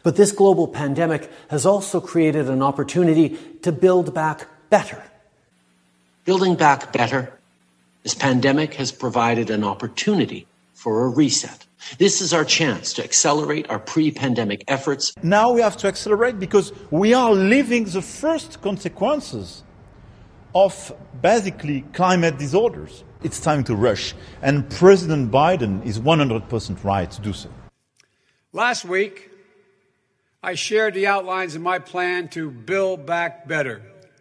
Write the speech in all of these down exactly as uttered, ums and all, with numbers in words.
But this global pandemic has also created an opportunity to build back better. Building back better, this pandemic has provided an opportunity for a reset. This is our chance to accelerate our pre-pandemic efforts. Now we have to accelerate because we are living the first consequences of basically climate disorders. It's time to rush, and President Biden is one hundred percent right to do so. Last week, I shared the outlines of my plan to build back better.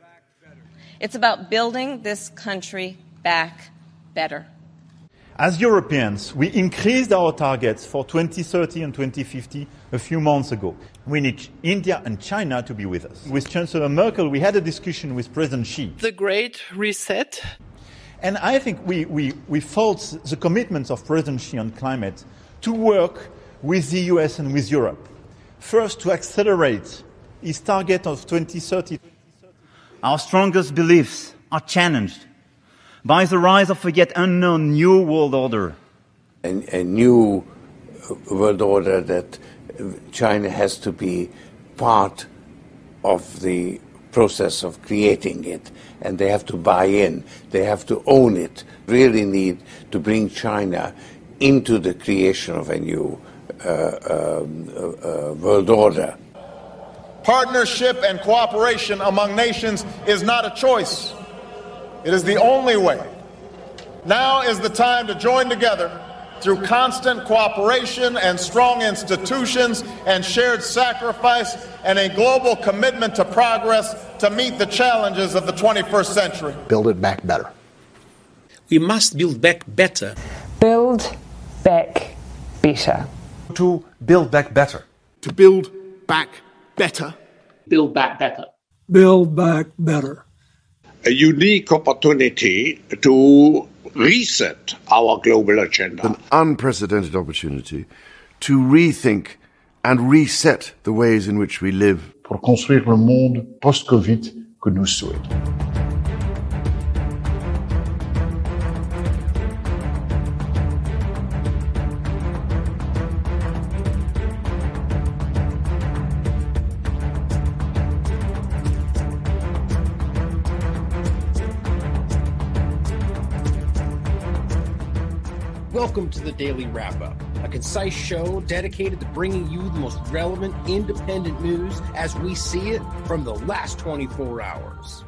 It's about building this country back better. As Europeans, we increased our targets for twenty thirty and twenty fifty a few months ago. We need India and China to be with us. With Chancellor Merkel, we had a discussion with President Xi. The Great Reset. And I think we, we, we felt the commitments of President Xi on climate to work with the U S and with Europe. First, to accelerate his target of twenty thirty. Our strongest beliefs are challenged by the rise of a yet unknown new world order. A, a new world order that China has to be part of the process of creating it, and they have to buy in, they have to own it, really need to bring China into the creation of a new uh, um, uh, world order. Partnership and cooperation among nations is not a choice. It is the only way. Now is the time to join together through constant cooperation and strong institutions and shared sacrifice and a global commitment to progress to meet the challenges of the twenty-first century. Build it back better. We must build back better. Build back better. To build back better. To build back better. Build back better. Build back better. A unique opportunity to reset our global agenda. An unprecedented opportunity to rethink and reset the ways in which we live. Pour construire le monde post-Covid que nous souhaitons. Welcome to the Daily Wrap-Up, a concise show dedicated to bringing you the most relevant, independent news as we see it from the last twenty-four hours.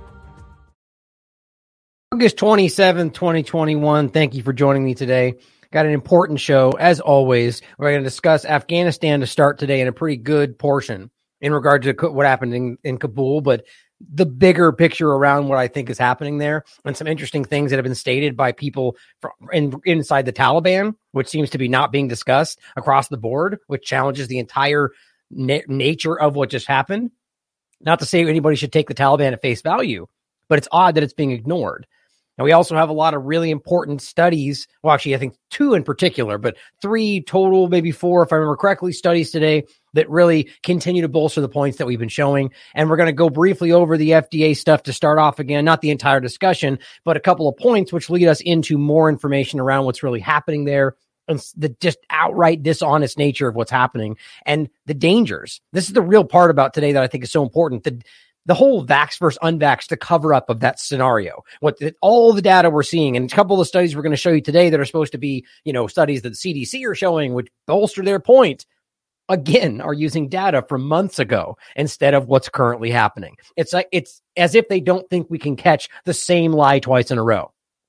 August twenty-seventh, twenty twenty-one. Thank you for joining me today. Got an important show, as always. We're going to discuss Afghanistan to start today in a pretty good portion in regard to what happened in, in Kabul, but the bigger picture around what I think is happening there and some interesting things that have been stated by people from in, inside the Taliban, which seems to be not being discussed across the board, which challenges the entire na- nature of what just happened. Not to say anybody should take the Taliban at face value, but it's odd that it's being ignored. And we also have a lot of really important studies. Well, actually, I think two in particular, but three total, maybe four, if I remember correctly, studies today that really continue to bolster the points that we've been showing. And we're going to go briefly over the F D A stuff to start off again, not the entire discussion, but a couple of points which lead us into more information around what's really happening there and the just outright dishonest nature of what's happening and the dangers. This is the real part about today that I think is so important. The, the whole vax versus unvax, the cover up of that scenario, what the, all the data we're seeing, and a couple of studies we're going to show you today that are supposed to be, you know, studies that the C D C are showing, which bolster their point, again, are using data from months ago instead of what's currently happening. It's like, it's as if they don't think we can catch the same lie twice in a row.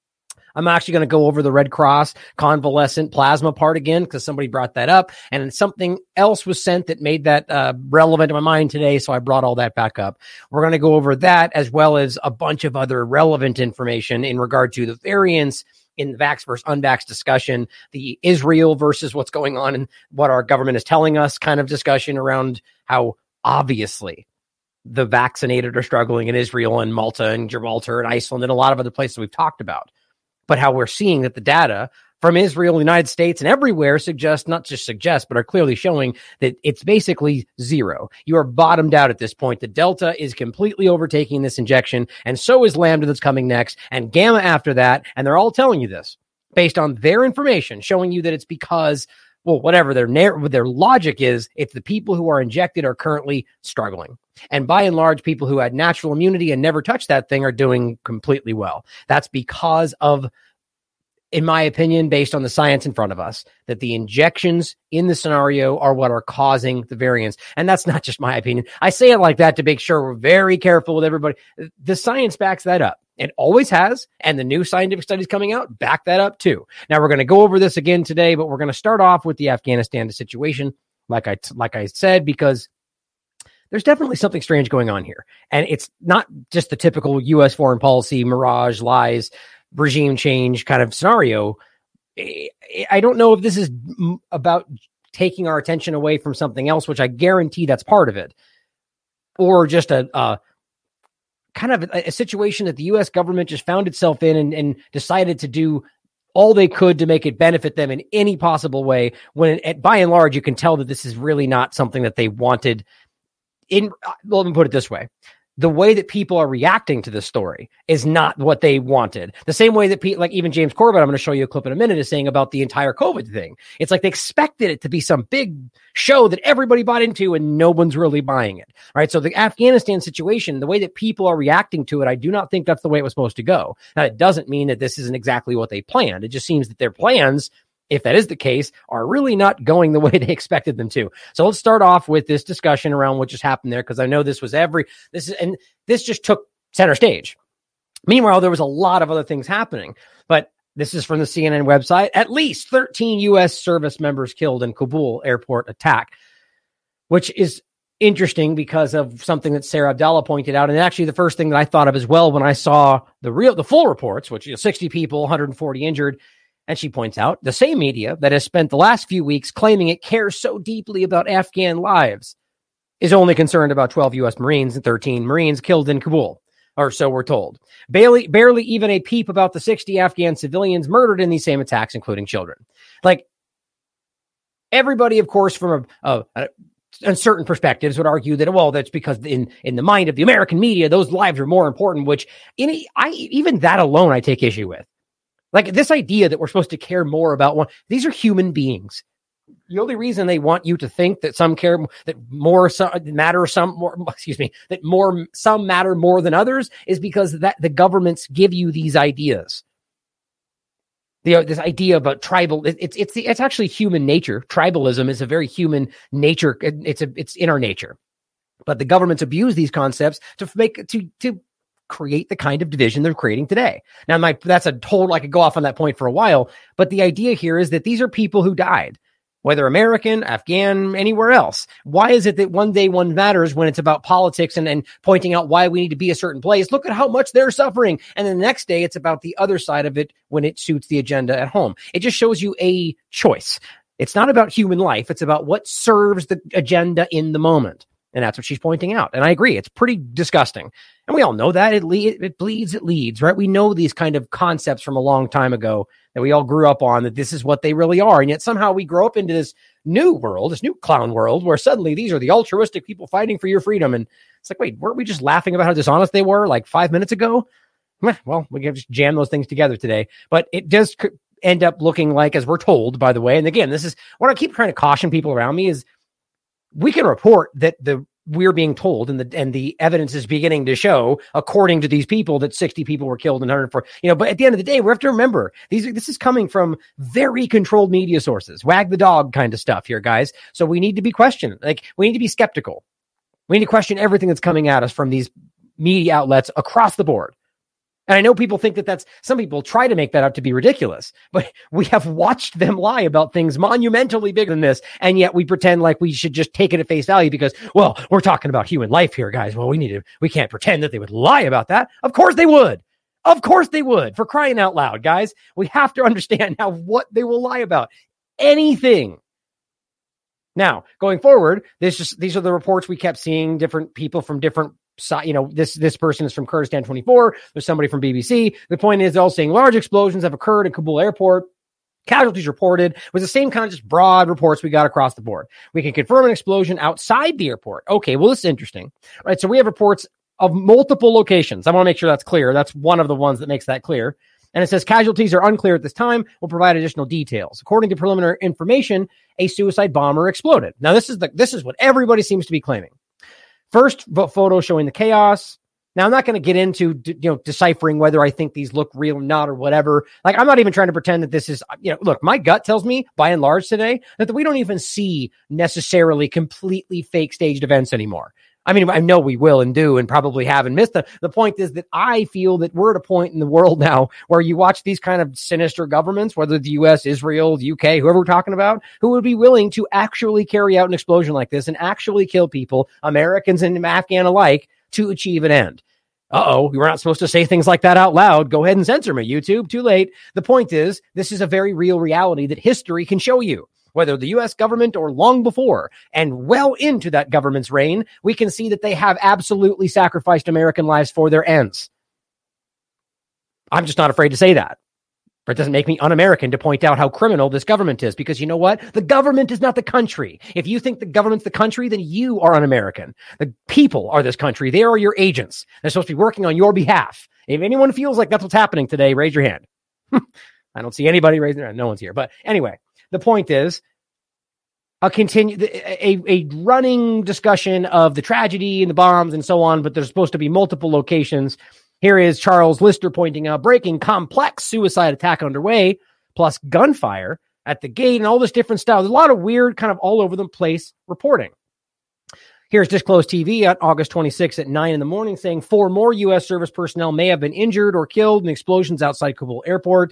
I'm actually going to go over the Red Cross convalescent plasma part again because somebody brought that up, and something else was sent that made that uh, relevant to my mind today, so I brought all that back up. We're going to go over that as well as a bunch of other relevant information in regard to the variants in the vax versus unvax discussion, the Israel versus what's going on and what our government is telling us kind of discussion around how obviously the vaccinated are struggling in Israel and Malta and Gibraltar and Iceland and a lot of other places we've talked about. But how we're seeing that the data from Israel, the United States, and everywhere suggest, not just suggest, but are clearly showing that it's basically zero. You are bottomed out at this point. The Delta is completely overtaking this injection, and so is Lambda that's coming next, and Gamma after that, and they're all telling you this based on their information, showing you that it's because well, whatever their narr- their logic is, it's the people who are injected are currently struggling. And by and large, people who had natural immunity and never touched that thing are doing completely well. That's because of, in my opinion, based on the science in front of us, that the injections in the scenario are what are causing the variants. And that's not just my opinion. I say it like that to make sure we're very careful with everybody. The science backs that up. It always has. And the new scientific studies coming out back that up too. Now we're going to go over this again today, but we're going to start off with the Afghanistan situation, like I, like I said, because there's definitely something strange going on here. And it's not just the typical U S foreign policy, mirage, lies, regime change kind of scenario. I don't know if this is about taking our attention away from something else, which I guarantee that's part of it, or just a, a kind of a, a situation that the U S government just found itself in and, and decided to do all they could to make it benefit them in any possible way. When it, by and large, you can tell that this is really not something that they wanted. In, well, let me put it this way. The way that people are reacting to this story is not what they wanted. The same way that people, like even James Corbett, I'm going to show you a clip in a minute, is saying about the entire COVID thing. It's like they expected it to be some big show that everybody bought into and no one's really buying it. Right. So the Afghanistan situation, the way that people are reacting to it, I do not think that's the way it was supposed to go. Now, it doesn't mean that this isn't exactly what they planned. It just seems that their plans, if that is the case, are really not going the way they expected them to. So let's start off with this discussion around what just happened there, because I know this was every, this is, and this just took center stage. Meanwhile, there was a lot of other things happening, but this is from the C N N website. At least thirteen U S service members killed in Kabul airport attack, which is interesting because of something that Sarah Abdallah pointed out. And actually the first thing that I thought of as well when I saw the real, the full reports, which is sixty people, one hundred forty injured. And she points out the same media that has spent the last few weeks claiming it cares so deeply about Afghan lives is only concerned about twelve U S Marines and thirteen Marines killed in Kabul, or so we're told. Barely, barely even a peep about the sixty Afghan civilians murdered in these same attacks, including children. Like, everybody, of course, from a, a, a certain perspectives would argue that, well, that's because in, in the mind of the American media, those lives are more important, which in, I, even that alone I take issue with. Like this idea that we're supposed to care more about one, these are human beings. The only reason they want you to think that some care, that more some matter, some more, excuse me, that more, some matter more than others is because that the governments give you these ideas. The, this idea about tribal, it, it's, it's the, it's actually human nature. Tribalism is a very human nature. It's a, it's in our nature, but the governments abuse these concepts to make, to, to, create the kind of division they're creating today. Now, my, that's a total, I could go off on that point for a while, but the idea here is that these are people who died, whether American, Afghan, anywhere else. Why is it that one day one matters when it's about politics and, and pointing out why we need to be a certain place? Look at how much they're suffering. And then the next day it's about the other side of it when it suits the agenda at home. It just shows you a choice. It's not about human life. It's about what serves the agenda in the moment. And that's what she's pointing out. And I agree. It's pretty disgusting. And we all know that. It, le- it bleeds, it leads, right? We know these kind of concepts from a long time ago that we all grew up on, that this is what they really are. And yet somehow we grow up into this new world, this new clown world, where suddenly these are the altruistic people fighting for your freedom. And it's like, wait, weren't we just laughing about how dishonest they were like five minutes ago? Well, we can just jam those things together today. But it does end up looking like, as we're told, by the way, and again, this is what I keep trying to caution people around me is, we can report that the we're being told and the and the evidence is beginning to show, according to these people, that sixty people were killed and one hundred four. You know, but at the end of the day, we have to remember these. This is coming from very controlled media sources, wag the dog kind of stuff here, guys. So we need to be questioned. Like we need to be skeptical. We need to question everything that's coming at us from these media outlets across the board. And I know people think that that's, some people try to make that out to be ridiculous, but we have watched them lie about things monumentally bigger than this. And yet we pretend like we should just take it at face value because, well, we're talking about human life here, guys. Well, we need to, we can't pretend that they would lie about that. Of course they would. Of course they would. For crying out loud, guys. We have to understand now what they will lie about. Anything. Now, going forward, this just, these are the reports we kept seeing, different people from different So, you know, this this person is from Kurdistan twenty-four. There's somebody from B B C. The point is, they're all saying large explosions have occurred at Kabul airport. Casualties reported. It was the same kind of just broad reports we got across the board. We can confirm an explosion outside the airport. Okay, well, this is interesting. All right, so we have reports of multiple locations. I want to make sure that's clear. That's one of the ones that makes that clear. And it says casualties are unclear at this time. We'll provide additional details. According to preliminary information, a suicide bomber exploded. Now, this is the this is what everybody seems to be claiming. First photo showing the chaos. Now, I'm not going to get into, you know, deciphering whether I think these look real or not or whatever. Like, I'm not even trying to pretend that this is, you know, look, my gut tells me by and large today that we don't even see necessarily completely fake staged events anymore. I mean, I know we will and do and probably have and missed them. The point is that I feel that we're at a point in the world now where you watch these kind of sinister governments, whether the U S, Israel, the U K, whoever we're talking about, who would be willing to actually carry out an explosion like this and actually kill people, Americans and Afghan alike, to achieve an end. Uh-oh, we were not supposed to say things like that out loud. Go ahead and censor me, YouTube. Too late. The point is, this is a very real reality that history can show you. Whether the U S government or long before and well into that government's reign, we can see that they have absolutely sacrificed American lives for their ends. I'm just not afraid to say that. But it doesn't make me un-American to point out how criminal this government is, because you know what? The government is not the country. If you think the government's the country, then you are un-American. The people are this country. They are your agents. They're supposed to be working on your behalf. If anyone feels like that's what's happening today, raise your hand. I don't see anybody raising their hand. No one's here. But anyway, the point is a continue a, a running discussion of the tragedy and the bombs and so on, but there's supposed to be multiple locations. Here is Charles Lister pointing out breaking complex suicide attack underway, plus gunfire at the gate and all this different stuff. There's a lot of weird kind of all over the place reporting. Here's Disclosed T V on August twenty-sixth at nine in the morning saying four more U S service personnel may have been injured or killed in explosions outside Kabul airport.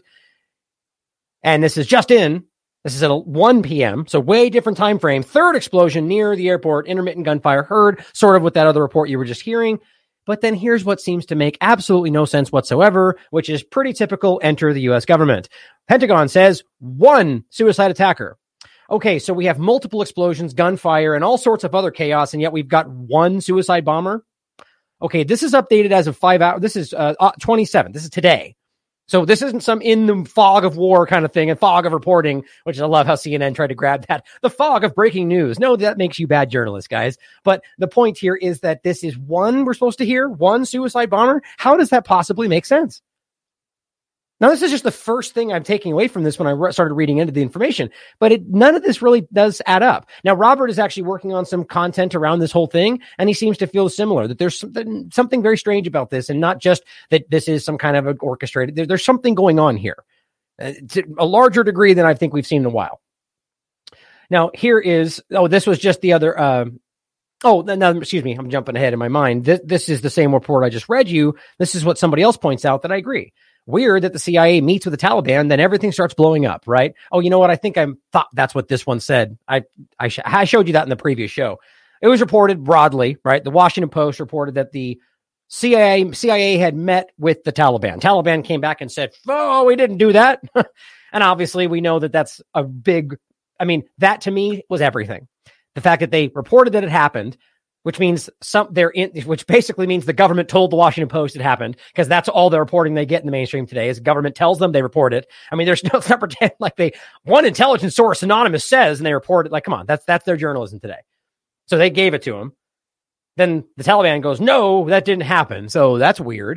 And this is just in. This is at one p.m., so way different time frame. Third explosion near the airport, intermittent gunfire heard, sort of with that other report you were just hearing. But then here's what seems to make absolutely no sense whatsoever, which is pretty typical enter the U S government. Pentagon says one suicide attacker. Okay, so we have multiple explosions, gunfire, and all sorts of other chaos, and yet we've got one suicide bomber. Okay, this is updated as of five hours. This is uh, twenty-seventh. This is today. So this isn't some in the fog of war kind of thing and fog of reporting, which I love how C N N tried to grab that. The fog of breaking news. No, that makes you bad journalists, guys. But the point here is that this is one we're supposed to hear, one suicide bomber. How does that possibly make sense? Now, this is just the first thing I'm taking away from this when I re- started reading into the information, but it, none of this really does add up. Now, Robert is actually working on some content around this whole thing, and he seems to feel similar, that there's something, something very strange about this, and not just that this is some kind of an orchestrated, there, there's something going on here uh, to a larger degree than I think we've seen in a while. Now, here is, oh, this was just the other, uh, oh, no, excuse me, I'm jumping ahead in my mind. This, this is the same report I just read you. This is what somebody else points out that I agree. Weird that the C I A meets with the Taliban, then everything starts blowing up, right? Oh, you know what? I think I thought that's what this one said. I I, sh- I showed you that in the previous show. It was reported broadly, right? The Washington Post reported that the C I A C I A had met with the Taliban. Taliban came back and said, "Oh, we didn't do that." And obviously, we know that that's a big. I mean, that to me was everything. The fact that they reported that it happened, which means some they're in, which basically means the government told the Washington Post it happened, because that's all the reporting they get in the mainstream today is the government tells them, they report it. I mean, there's no, it's not pretend like they, one intelligence source anonymous says, and they report it. Like, come on, that's, that's their journalism today. So they gave it to them. Then the Taliban goes, no, that didn't happen. So that's weird.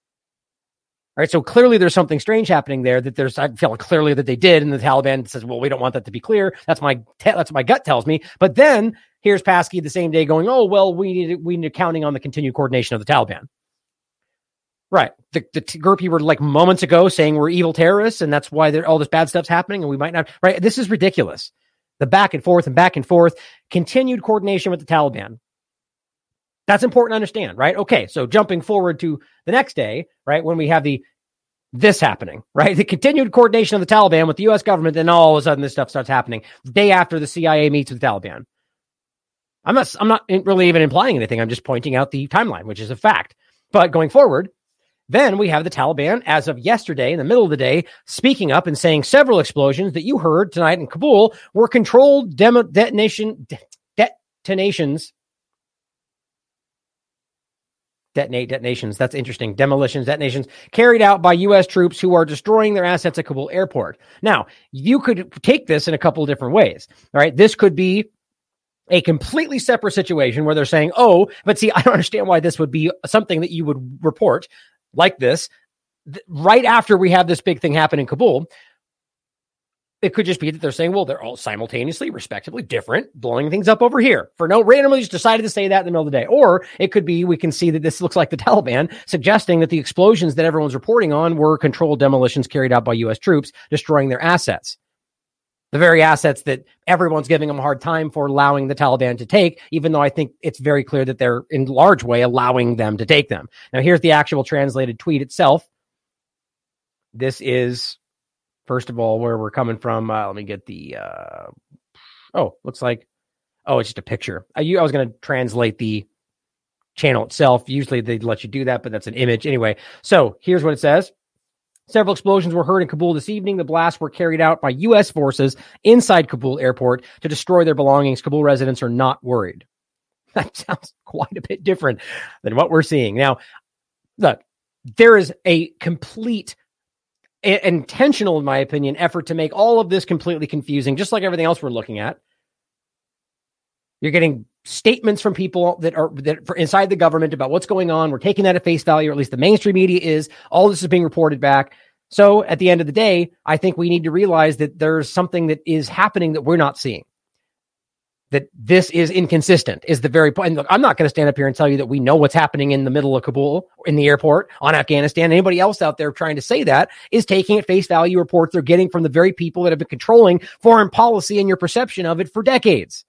All right. So clearly there's something strange happening there that there's, I feel clearly that they did. And the Taliban says, well, we don't want that to be clear. That's my, te- that's what my gut tells me. But then here's Paskey the same day going, oh, well, we need, we need accounting on the continued coordination of the Taliban. Right. The, the t- group you were like moments ago saying we're evil terrorists and that's why all this bad stuff's happening and we might not, right. This is ridiculous. The back and forth and back and forth, continued coordination with the Taliban. That's important to understand, right? Okay, so jumping forward to the next day, right, when we have the this happening, right? The continued coordination of the Taliban with the U S government, then all of a sudden this stuff starts happening the day after the C I A meets with the Taliban. I'm not, I'm not really even implying anything. I'm just pointing out the timeline, which is a fact. But going forward, then we have the Taliban, as of yesterday, in the middle of the day, speaking up and saying several explosions that you heard tonight in Kabul were controlled demo, detonation, de- detonations. Detonate, detonations. That's interesting. Demolitions, detonations carried out by U S troops who are destroying their assets at Kabul airport. Now, you could take this in a couple of different ways. All right. This could be a completely separate situation where they're saying, oh, but see, I don't understand why this would be something that you would report like this th- right after we have this big thing happen in Kabul, it could just be that they're saying, well, they're all simultaneously, respectively different, blowing things up over here for no randomly just decided to say that in the middle of the day. Or it could be, we can see that this looks like the Taliban suggesting that the explosions that everyone's reporting on were controlled demolitions carried out by U S troops, destroying their assets. The very assets that everyone's giving them a hard time for allowing the Taliban to take, even though I think it's very clear that they're in large way allowing them to take them. Now, here's the actual translated tweet itself. This is, first of all, where we're coming from. Uh, let me get the, uh, oh, looks like, oh, it's just a picture. I, I was going to translate the channel itself. Usually they'd let you do that, but that's an image. Anyway, so here's what it says. Several explosions were heard in Kabul this evening. The blasts were carried out by U S forces inside Kabul airport to destroy their belongings. Kabul residents are not worried. That sounds quite a bit different than what we're seeing. Now, look, there is a complete, a- intentional, in my opinion, effort to make all of this completely confusing, just like everything else we're looking at. You're getting statements from people that are that for inside the government about what's going on. We're taking that at face value, or at least the mainstream media is. All this is being reported back. So at the end of the day, I think we need to realize that there's something that is happening that we're not seeing. That this is inconsistent is the very point. And look, I'm not going to stand up here and tell you that we know what's happening in the middle of Kabul, in the airport, on Afghanistan. Anybody else out there trying to say that is taking at face value reports they're getting from the very people that have been controlling foreign policy and your perception of it for decades.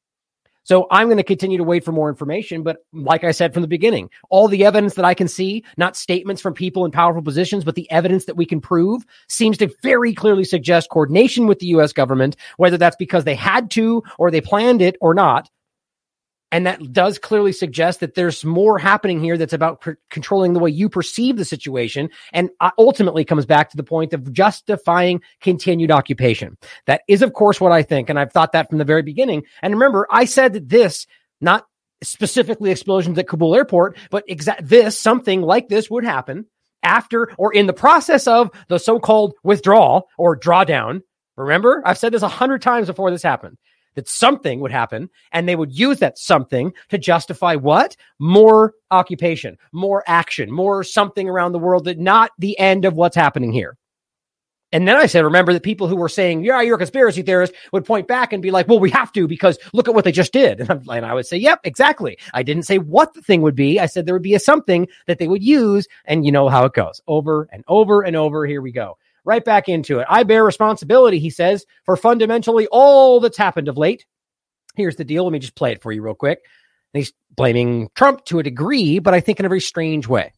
So I'm going to continue to wait for more information. But like I said from the beginning, all the evidence that I can see, not statements from people in powerful positions, but the evidence that we can prove seems to very clearly suggest coordination with the U S government, whether that's because they had to or they planned it or not. And that does clearly suggest that there's more happening here that's about c- controlling the way you perceive the situation, and ultimately comes back to the point of justifying continued occupation. That is, of course, what I think, and I've thought that from the very beginning. And remember, I said that this, not specifically explosions at Kabul airport, but exa- this, something like this would happen after or in the process of the so-called withdrawal or drawdown. Remember, I've said this a hundred times before this happened. That something would happen, and they would use that something to justify what? More occupation, more action, more something around the world, that not the end of what's happening here. And then I said, remember that people who were saying, yeah, you're a conspiracy theorist, would point back and be like, well, we have to, because look at what they just did. And, and I would say, yep, exactly. I didn't say what the thing would be. I said there would be a something that they would use, and you know how it goes. Over and over and over. Here we go. Right back into it. I bear responsibility, he says, for fundamentally all that's happened of late. Here's the deal. Let me just play it for you real quick. And he's blaming Trump to a degree, but I think in a very strange way.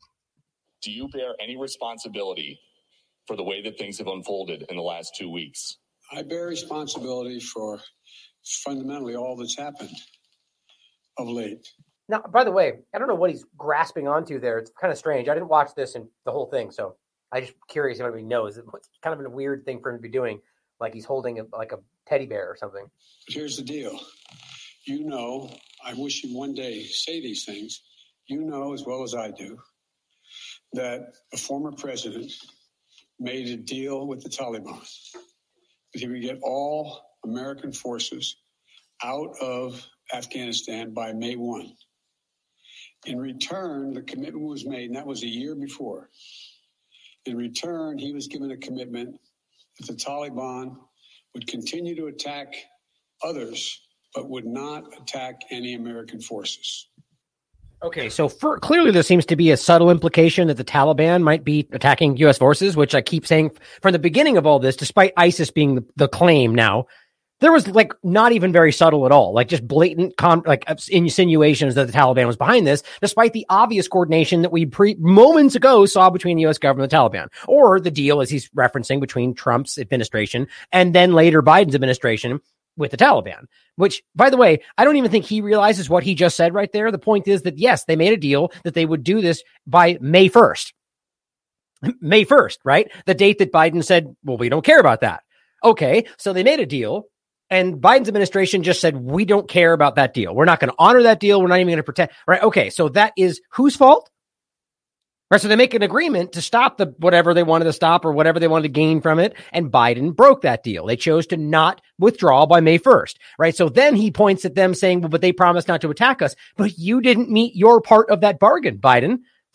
Do you bear any responsibility for the way that things have unfolded in the last two weeks? I bear responsibility for fundamentally all that's happened of late. Now, by the way, I don't know what he's grasping onto there. It's kind of strange. I didn't watch this and the whole thing, so I'm just curious if anybody knows. It's kind of a weird thing for him to be doing, like he's holding a, like a teddy bear or something. But here's the deal. You know, I wish you one day say these things. You know as well as I do that a former president made a deal with the Taliban that he would get all American forces out of Afghanistan by May first. In return, the commitment was made, and that was a year before. In return, he was given a commitment that the Taliban would continue to attack others, but would not attack any American forces. Okay, so for, clearly there seems to be a subtle implication that the Taliban might be attacking U S forces, which I keep saying from the beginning of all this, despite ISIS being the, the claim now. There was like not even very subtle at all, like just blatant con- like insinuations that the Taliban was behind this, despite the obvious coordination that we pre- moments ago saw between the U S government and the Taliban, or the deal, as he's referencing, between Trump's administration and then later Biden's administration with the Taliban, which, by the way, I don't even think he realizes what he just said right there. The point is that, yes, they made a deal that they would do this by May first. May first, right? The date that Biden said, well, we don't care about that. Okay, so they made a deal. And Biden's administration just said, we don't care about that deal. We're not going to honor that deal. We're not even going to protect. Right. Okay. So that is whose fault? Right. So they make an agreement to stop the whatever they wanted to stop or whatever they wanted to gain from it. And Biden broke that deal. They chose to not withdraw by May first. Right. So then he points at them saying, well, but they promised not to attack us. But you didn't meet your part of that bargain, Biden.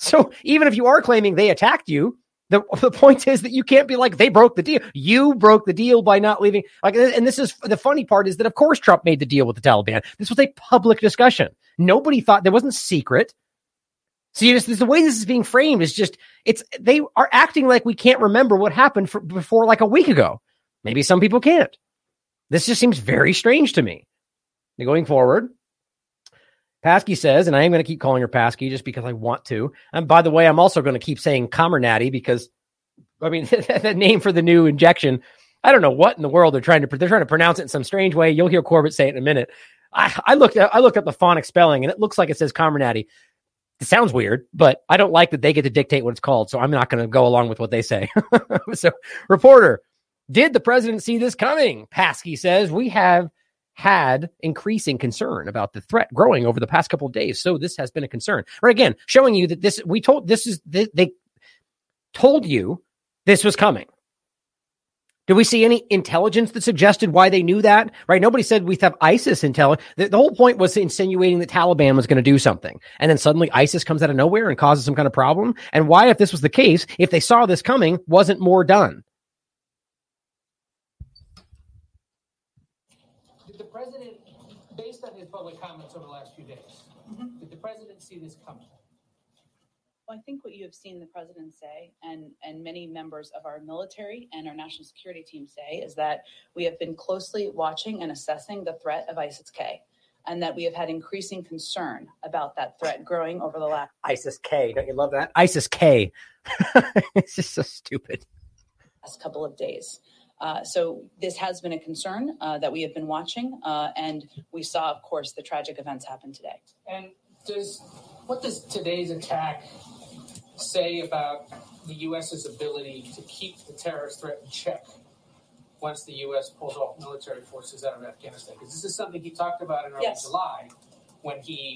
So even if you are claiming they attacked you, the, the point is that you can't be like, they broke the deal. You broke the deal by not leaving. Like, and this is the funny part is that, of course, Trump made the deal with the Taliban. This was a public discussion. Nobody thought, there wasn't secret. So you just, the way this is being framed is just, it's, they are acting like we can't remember what happened for, before like a week ago. Maybe some people can't. This just seems very strange to me. Now, going forward, Paskey says, and I am going to keep calling her Paskey just because I want to. And by the way, I'm also going to keep saying Comirnaty because, I mean, that name for the new injection, I don't know what in the world they're trying to, they're trying to pronounce it in some strange way. You'll hear Corbett say it in a minute. I, I looked at, I looked up the phonic spelling and it looks like it says Comirnaty. It sounds weird, but I don't like that they get to dictate what it's called. So I'm not going to go along with what they say. So reporter, did the president see this coming? Paskey says, we have had increasing concern about the threat growing over the past couple of days. So this has been a concern. Or again, showing you that this, we told, this is, they, they told you this was coming. Did we see any intelligence that suggested why they knew that? Right? Nobody said we have ISIS intel. The, the whole point was insinuating that Taliban was going to do something. And then suddenly ISIS comes out of nowhere and causes some kind of problem. And why, if this was the case, if they saw this coming, wasn't more done? Did the president, based on his public comments over the last few days, mm-hmm. did the president see this coming? Well, I think what you have seen the president say, and, and many members of our military and our national security team say, is that we have been closely watching and assessing the threat of ISIS-K, and that we have had increasing concern about that threat growing over the last... ISIS-K, don't you love that? ISIS-K. It's just so stupid. Last couple of days. Uh, so this has been a concern uh, that we have been watching, uh, and we saw, of course, the tragic events happen today. And does what does today's attack say about the U S's ability to keep the terrorist threat in check once the U S pulls off military forces out of Afghanistan? Because this is something he talked about in early yes. July when he...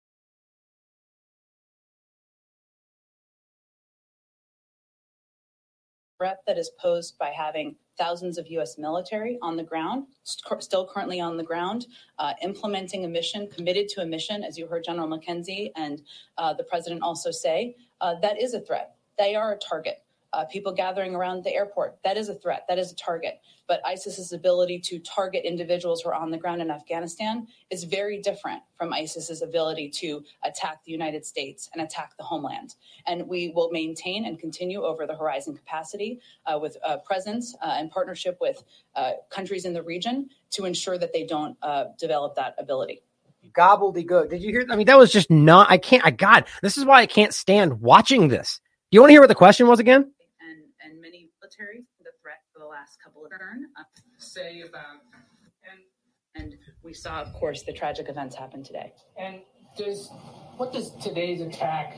threat that is posed by having thousands of U S military on the ground, st- still currently on the ground, uh, implementing a mission, committed to a mission, as you heard General McKenzie and uh, the president also say, uh, that is a threat. They are a target. Uh, people gathering around the airport, that is a threat. That is a target. But ISIS's ability to target individuals who are on the ground in Afghanistan is very different from ISIS's ability to attack the United States and attack the homeland. And we will maintain and continue over the horizon capacity uh, with uh, presence uh, and partnership with uh, countries in the region to ensure that they don't uh, develop that ability. Gobbledygook. Did you hear? I mean, that was just not, I can't, I God, this is why I can't stand watching this. Do you want to hear what the question was again? And many military, the threat for the last couple of turn uh, say about, and and we saw, of course, the tragic events happen today. And does what does today's attack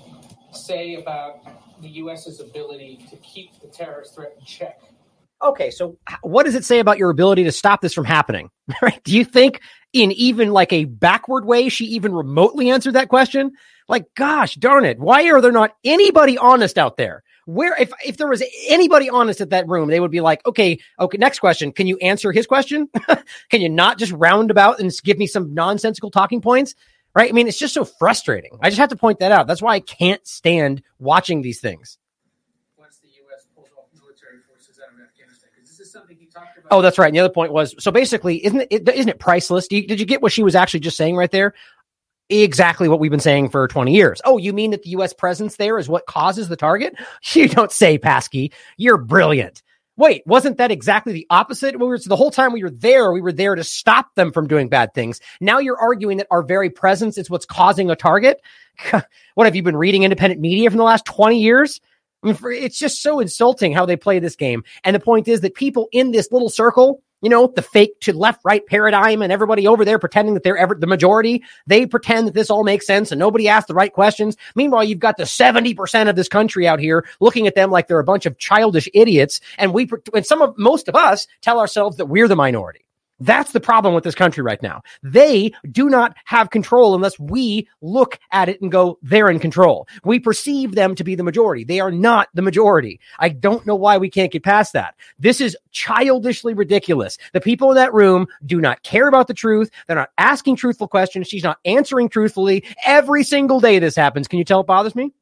say about the U S's ability to keep the terrorist threat in check? Okay, so what does it say about your ability to stop this from happening? Right? Do you think in even like a backward way she even remotely answered that question? Like, gosh darn it, why are there not anybody honest out there? Where, if, if there was anybody honest at that room, they would be like, okay, okay, next question. Can you answer his question? Can you not just round about and give me some nonsensical talking points? Right? I mean, it's just so frustrating. I just have to point that out. That's why I can't stand watching these things. Once the U S pulls off military forces out of Afghanistan, because this is something he talked about. Oh, that's right. And the other point was, so basically, isn't it, isn't it priceless? Do you, did you get what she was actually just saying right there? Exactly what we've been saying for twenty years. Oh, you mean that the U S presence there is what causes the target? You don't say, Paskey. You're brilliant. Wait, wasn't that exactly the opposite? We were, so the whole time we were there, we were there to stop them from doing bad things. Now you're arguing that our very presence is what's causing a target? What, have you been reading independent media from the last twenty years? I mean, for, it's just so insulting how they play this game. And the point is that people in this little circle, you know, the fake to left, right paradigm and everybody over there pretending that they're ever the majority. They pretend that this all makes sense and nobody asked the right questions. Meanwhile, you've got the seventy percent of this country out here looking at them like they're a bunch of childish idiots. And we, and some of, most of us tell ourselves that we're the minority. That's the problem with this country right now. They do not have control unless we look at it and go, they're in control. We perceive them to be the majority. They are not the majority. I don't know why we can't get past that. This is childishly ridiculous. The people in that room do not care about the truth. They're not asking truthful questions. She's not answering truthfully. Every single day this happens. Can you tell it bothers me?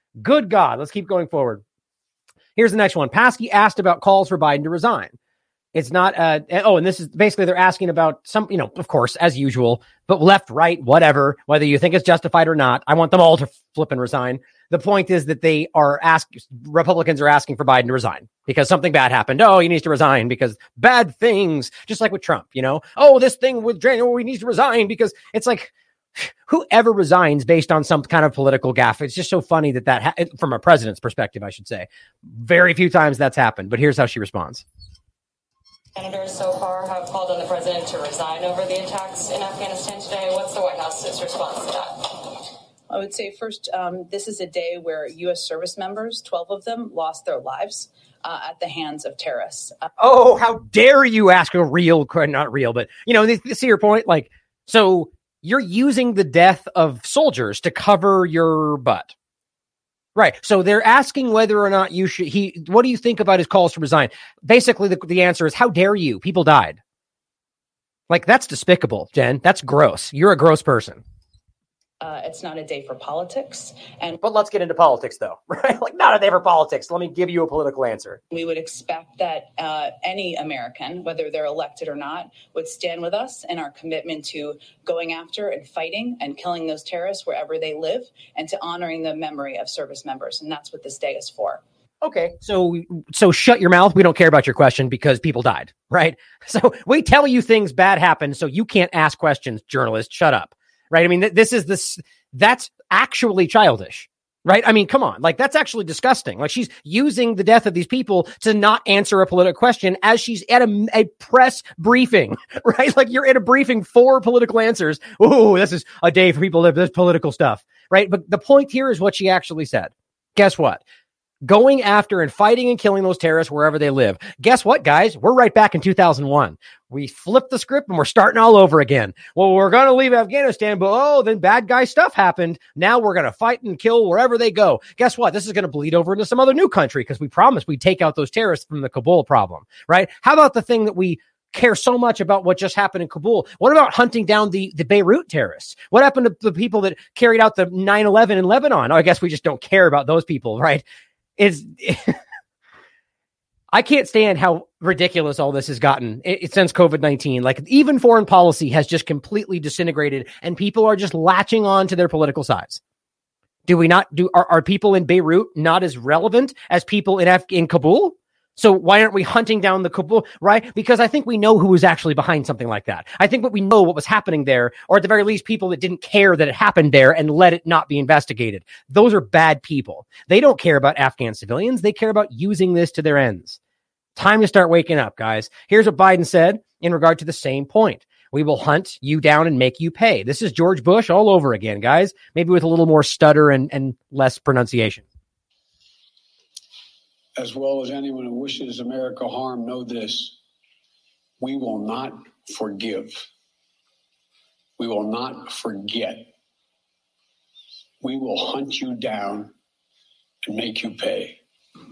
Good God. Let's keep going forward. Here's the next one. Paskey asked about calls for Biden to resign. It's not, uh, oh, and this is basically they're asking about some, you know, of course, as usual, but left, right, whatever, whether you think it's justified or not. I want them all to flip and resign. The point is that they are asking, Republicans are asking for Biden to resign because something bad happened. Oh, he needs to resign because bad things, just like with Trump, you know, oh, this thing with January, oh, he needs to resign because it's like, whoever resigns based on some kind of political gaffe. It's just so funny that that, ha- from a president's perspective, I should say, very few times that's happened, but here's how she responds. Senators so far have called on the president to resign over the attacks in Afghanistan today. What's the White House's response to that? I would say first, um, this is a day where U S service members, twelve of them, lost their lives uh, at the hands of terrorists. Uh, oh, how dare you ask a real, not real, but, you know, see your point? Like, so you're using the death of soldiers to cover your butt. Right. So they're asking whether or not you should, he, what do you think about his calls to resign? Basically, the, the answer is, how dare you? People died. Like, that's despicable, Jen. That's gross. You're a gross person. Uh, it's not a day for politics. And But let's get into politics, though, right? Like, not a day for politics. Let me give you a political answer. We would expect that uh, any American, whether they're elected or not, would stand with us in our commitment to going after and fighting and killing those terrorists wherever they live and to honoring the memory of service members. And that's what this day is for. Okay, so so shut your mouth. We don't care about your question because people died, right? So we tell you things bad happen, so you can't ask questions, journalist. Shut up. Right. I mean, th- this is this that's actually childish. Right. I mean, come on. Like, that's actually disgusting. Like, she's using the death of these people to not answer a political question as she's at a, a press briefing. Right. Like, you're at a briefing for political answers. Oh, this is a day for people to live this political stuff. Right. But the point here is what she actually said. Guess what? Going after and fighting and killing those terrorists wherever they live. Guess what, guys? We're right back in two thousand one. We flipped the script and we're starting all over again. Well, we're going to leave Afghanistan, but oh, then bad guy stuff happened. Now we're going to fight and kill wherever they go. Guess what? This is going to bleed over into some other new country because we promised we'd take out those terrorists from the Kabul problem, right? How about the thing that we care so much about what just happened in Kabul? What about hunting down the, the Beirut terrorists? What happened to the people that carried out the nine eleven in Lebanon? Oh, I guess we just don't care about those people, right? Is I can't stand how ridiculous all this has gotten it, it, since COVID nineteen. Like, even foreign policy has just completely disintegrated and people are just latching on to their political sides. Do we not do, are, are people in Beirut not as relevant as people in Af- in Kabul? So why aren't we hunting down the Kabul, right? Because I think we know who was actually behind something like that. I think what we know what was happening there, or at the very least, people that didn't care that it happened there and let it not be investigated. Those are bad people. They don't care about Afghan civilians. They care about using this to their ends. Time to start waking up, guys. Here's what Biden said in regard to the same point. We will hunt you down and make you pay. This is George Bush all over again, guys. Maybe with a little more stutter and, and less pronunciation. As well as anyone who wishes America harm, know this: we will not forgive. We will not forget. We will hunt you down and make you pay.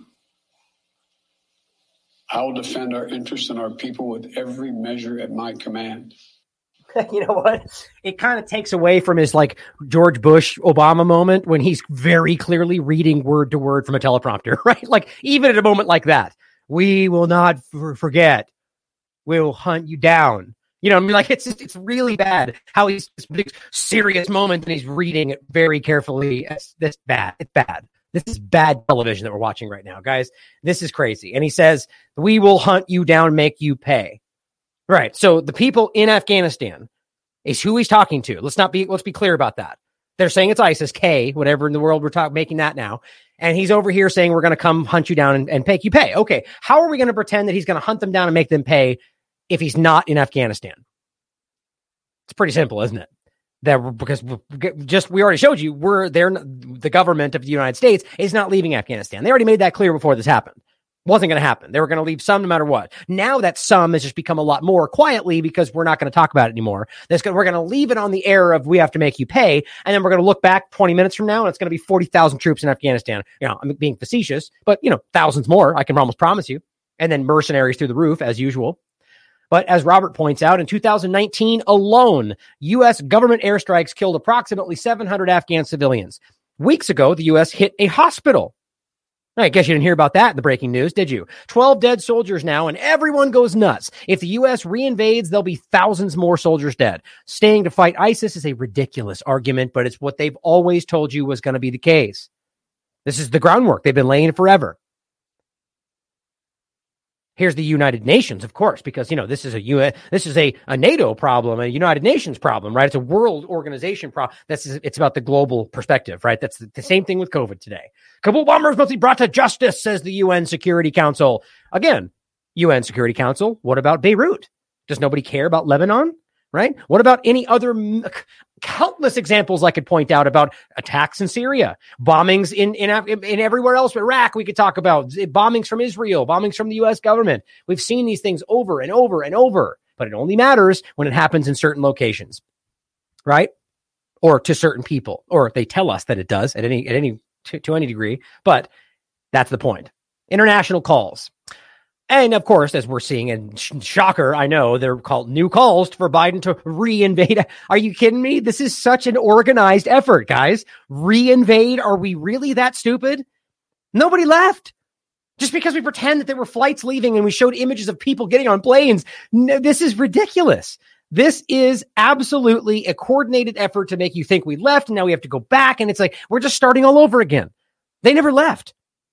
I will defend our interests and our people with every measure at my command. You know what? It kind of takes away from his like George Bush Obama moment when he's very clearly reading word to word from a teleprompter, right? Like, even at a moment like that, we will not f- forget. We'll hunt you down. You know, I mean, like, it's it's really bad how he's this big serious moment and he's reading it very carefully. It's this bad. It's bad. This is bad television that we're watching right now, guys. This is crazy. And he says, we will hunt you down, make you pay. Right. So the people in Afghanistan is who he's talking to. Let's not be, let's be clear about that. They're saying it's ISIS, K, whatever in the world we're talking, making that now. And he's over here saying, we're going to come hunt you down and, and make you pay. Okay. How are we going to pretend that he's going to hunt them down and make them pay if he's not in Afghanistan? It's pretty simple, isn't it? That because just, we already showed you, we're there. The government of the United States is not leaving Afghanistan. They already made that clear before this happened. Wasn't going to happen. They were going to leave some no matter what. Now that some has just become a lot more quietly because we're not going to talk about it anymore. That's gonna, we're going to leave it on the air of we have to make you pay. And then we're going to look back twenty minutes from now and it's going to be forty thousand troops in Afghanistan. You know, I'm being facetious, but you know, thousands more. I can almost promise you. And then mercenaries through the roof as usual. But as Robert points out, in two thousand nineteen alone, U S government airstrikes killed approximately seven hundred Afghan civilians. Weeks ago, the U S hit a hospital. I guess you didn't hear about that in the breaking news, did you? twelve dead soldiers now, and everyone goes nuts. If the U S reinvades, there'll be thousands more soldiers dead. Staying to fight ISIS is a ridiculous argument, but it's what they've always told you was going to be the case. This is the groundwork. They've been laying forever. Here's the United Nations, of course, because, you know, this is a U S, this is a, a NATO problem, a United Nations problem, right? It's a world organization problem. This is, it's about the global perspective, right? That's the, the same thing with COVID today. Kabul bombers must be brought to justice, says the U N Security Council. Again, U N Security Council. What about Beirut? Does nobody care about Lebanon? Right? What about any other m- countless examples I could point out about attacks in Syria, bombings in, in, in everywhere else, Iraq, we could talk about bombings from Israel, bombings from the U S government. We've seen these things over and over and over, but it only matters when it happens in certain locations, right? Or to certain people, or they tell us that it does at any, at any, to, to any degree, but that's the point. International calls. And of course, as we're seeing, and sh- shocker, I know they're called new calls for Biden to reinvade. Are you kidding me? This is such an organized effort, guys. Reinvade? Are we really that stupid? Nobody left. Just because we pretend that there were flights leaving and we showed images of people getting on planes. No, this is ridiculous. This is absolutely a coordinated effort to make you think we left and now we have to go back. And it's like, we're just starting all over again. They never left.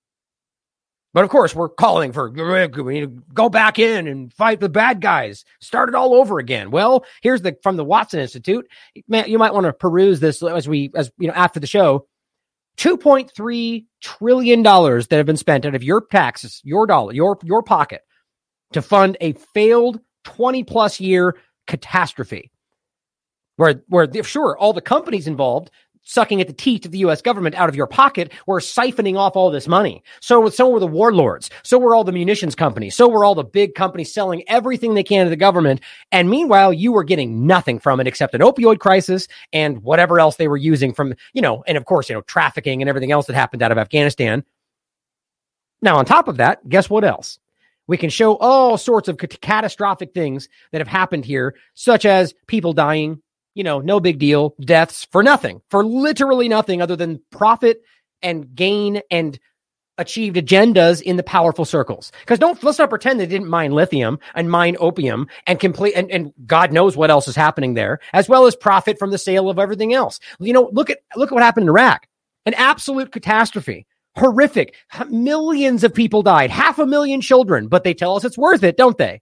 But of course, we're calling for, we need to go back in and fight the bad guys, start it all over again. Well, here's the, from the Watson Institute. Man, you might want to peruse this as we, as you know, after the show. two point three trillion dollars that have been spent out of your taxes, your dollar, your, your pocket to fund a failed twenty plus year catastrophe. Where, where sure, all the companies involved sucking at the teat of the U S government out of your pocket were siphoning off all this money. So, so were the warlords. So were all the munitions companies. So were all the big companies selling everything they can to the government. And meanwhile, you were getting nothing from it except an opioid crisis and whatever else they were using from, you know, and of course, you know, trafficking and everything else that happened out of Afghanistan. Now, on top of that, guess what else? We can show all sorts of catastrophic things that have happened here, such as people dying, you know, no big deal, deaths for nothing, for literally nothing other than profit and gain and achieved agendas in the powerful circles. Because don't, let's not pretend they didn't mine lithium and mine opium and complete, and, and God knows what else is happening there, as well as profit from the sale of everything else. You know, look at, look at what happened in Iraq. An absolute catastrophe. Horrific. Millions of people died, half a million children, but they tell us it's worth it, don't they?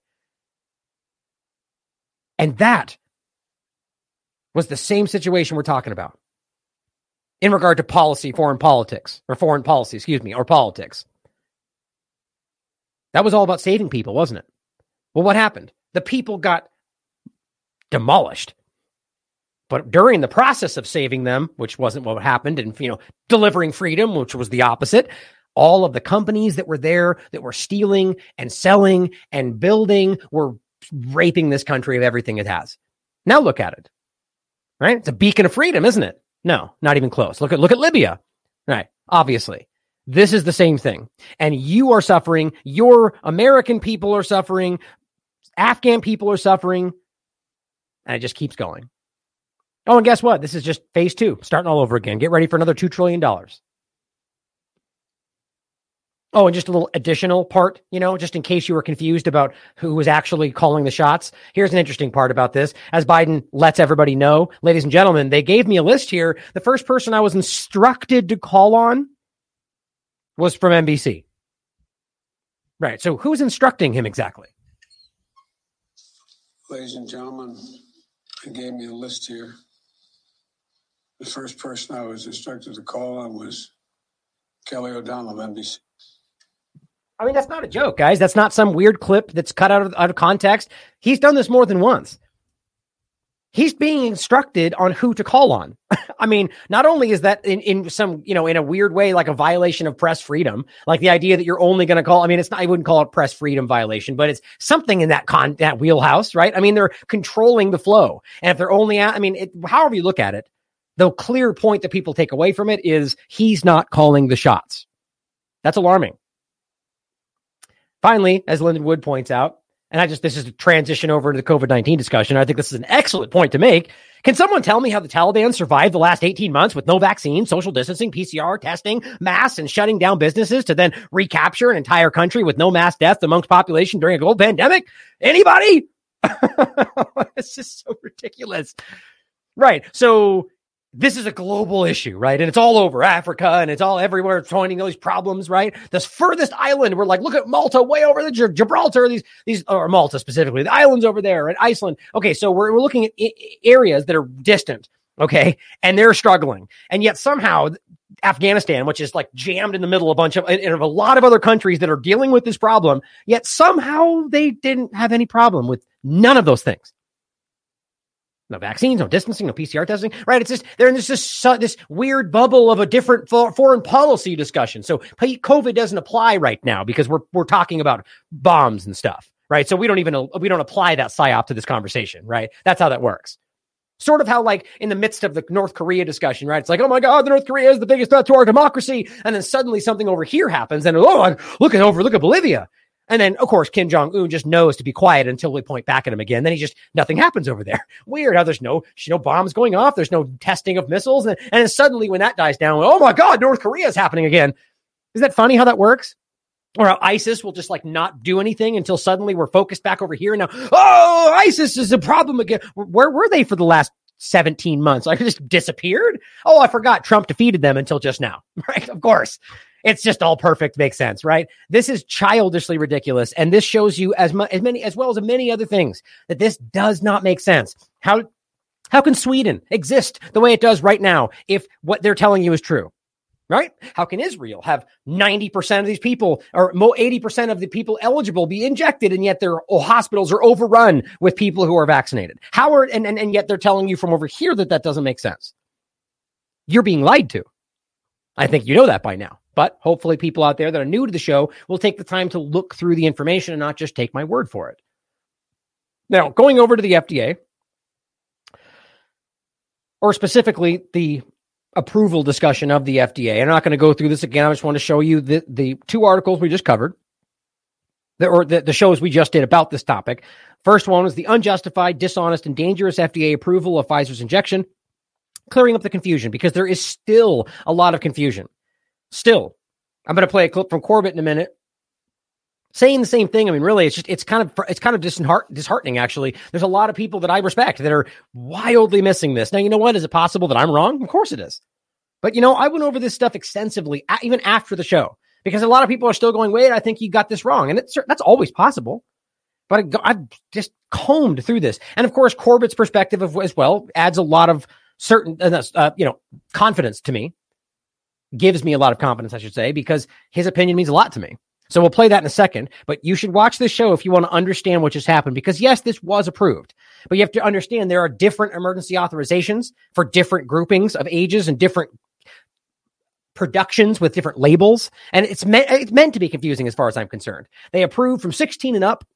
And that was the same situation we're talking about in regard to policy, foreign politics, or foreign policy, excuse me, or politics. That was all about saving people, wasn't it? Well, what happened? The people got demolished. But during the process of saving them, which wasn't what happened, and, you know, delivering freedom, which was the opposite, all of the companies that were there that were stealing and selling and building were raping this country of everything it has. Now look at it. Right? It's a beacon of freedom, isn't it? No, not even close. Look at, look at Libya. Right. Obviously, this is the same thing. And you are suffering. Your American people are suffering. Afghan people are suffering. And it just keeps going. Oh, and guess what? This is just phase two, starting all over again. Get ready for another two trillion dollars. Oh, and just a little additional part, you know, just in case you were confused about who was actually calling the shots. Here's an interesting part about this. As Biden lets everybody know, ladies and gentlemen, they gave me a list here. The first person I was instructed to call on was from N B C. Right. So who's instructing him exactly? Ladies and gentlemen, they gave me a list here. The first person I was instructed to call on was Kelly O'Donnell of N B C. I mean, that's not a joke, guys. That's not some weird clip that's cut out of, out of context. He's done this more than once. He's being instructed on who to call on. I mean, not only is that in, in some, you know, in a weird way, like a violation of press freedom, like the idea that you're only going to call, I mean, it's not, I wouldn't call it press freedom violation, but it's something in that con that wheelhouse, right? I mean, they're controlling the flow. And if they're only at, I mean, it, however you look at it, the clear point that people take away from it is he's not calling the shots. That's alarming. Finally, as Lyndon Wood points out, and I just, this is a transition over to the COVID nineteen discussion. I think this is an excellent point to make. Can someone tell me how the Taliban survived the last eighteen months with no vaccine, social distancing, P C R testing, masks, and shutting down businesses to then recapture an entire country with no mass deaths amongst population during a global pandemic? Anybody? It's just so ridiculous. Right. So this is a global issue, right? And it's all over Africa and it's all everywhere. It's pointing those problems, right? This furthest island, we're like, look at Malta way over the G- Gibraltar, these, these, or Malta specifically, the islands over there and Iceland. Okay. So we're, we're looking at I- areas that are distant. Okay. And they're struggling. And yet somehow Afghanistan, which is like jammed in the middle of a bunch of, and of a lot of other countries that are dealing with this problem, yet somehow they didn't have any problem with none of those things. No vaccines, no distancing, no P C R testing, right? It's just, they're in this, this, this weird bubble of a different for, foreign policy discussion. So COVID doesn't apply right now because we're, we're talking about bombs and stuff, right? So we don't even, we don't apply that psyop to this conversation, right? That's how that works. Sort of how like in the midst of the North Korea discussion, right? It's like, oh my God, the North Korea is the biggest threat to our democracy. And then suddenly something over here happens and oh, look at over, look at Bolivia. And then, of course, Kim Jong-un just knows to be quiet until we point back at him again. Then he just, nothing happens over there. Weird how there's no, no bombs going off. There's no testing of missiles. And, and then suddenly when that dies down, oh my God, North Korea is happening again. Isn't that funny how that works? Or how ISIS will just like not do anything until suddenly we're focused back over here. And now, oh, ISIS is a problem again. Where were they for the last seventeen months? Like just disappeared? Oh, I forgot Trump defeated them until just now, right? Of course. It's just all perfect. Makes sense, right? This is childishly ridiculous. And this shows you as much, as many, as well as many other things that this does not make sense. How, how can Sweden exist the way it does right now if what they're telling you is true, right? How can Israel have ninety percent of these people or eighty percent of the people eligible be injected and yet their hospitals are overrun with people who are vaccinated? How are, and, and, and yet they're telling you from over here that that doesn't make sense. You're being lied to. I think you know that by now. But hopefully people out there that are new to the show will take the time to look through the information and not just take my word for it. Now, going over to the F D A, or specifically the approval discussion of the F D A. I'm not going to go through this again. I just want to show you the, the two articles we just covered, the, or the, the shows we just did about this topic. First one was the unjustified, dishonest, and dangerous F D A approval of Pfizer's injection, clearing up the confusion because there is still a lot of confusion. Still, I'm going to play a clip from Corbett in a minute saying the same thing. I mean, really, it's just, it's kind of, it's kind of disheart- disheartening, actually. There's a lot of people that I respect that are wildly missing this. Now, you know what? Is it possible that I'm wrong? Of course it is. But, you know, I went over this stuff extensively, even after the show, because a lot of people are still going, wait, I think you got this wrong. And it's, that's always possible. But I, I've just combed through this. And of course, Corbett's perspective of, as well adds a lot of certain, uh, you know, confidence to me. Gives me a lot of confidence, I should say, because his opinion means a lot to me. So we'll play that in a second, but you should watch this show if you want to understand what just happened, because yes, this was approved, but you have to understand there are different emergency authorizations for different groupings of ages and different productions with different labels. And it's meant, it's meant to be confusing as far as I'm concerned. They approved from sixteen and up,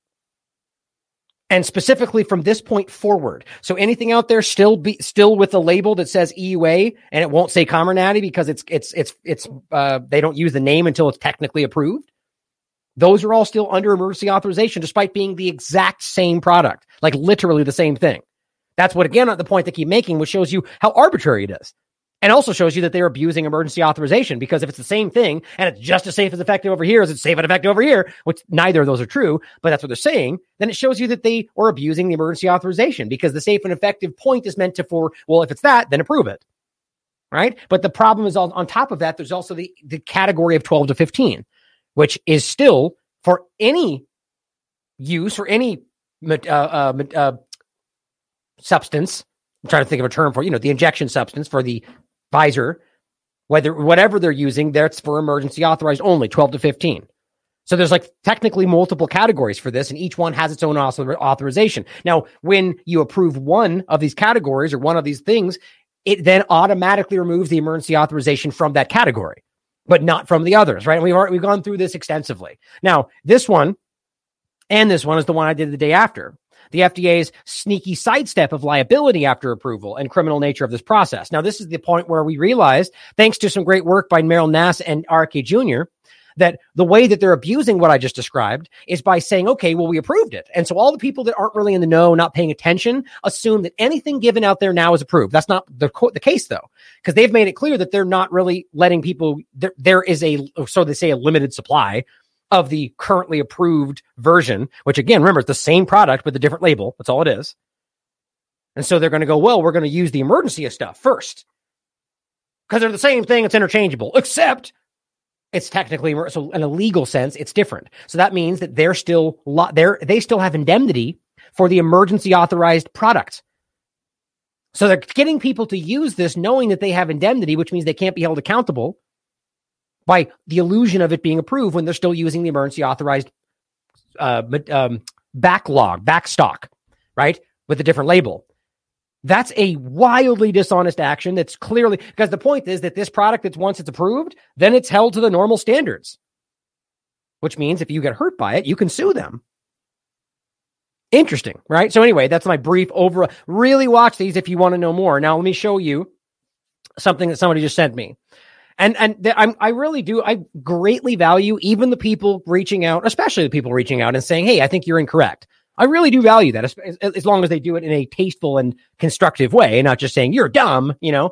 and specifically from this point forward. So anything out there still be still with a label that says E U A and it won't say Comirnaty because it's it's it's it's uh they don't use the name until it's technically approved. Those are all still under emergency authorization despite being the exact same product, like literally the same thing. That's what, again, the point they keep making, which shows you how arbitrary it is. And also shows you that they're abusing emergency authorization, because if it's the same thing and it's just as safe as effective over here as it's safe and effective over here, which neither of those are true, but that's what they're saying, then it shows you that they are abusing the emergency authorization, because the safe and effective point is meant to for, well, if it's that, then approve it. Right? But the problem is on, on top of that, there's also the, the category of twelve to fifteen, which is still for any use for any uh, uh, uh, substance. I'm trying to think of a term for, you know, the injection substance for the Pfizer, whether whatever they're using, that's for emergency authorized only, twelve to fifteen. So there's like technically multiple categories for this, and each one has its own authorization. Now, when you approve one of these categories or one of these things, it then automatically removes the emergency authorization from that category, but not from the others, right? And we've already, we've gone through this extensively. Now, this one and this one is the one I did the day after. The F D A's sneaky sidestep of liability after approval and criminal nature of this process. Now, this is the point where we realized, thanks to some great work by Meryl Nass and R K Junior, that the way that they're abusing what I just described is by saying, okay, well, we approved it. And so all the people that aren't really in the know, not paying attention, assume that anything given out there now is approved. That's not the, co- the case, though, because they've made it clear that they're not really letting people, there, there is a, so they say, a limited supply of the currently approved version, which again, remember, it's the same product with a different label. That's all it is. And so they're going to go, well, we're going to use the emergency stuff first because they're the same thing. It's interchangeable, except it's technically, so in a legal sense, it's different. So that means that they're still, they're, they still have indemnity for the emergency authorized product. So they're getting people to use this knowing that they have indemnity, which means they can't be held accountable by the illusion of it being approved when they're still using the emergency authorized uh, um, backlog, backstock, right? With a different label. That's a wildly dishonest action. That's clearly, because the point is that this product, that's once it's approved, then it's held to the normal standards, which means if you get hurt by it, you can sue them. Interesting, right? So anyway, that's my brief over. Really watch these if you want to know more. Now, let me show you something that somebody just sent me. And and th- I'm, I really do. I greatly value even the people reaching out, especially the people reaching out and saying, hey, I think you're incorrect. I really do value that, as, as long as they do it in a tasteful and constructive way and not just saying, you're dumb, you know.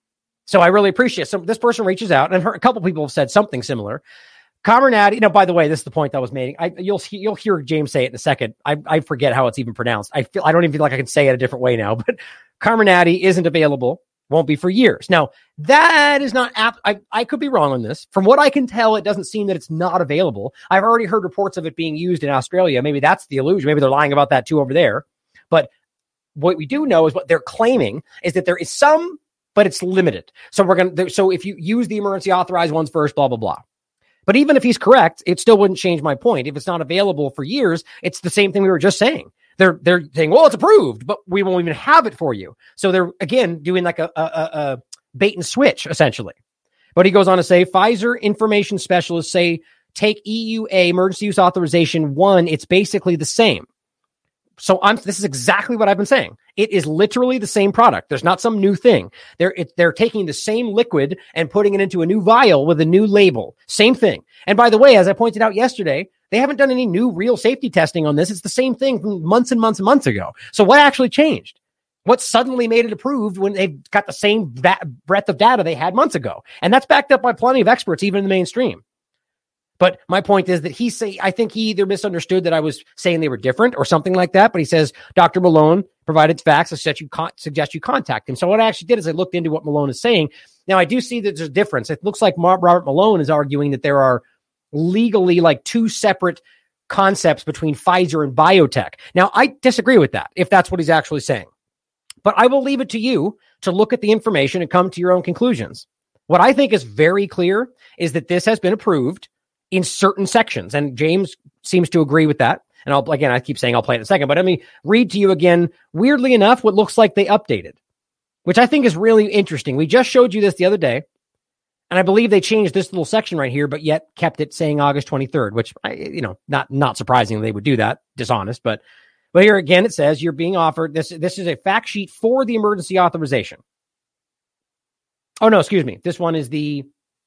So I really appreciate it. So this person reaches out, and I've heard a couple people have said something similar. Comirnaty, you know, by the way, this is the point that I was making. I, you'll, you'll hear James say it in a second. I, I forget how it's even pronounced. I feel I don't even feel like I can say it a different way now, but Comirnaty isn't available. Won't be for years. Now, that is not apt. I, I could be wrong on this. From what I can tell, it doesn't seem that it's not available. I've already heard reports of it being used in Australia. Maybe that's the illusion. Maybe they're lying about that too over there. But what we do know is what they're claiming is that there is some, but it's limited. So we're going to, so if you use the emergency authorized ones first, blah, blah, blah. But even if he's correct, it still wouldn't change my point. If it's not available for years, it's the same thing we were just saying. They're they're saying, well, it's approved, but we won't even have it for you. So they're, again, doing like a, a, a bait and switch, essentially. But he goes on to say, Pfizer information specialists say, take E U A, emergency use authorization one, it's basically the same. So I'm, this is exactly what I've been saying. It is literally the same product. There's not some new thing. They're it, they're taking the same liquid and putting it into a new vial with a new label. Same thing. And by the way, as I pointed out yesterday, they haven't done any new real safety testing on this. It's the same thing from months and months and months ago. So what actually changed? What suddenly made it approved when they've got the same va- breadth of data they had months ago? And that's backed up by plenty of experts, even in the mainstream. But my point is that he say, I think he either misunderstood that I was saying they were different or something like that. But he says, Doctor Malone provided facts. I suggest you, con- suggest you contact him. So what I actually did is I looked into what Malone is saying. Now, I do see that there's a difference. It looks like Mar- Robert Malone is arguing that there are legally like two separate concepts between Pfizer and biotech. Now, I disagree with that, if that's what he's actually saying. But I will leave it to you to look at the information and come to your own conclusions. What I think is very clear is that this has been approved in certain sections. And James seems to agree with that. And I'll, again, I keep saying I'll play it in a second, but let me read to you again, weirdly enough, what looks like they updated, which I think is really interesting. We just showed you this the other day. And I believe they changed this little section right here, but yet kept it saying August twenty-third, which, you know, not not surprising they would do that, dishonest. But but here again, it says you're being offered, this, this is a fact sheet for the emergency authorization. Oh, no, excuse me. This one is the,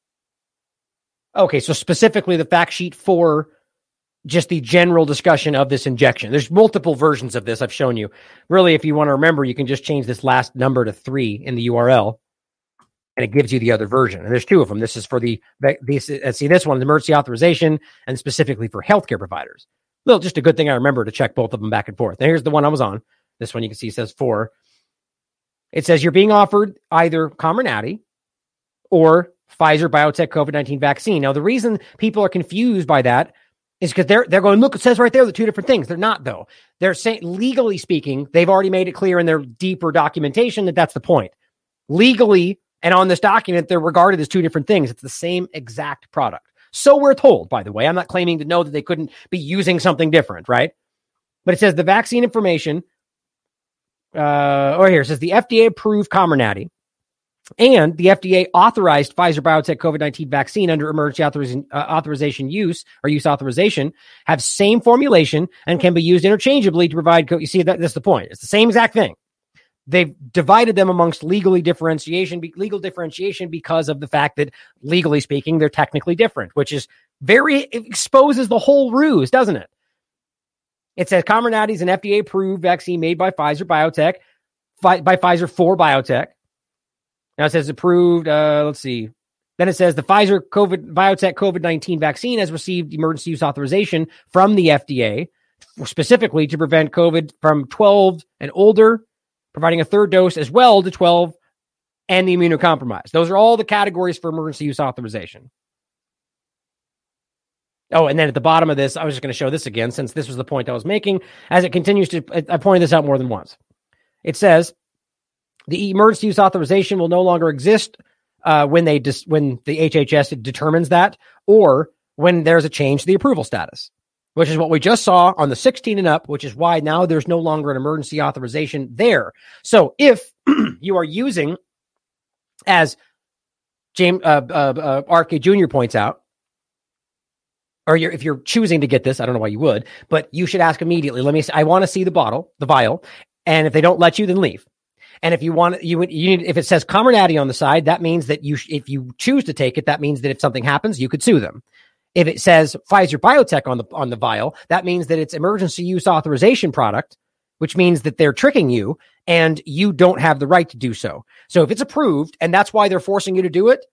okay, so specifically the fact sheet for just the general discussion of this injection. There's multiple versions of this I've shown you. Really, if you want to remember, you can just change this last number to three in the U R L. And it gives you the other version. And there's two of them. This is for the, these, uh, see, this one is emergency authorization and specifically for healthcare providers. Well, just a good thing I remember to check both of them back and forth. Now, here's the one I was on. This one you can see says four. It says you're being offered either Comirnaty or Pfizer BioNTech COVID nineteen vaccine. Now, the reason people are confused by that is because they're they're going, look, it says right there the two different things. They're not, though. They're saying, legally speaking, they've already made it clear in their deeper documentation that that's the point. Legally, and on this document, they're regarded as two different things. It's the same exact product. So we're told, by the way. I'm not claiming to know that they couldn't be using something different, right? But it says the vaccine information, uh, or here, it says the F D A-approved Comirnaty and the F D A authorized Pfizer BioNTech COVID nineteen vaccine under emergency authorization, uh, authorization use or use authorization have same formulation and can be used interchangeably to provide, co- you see, that, that's the point. It's the same exact thing. They've divided them amongst legally differentiation, legal differentiation because of the fact that, legally speaking, they're technically different, which is very it exposes the whole ruse, doesn't it? It says Comirnaty is an F D A-approved vaccine made by Pfizer Biotech, fi- by Pfizer for biotech. Now it says approved, uh, let's see. Then it says the Pfizer COVID biotech COVID nineteen vaccine has received emergency use authorization from the F D A, specifically to prevent COVID from twelve and older, providing a third dose as well to twelve and the immunocompromised. Those are all the categories for emergency use authorization. Oh, and then at the bottom of this, I was just going to show this again, since this was the point I was making, as it continues to, I pointed this out more than once. It says the emergency use authorization will no longer exist uh, when they dis- when the H H S determines that, or when there's a change to the approval status, which is what we just saw on the sixteen and up, which is why now there's no longer an emergency authorization there. So if you are using, as James uh, uh, uh, R K Junior points out, or you're, if you're choosing to get this, I don't know why you would, but you should ask immediately. Let me, I want to see the bottle, the vial, and if they don't let you, then leave. And if you want, you, you need, if it says Comirnaty on the side, that means that you, if you choose to take it, that means that if something happens, you could sue them. If it says Pfizer Biotech on the on the vial, that means that it's emergency use authorization product, which means that they're tricking you and you don't have the right to do so. So if it's approved and that's why they're forcing you to do it,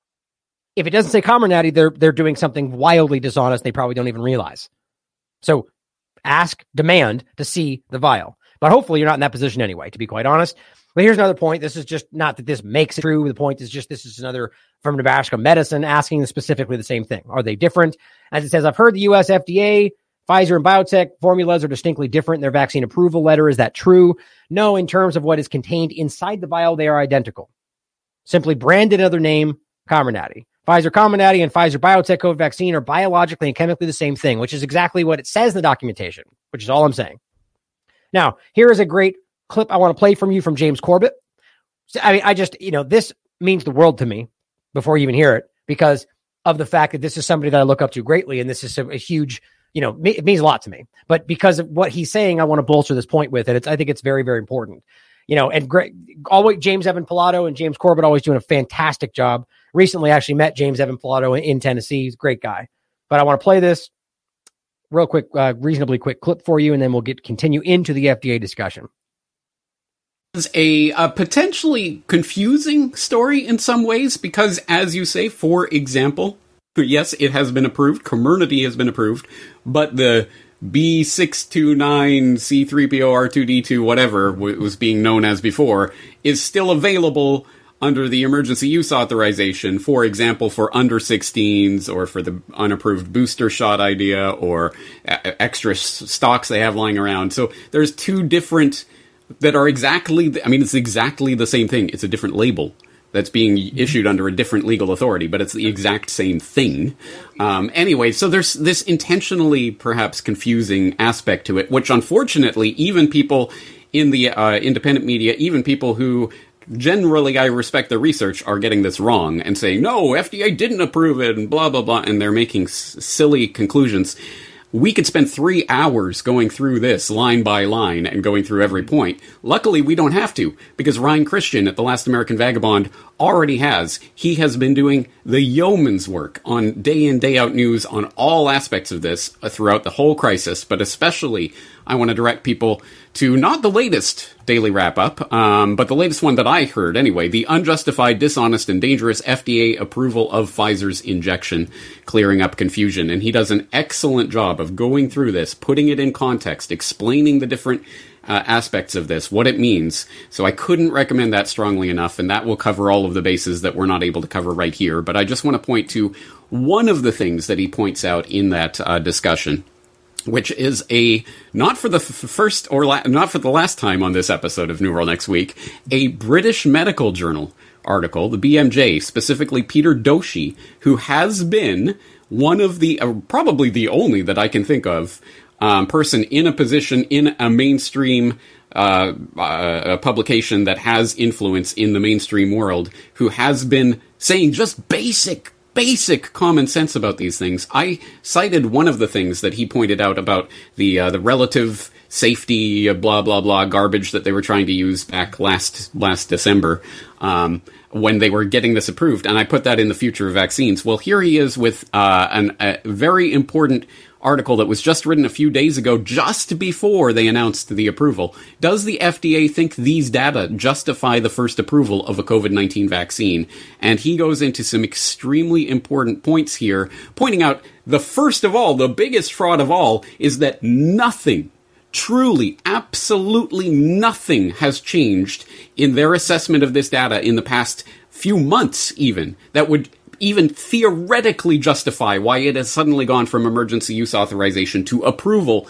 if it doesn't say Comirnaty, they're they're doing something wildly dishonest. They probably don't even realize. So ask, demand to see the vial. But hopefully you're not in that position anyway, to be quite honest. But here's another point. This is just not that this makes it true. The point is just this is another from Nebraska Medicine asking specifically the same thing. Are they different? As it says, I've heard the U S F D A, Pfizer and biotech formulas are distinctly different in their vaccine approval letter. Is that true? No, in terms of what is contained inside the vial, they are identical. Simply branded another name, Comirnaty. Pfizer Comirnaty and Pfizer Biotech COVID vaccine are biologically and chemically the same thing, which is exactly what it says in the documentation, which is all I'm saying. Now, here is a great clip I want to play from you from James Corbett. I mean, I just, you know, this means the world to me before you even hear it because of the fact that this is somebody that I look up to greatly. And this is a, a huge, you know, it means a lot to me. But because of what he's saying, I want to bolster this point with it. It's, I think it's very, very important. You know, and great, always James Evan Pilato and James Corbett always doing a fantastic job. Recently, I actually met James Evan Pilato in, in Tennessee. He's a great guy. But I want to play this real quick, uh, reasonably quick clip for you, and then we'll get continue into the F D A discussion. It's a, a potentially confusing story in some ways because, as you say, for example, yes, it has been approved. Comirnaty has been approved, but the B six two nine C three P O R two D two, whatever w- was being known as before, is still available under the emergency use authorization, for example, for under sixteens or for the unapproved booster shot idea or a- extra s- stocks they have lying around. So there's two different that are exactly, the, I mean, it's exactly the same thing. It's a different label that's being issued under a different legal authority, but it's the exact same thing. Um, anyway, so there's this intentionally perhaps confusing aspect to it, which unfortunately even people in the uh, independent media, even people who generally I respect the research, are getting this wrong and saying, no, F D A didn't approve it and blah, blah, blah, and they're making s- silly conclusions. We could spend three hours going through this line by line and going through every point. Luckily, we don't have to, because Ryan Christian at The Last American Vagabond already has. He has been doing the yeoman's work on day in, day out news on all aspects of this throughout the whole crisis, but especially I want to direct people to not the latest daily wrap-up, um, but the latest one that I heard anyway, the unjustified, dishonest, and dangerous F D A approval of Pfizer's injection, clearing up confusion. And he does an excellent job of going through this, putting it in context, explaining the different uh, aspects of this, what it means. So I couldn't recommend that strongly enough, and that will cover all of the bases that we're not able to cover right here. But I just want to point to one of the things that he points out in that uh, discussion, which is a, not for the f- first or la- not for the last time on this episode of New World Next Week, a British Medical Journal article, the B M J, specifically Peter Doshi, who has been one of the, uh, probably the only that I can think of, um, person in a position in a mainstream uh, uh, a publication that has influence in the mainstream world, who has been saying just basic basic common sense about these things. I cited one of the things that he pointed out about the uh, the relative safety, uh, blah, blah, blah, garbage that they were trying to use back last last December um, when they were getting this approved. And I put that in the future of vaccines. Well, here he is with uh, an, a very important article that was just written a few days ago, just before they announced the approval. Does the F D A think these data justify the first approval of a COVID nineteen vaccine? And he goes into some extremely important points here, pointing out the first of all, the biggest fraud of all, is that nothing, truly, absolutely nothing has changed in their assessment of this data in the past few months even, that would even theoretically justify why it has suddenly gone from emergency use authorization to approval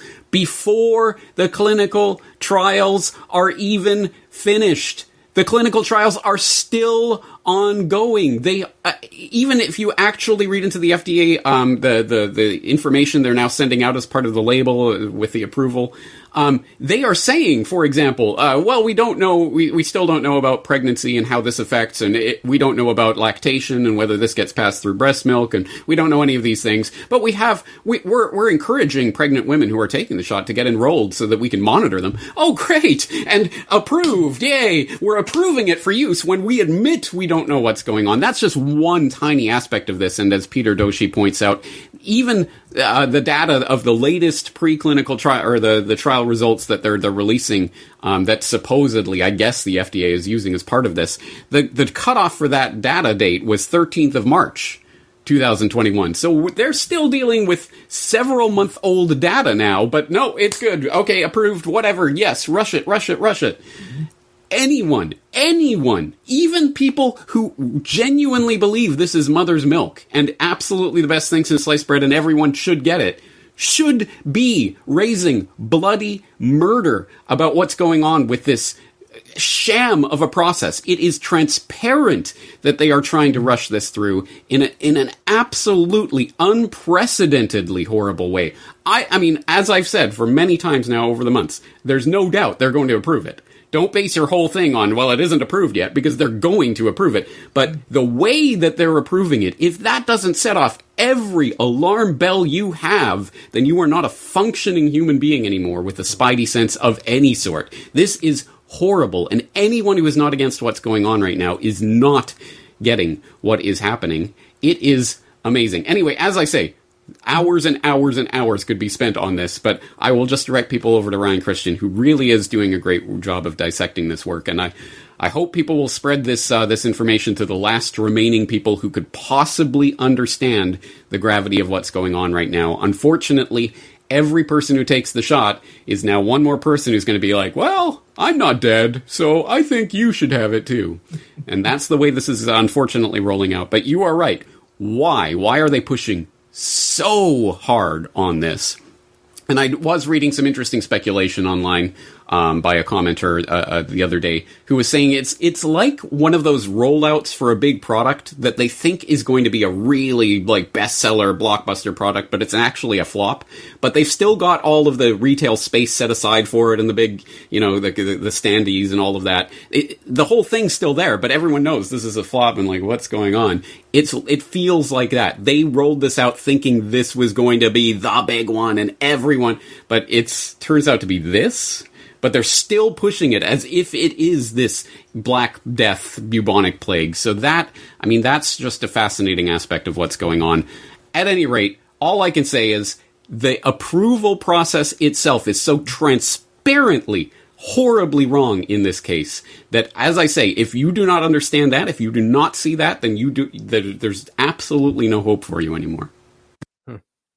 before the clinical trials are even finished. The clinical trials are still ongoing. They, uh, even if you actually read into the F D A, um, the, the, the information they're now sending out as part of the label with the approval, um, they are saying, for example, uh, well, we don't know, we, we still don't know about pregnancy and how this affects, and it, we don't know about lactation and whether this gets passed through breast milk, and we don't know any of these things, but we have, we, we're, we're encouraging pregnant women who are taking the shot to get enrolled so that we can monitor them. Oh, great! And approved! Yay! We're approving it for use when we admit we don't know what's going on. That's just one tiny aspect of this, and as Peter Doshi points out, even uh, the data of the latest preclinical trial, or the, the trial results that they're they're releasing, um, that supposedly, I guess, the F D A is using as part of this, the the cutoff for that data date was thirteenth of March, two thousand twenty-one. So they're still dealing with several month old data now, but no, it's good. Okay, approved, whatever. Yes, rush it, rush it, rush it. Mm-hmm. Anyone, anyone, even people who genuinely believe this is mother's milk and absolutely the best thing since sliced bread and everyone should get it, should be raising bloody murder about what's going on with this sham of a process. It is transparent that they are trying to rush this through in a, in an absolutely unprecedentedly horrible way. I, I mean, as I've said for many times now over the months, there's no doubt they're going to approve it. Don't base your whole thing on, well, it isn't approved yet, because they're going to approve it. But the way that they're approving it, if that doesn't set off every alarm bell you have, then you are not a functioning human being anymore with a spidey sense of any sort. This is horrible, and anyone who is not against what's going on right now is not getting what is happening. It is amazing. Anyway, as I say, hours and hours and hours could be spent on this, but I will just direct people over to Ryan Christian, who really is doing a great job of dissecting this work, and I, I hope people will spread this uh, this information to the last remaining people who could possibly understand the gravity of what's going on right now. Unfortunately, every person who takes the shot is now one more person who's going to be like, well, I'm not dead, so I think you should have it too. And that's the way this is unfortunately rolling out. But you are right. Why? Why are they pushing so hard on this? And I was reading some interesting speculation online um, by a commenter uh, uh, the other day who was saying it's it's like one of those rollouts for a big product that they think is going to be a really like bestseller blockbuster product, but it's actually a flop. But they've still got all of the retail space set aside for it and the big, you know, the the, the standees and all of that. It, the whole thing's still there, but everyone knows this is a flop and like what's going on. It's it feels like that. They rolled this out thinking this was going to be the big one and everyone, but it's turns out to be this. But they're still pushing it as if it is this Black Death bubonic plague. So that, I mean, that's just a fascinating aspect of what's going on. At any rate, all I can say is the approval process itself is so transparently, horribly wrong in this case that, as I say, if you do not understand that, if you do not see that, then you do. There's absolutely no hope for you anymore. Hmm.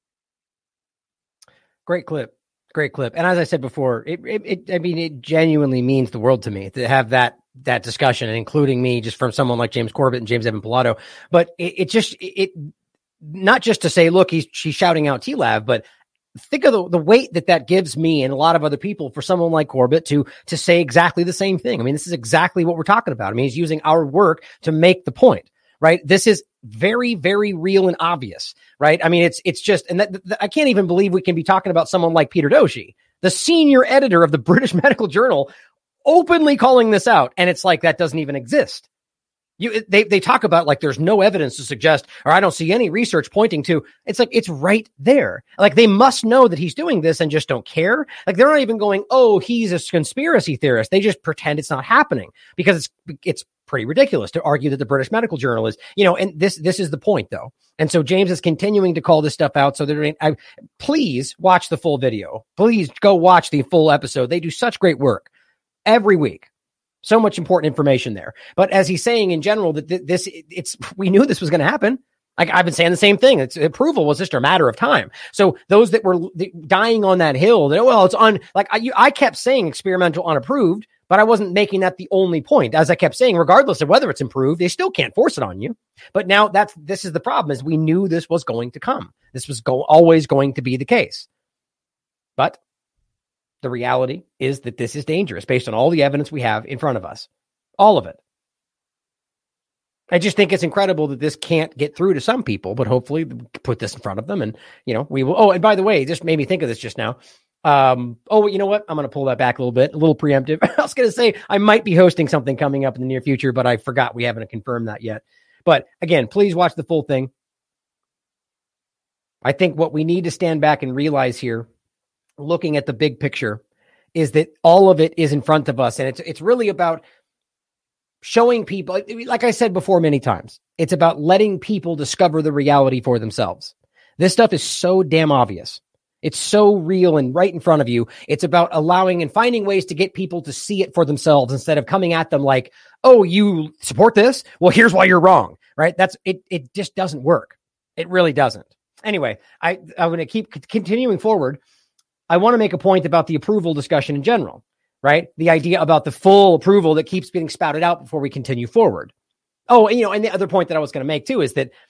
Great clip. Great clip. And as I said before, it, it, it, I mean, it genuinely means the world to me to have that, that discussion, and including me, just from someone like James Corbett and James Evan Pilato. But it, it just, it, not just to say, look, he's, she's shouting out T LAV, but think of the, the weight that that gives me and a lot of other people for someone like Corbett to, to say exactly the same thing. I mean, this is exactly what we're talking about. I mean, he's using our work to make the point, right? This is very, very real and obvious, right? I mean, it's it's just, and that, that, I can't even believe we can be talking about someone like Peter Doshi, the senior editor of the British Medical Journal, openly calling this out. And it's like, that doesn't even exist. You, they, they talk about like there's no evidence to suggest, or I don't see any research pointing to. It's like it's right there. Like they must know that he's doing this and just don't care. Like they're not even going, oh, he's a conspiracy theorist. They just pretend it's not happening because it's it's pretty ridiculous to argue that the British Medical Journal is, you know. And this this is the point though. And so James is continuing to call this stuff out. So they're I, please watch the full video. Please go watch the full episode. They do such great work every week. So much important information there. But as he's saying in general, that th- this, it's, we knew this was going to happen. Like I've been saying the same thing. It's approval was just a matter of time. So those that were dying on that hill, that, well, it's on, like I, you, I kept saying experimental unapproved, but I wasn't making that the only point. As I kept saying, regardless of whether it's improved, they still can't force it on you. But now that's, this is the problem is we knew this was going to come. This was go, always going to be the case. But the reality is that this is dangerous based on all the evidence we have in front of us. All of it. I just think it's incredible that this can't get through to some people, but hopefully put this in front of them and, you know, we will. Oh, and by the way, this made me think of this just now. Um, oh, you know what? I'm going to pull that back a little bit, a little preemptive. I was going to say I might be hosting something coming up in the near future, but I forgot we haven't confirmed that yet. But again, please watch the full thing. I think what we need to stand back and realize here, looking at the big picture, is that all of it is in front of us. And it's it's really about showing people, like I said before many times, it's about letting people discover the reality for themselves. This stuff is so damn obvious. It's so real and right in front of you. It's about allowing and finding ways to get people to see it for themselves instead of coming at them like, oh, you support this? Well, here's why you're wrong, right? That's it. It just doesn't work. It really doesn't. Anyway, I, I'm going to keep c- continuing forward. I want to make a point about the approval discussion in general, right? The idea about the full approval that keeps getting spouted out before we continue forward. Oh, and, you know, and the other point that I was going to make too is that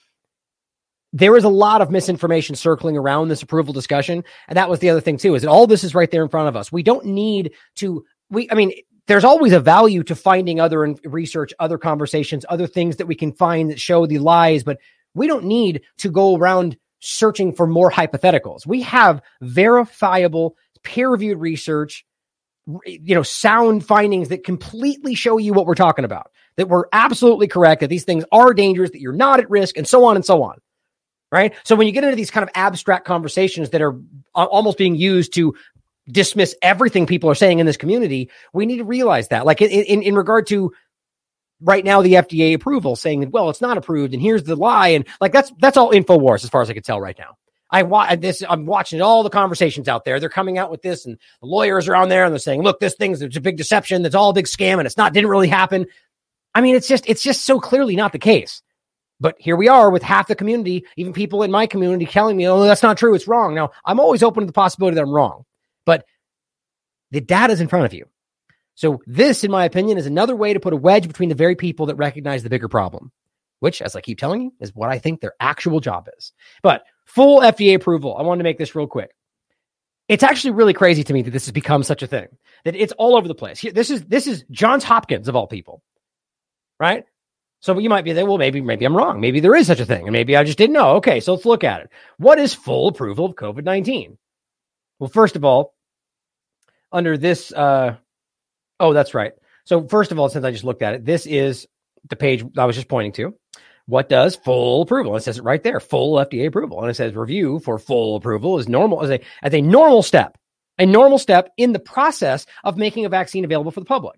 there is a lot of misinformation circling around this approval discussion. And that was the other thing too, is that all this is right there in front of us. We don't need to, we, I mean, there's always a value to finding other in- research, other conversations, other things that we can find that show the lies, but we don't need to go around searching for more hypotheticals. We have verifiable, peer-reviewed research, you know, sound findings that completely show you what we're talking about, that we're absolutely correct, that these things are dangerous, that you're not at risk, and so on and so on. Right? So when you get into these kind of abstract conversations that are almost being used to dismiss everything people are saying in this community, we need to realize that. Like in, in, in regard to right now, the F D A approval saying that, well, it's not approved and here's the lie. And like, that's, that's all InfoWars as far as I can tell right now. I wa- this, I'm watching all the conversations out there. They're coming out with this and the lawyers are on there and they're saying, look, this thing's it's a big deception. That's all a big scam and it's not, didn't really happen. I mean, it's just, it's just so clearly not the case. But here we are with half the community, even people in my community telling me, oh, that's not true. It's wrong. Now, I'm always open to the possibility that I'm wrong, but the data is in front of you. So this, in my opinion, is another way to put a wedge between the very people that recognize the bigger problem, which, as I keep telling you, is what I think their actual job is. But full F D A approval. I wanted to make this real quick. It's actually really crazy to me that this has become such a thing, that it's all over the place. Here, this is this is Johns Hopkins of all people, right? So you might be there, well, maybe, maybe I'm wrong. Maybe there is such a thing, and maybe I just didn't know. Okay, so let's look at it. What is full approval of COVID nineteen? Well, first of all, under this, uh, oh, that's right. So first of all, since I just looked at it, this is the page I was just pointing to. What does full approval? It says it right there, full F D A approval. And it says review for full approval is normal as a, as a normal step, a normal step in the process of making a vaccine available for the public.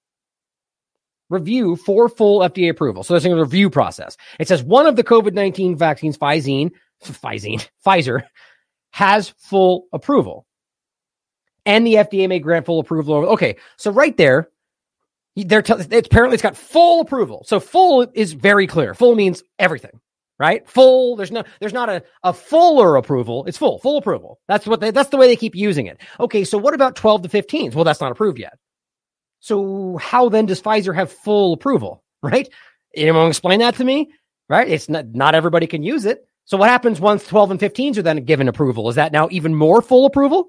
Review for full F D A approval. So there's a review process. It says one of the COVID nineteen vaccines, Pfizer, Pfizer, Pfizer, has full approval. And the F D A may grant full approval over. Okay, so right there, they're t- it's apparently it's got full approval. So full is very clear. Full means everything, right? Full. There's no, there's not a, a fuller approval. It's full, full approval. That's what they, that's the way they keep using it. Okay, so what about twelve to fifteens? Well, that's not approved yet. So how then does Pfizer have full approval, right? Anyone explain that to me, right? It's not, not everybody can use it. So what happens once twelve and fifteens are then given approval? Is that now even more full approval?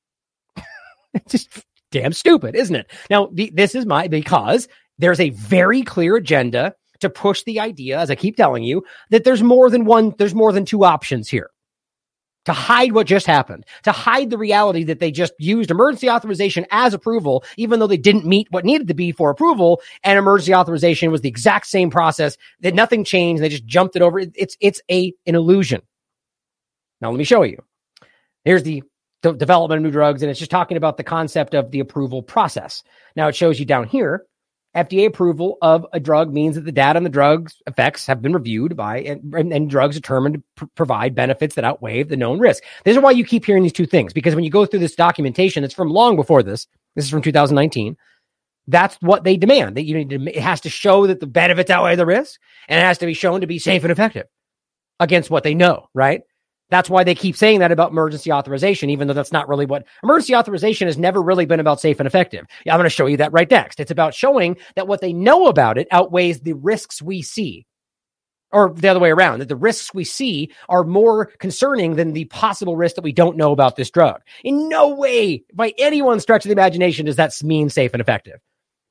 It's just damn stupid, isn't it? Now, the, this is my, because there's a very clear agenda to push the idea, as I keep telling you, that there's more than one, there's more than two options here. to hide what just happened, to hide the reality that they just used emergency authorization as approval, even though they didn't meet what needed to be for approval. And emergency authorization was the exact same process, that nothing changed. They just jumped it over. It's, it's a, an illusion. Now, let me show you. Here's the de- development of new drugs, and it's just talking about the concept of the approval process. Now, it shows you down here, F D A approval of a drug means that the data on the drug's effects have been reviewed by and, and, and drugs determined to pr- provide benefits that outweigh the known risk. This is why you keep hearing these two things, because when you go through this documentation, it's from long before this. This is from two thousand nineteen. That's what they demand. That you need to, it has to show that the benefits outweigh the risk, and it has to be shown to be safe and effective against what they know, right? That's why they keep saying that about emergency authorization, even though that's not really what emergency authorization has never really been about safe and effective. Yeah, I'm going to show you that right next. It's about showing that what they know about it outweighs the risks we see, or the other way around, that the risks we see are more concerning than the possible risk that we don't know about this drug. In no way, by anyone's stretch of the imagination, does that mean safe and effective.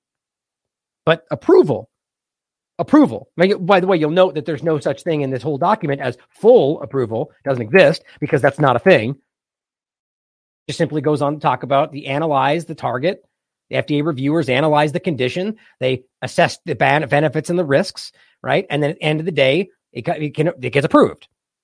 But approval Approval. By the way, you'll note that there's no such thing in this whole document as full approval. It doesn't exist because that's not a thing. It just simply goes on to talk about the analyze the target. The F D A reviewers analyze the condition. They assess the benefits and the risks, right? And then at the end of the day, it, it, can, it gets approved.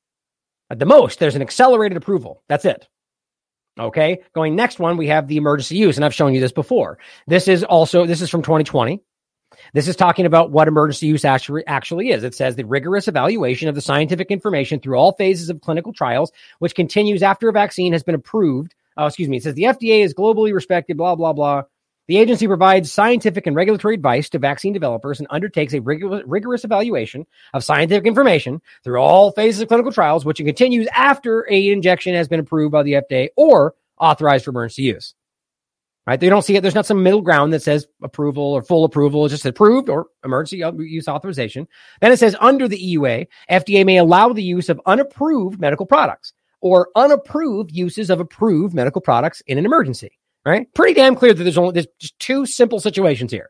At the most, there's an accelerated approval. That's it. Okay. Going next one, we have the emergency use. And I've shown you this before. This is also, this is from twenty twenty. This is talking about what emergency use actually, actually is. It says the rigorous evaluation of the scientific information through all phases of clinical trials, which continues after a vaccine has been approved. Oh, excuse me. It says the F D A is globally respected, blah, blah, blah. The agency provides scientific and regulatory advice to vaccine developers and undertakes a rigorous, rigorous evaluation of scientific information through all phases of clinical trials, which continues after an injection has been approved by the F D A or authorized for emergency use. Right? They don't see it. There's not some middle ground that says approval or full approval. It's just approved or emergency use authorization. Then it says under the E U A, F D A may allow the use of unapproved medical products or unapproved uses of approved medical products in an emergency. Right? Pretty damn clear that there's only there's just two simple situations here.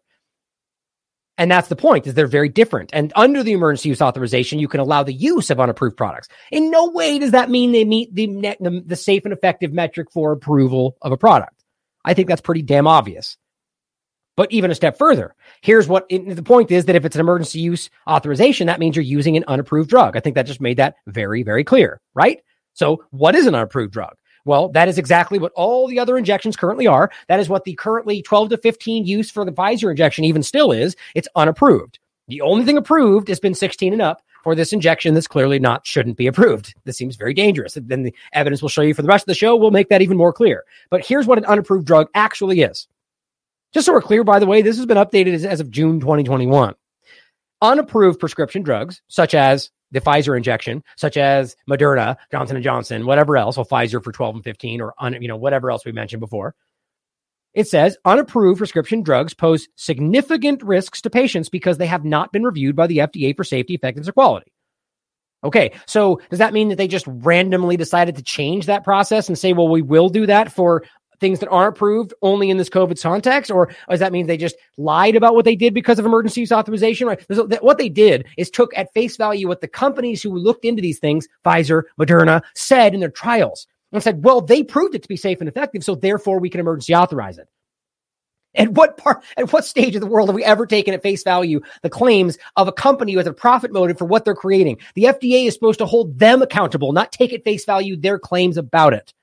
And that's the point, is they're very different. And under the emergency use authorization, you can allow the use of unapproved products. In no way does that mean they meet the, the, the safe and effective metric for approval of a product. I think that's pretty damn obvious. But even a step further, here's what it, the point is, that if it's an emergency use authorization, that means you're using an unapproved drug. I think that just made that very, very clear, right? So what is an unapproved drug? Well, that is exactly what all the other injections currently are. That is what the currently twelve to fifteen use for the Pfizer injection even still is. It's unapproved. The only thing approved has been sixteen and up for this injection. That's clearly not, shouldn't be approved. This seems very dangerous. Then the evidence we'll show you for the rest of the show will make that even more clear. But here's what an unapproved drug actually is. Just so we're clear, by the way, this has been updated as, as of June twenty twenty-one. Unapproved prescription drugs, such as the Pfizer injection, such as Moderna, Johnson and Johnson, whatever else, or Pfizer for twelve and fifteen, or un, you know whatever else we mentioned before. It says unapproved prescription drugs pose significant risks to patients because they have not been reviewed by the F D A for safety, effectiveness, or quality. Okay, so does that mean that they just randomly decided to change that process and say, well, we will do that for things that aren't approved only in this COVID context? Or does that mean they just lied about what they did because of emergency use authorization? Right? What they did is took at face value what the companies who looked into these things, Pfizer, Moderna, said in their trials, and said, well, they proved it to be safe and effective, so therefore we can emergency authorize it. At what part, at what stage of the world have we ever taken at face value the claims of a company with a profit motive for what they're creating? The F D A is supposed to hold them accountable, not take at face value their claims about it.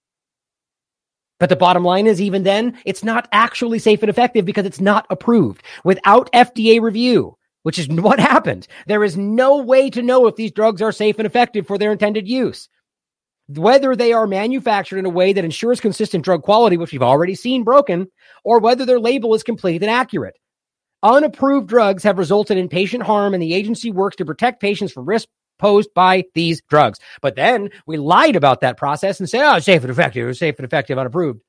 But the bottom line is, even then, it's not actually safe and effective because it's not approved. Without F D A review, which is what happened, there is no way to know if these drugs are safe and effective for their intended use. Whether they are manufactured in a way that ensures consistent drug quality, which we've already seen broken, or whether their label is complete and accurate. Unapproved drugs have resulted in patient harm, and the agency works to protect patients from risk posed by these drugs. But then we lied about that process and said, oh, it's safe and effective, it's safe and effective, unapproved.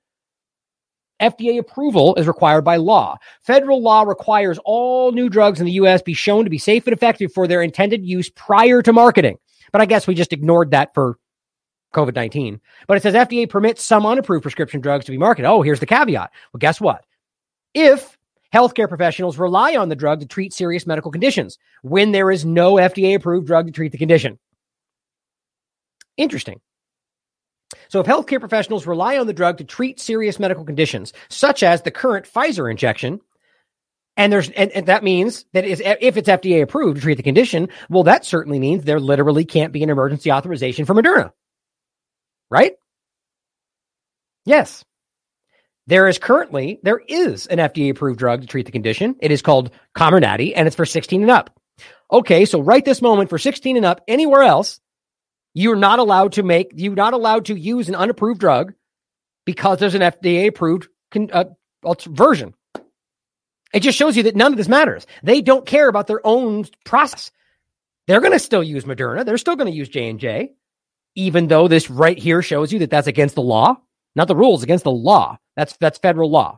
F D A approval is required by law. Federal law requires all new drugs in the U S be shown to be safe and effective for their intended use prior to marketing. But I guess we just ignored that for COVID nineteen. But it says F D A permits some unapproved prescription drugs to be marketed. Oh, here's the caveat. Well, guess what? If healthcare professionals rely on the drug to treat serious medical conditions when there is no F D A approved drug to treat the condition. Interesting. So if healthcare professionals rely on the drug to treat serious medical conditions, such as the current Pfizer injection, and there's and, and that means that is, if it's F D A approved to treat the condition, well, that certainly means there literally can't be an emergency authorization for Moderna. Right? Yes. There is currently, there is an F D A-approved drug to treat the condition. It is called Comirnaty, and it's for sixteen and up. Okay, so right this moment, for sixteen and up, anywhere else, you're not allowed to make, you're not allowed to use an unapproved drug because there's an F D A-approved uh, version. It just shows you that none of this matters. They don't care about their own process. They're going to still use Moderna. They're still going to use J and J, even though this right here shows you that that's against the law. Not the rules, against the law. That's that's federal law.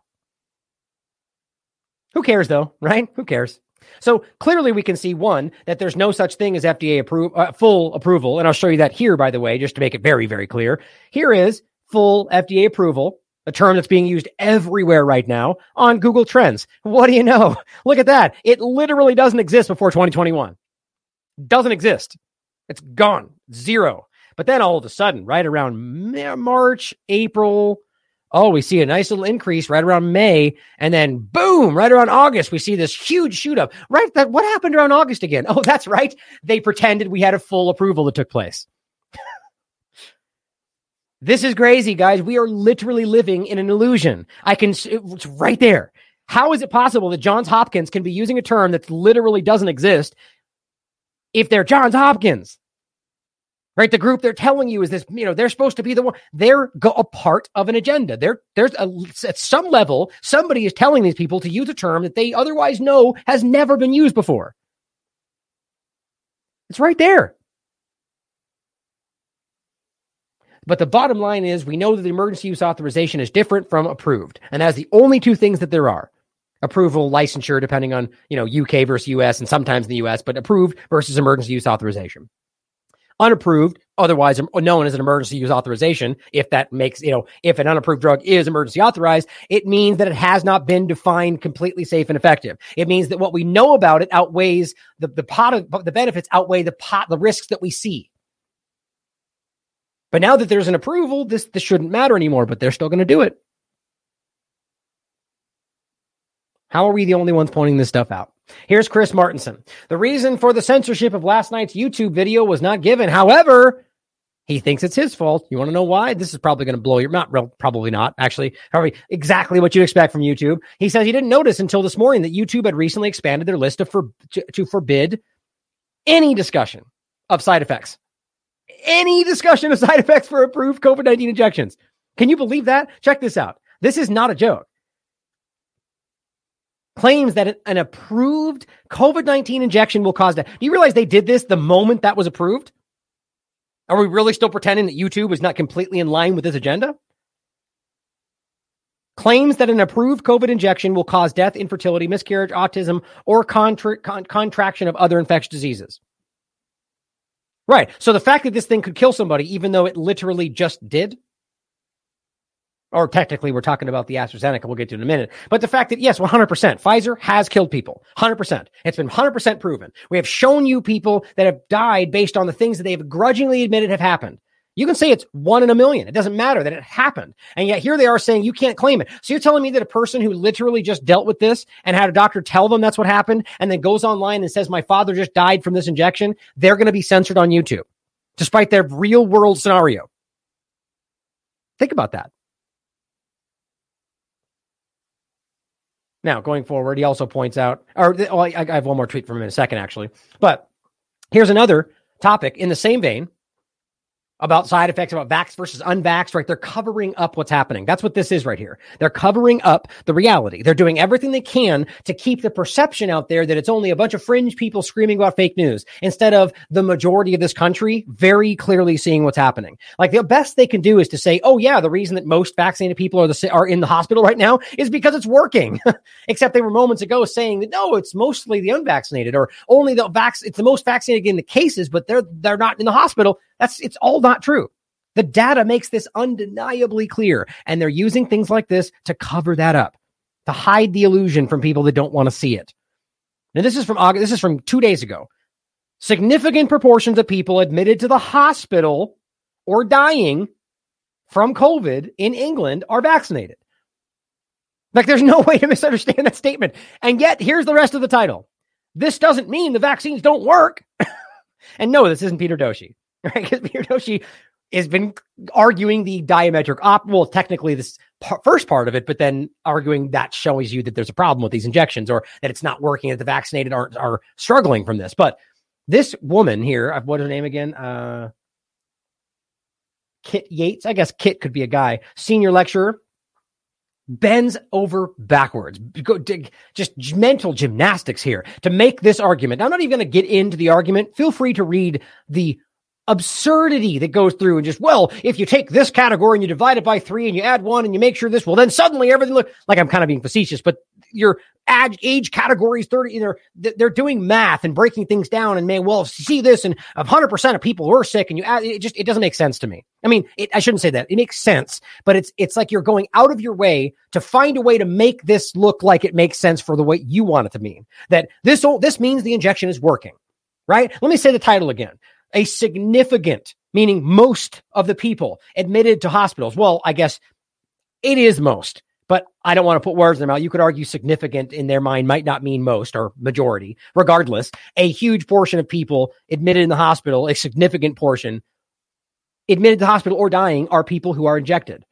Who cares, though, right? Who cares? So clearly we can see, one, that there's no such thing as F D A appro- uh, full approval. And I'll show you that here, by the way, just to make it very, very clear. Here is full F D A approval, a term that's being used everywhere right now on Google Trends. What do you know? Look at that. It literally doesn't exist before twenty twenty-one. Doesn't exist. It's gone. Zero. But then all of a sudden, right around March, April, oh, we see a nice little increase right around May. And then boom, right around August, we see this huge shoot up. Right? That, what happened around August again? Oh, that's right. They pretended we had a full approval that took place. This is crazy, guys. We are literally living in an illusion. I can, it's right there. How is it possible that Johns Hopkins can be using a term that literally doesn't exist if they're Johns Hopkins? Right, the group they're telling you is this, you know, they're supposed to be the one. They're go- a part of an agenda. There, there's a, at some level, somebody is telling these people to use a term that they otherwise know has never been used before. It's right there. But the bottom line is we know that the emergency use authorization is different from approved. And that's the only two things that there are. Approval, licensure, depending on, you know, U K versus U S and sometimes in the U S, but approved versus emergency use authorization. Unapproved, otherwise known as an emergency use authorization, if that makes, you know, if an unapproved drug is emergency authorized, it means that it has not been defined completely safe and effective. It means that what we know about it outweighs the, the pot of the benefits outweigh the pot, the risks that we see. But now that there's an approval, this, this shouldn't matter anymore, but they're still going to do it. How are we the only ones pointing this stuff out? Here's Chris Martenson. The reason for the censorship of last night's YouTube video was not given. However, he thinks it's his fault. You want to know why? This is probably going to blow your not probably not actually probably exactly what you'd expect from YouTube. He says he didn't notice until this morning that YouTube had recently expanded their list of for, to, to forbid any discussion of side effects. Any discussion of side effects for approved COVID nineteen injections. Can you believe that? Check this out. This is not a joke. Claims that an approved COVID nineteen injection will cause death. Do you realize they did this the moment that was approved? Are we really still pretending that YouTube is not completely in line with this agenda? Claims that an approved COVID injection will cause death, infertility, miscarriage, autism, or contra- con- contraction of other infectious diseases. Right. So the fact that this thing could kill somebody, even though it literally just did, or technically we're talking about the AstraZeneca, we'll get to in a minute. But the fact that, yes, one hundred percent, Pfizer has killed people. one hundred percent. It's been one hundred percent proven. We have shown you people that have died based on the things that they've grudgingly admitted have happened. You can say it's one in a million. It doesn't matter that it happened. And yet here they are saying you can't claim it. So you're telling me that a person who literally just dealt with this and had a doctor tell them that's what happened and then goes online and says, my father just died from this injection, they're going to be censored on YouTube, despite their real world scenario. Think about that. Now, going forward, he also points out, or well, I, I have one more tweet from him in a second, actually. But here's another topic in the same vein about side effects, about vaxxed versus unvaxxed, right? They're covering up what's happening. That's what this is right here. They're covering up the reality. They're doing everything they can to keep the perception out there that it's only a bunch of fringe people screaming about fake news instead of the majority of this country very clearly seeing what's happening. Like the best they can do is to say, oh yeah, the reason that most vaccinated people are the are in the hospital right now is because it's working. Except they were moments ago saying that no, it's mostly the unvaccinated or only the vax. It's the most vaccinated in the cases, but they're they're not in the hospital. That's it's all not true. The data makes this undeniably clear, and they're using things like this to cover that up, to hide the illusion from people that don't want to see it. Now, this is from August. This is from two days ago. Significant proportions of people admitted to the hospital or dying from COVID in England are vaccinated. Like, there's no way to misunderstand that statement. And yet, here's the rest of the title. This doesn't mean the vaccines don't work. And no, this isn't Peter Doshi, right? Because Peter Doshi has been arguing the diametric op. Well, technically, this p- first part of it, but then arguing that shows you that there's a problem with these injections, or that it's not working, that the vaccinated aren't are struggling from this. But this woman here, what is her name again? Uh, Kit Yates. I guess Kit could be a guy. Senior lecturer. Bends over backwards. Go, just mental gymnastics here to make this argument. Now, I'm not even going to get into the argument. Feel free to read the absurdity that goes through and just, well, if you take this category and you divide it by three and you add one and you make sure this, well, then suddenly everything look like I'm kind of being facetious, but your age, age categories, thirty, they're, they're doing math and breaking things down and may, well, see this and one hundred percent of people were sick and you add, it just, it doesn't make sense to me. I mean, it, I shouldn't say that. It makes sense, but it's, it's like you're going out of your way to find a way to make this look like it makes sense for the way you want it to mean. That this, this means the injection is working, right? Let me say the title again. A significant, meaning most of the people admitted to hospitals. Well, I guess it is most, but I don't want to put words in their mouth. You could argue significant in their mind might not mean most or majority. Regardless, a huge portion of people admitted in the hospital, a significant portion admitted to the hospital or dying, are people who are injected.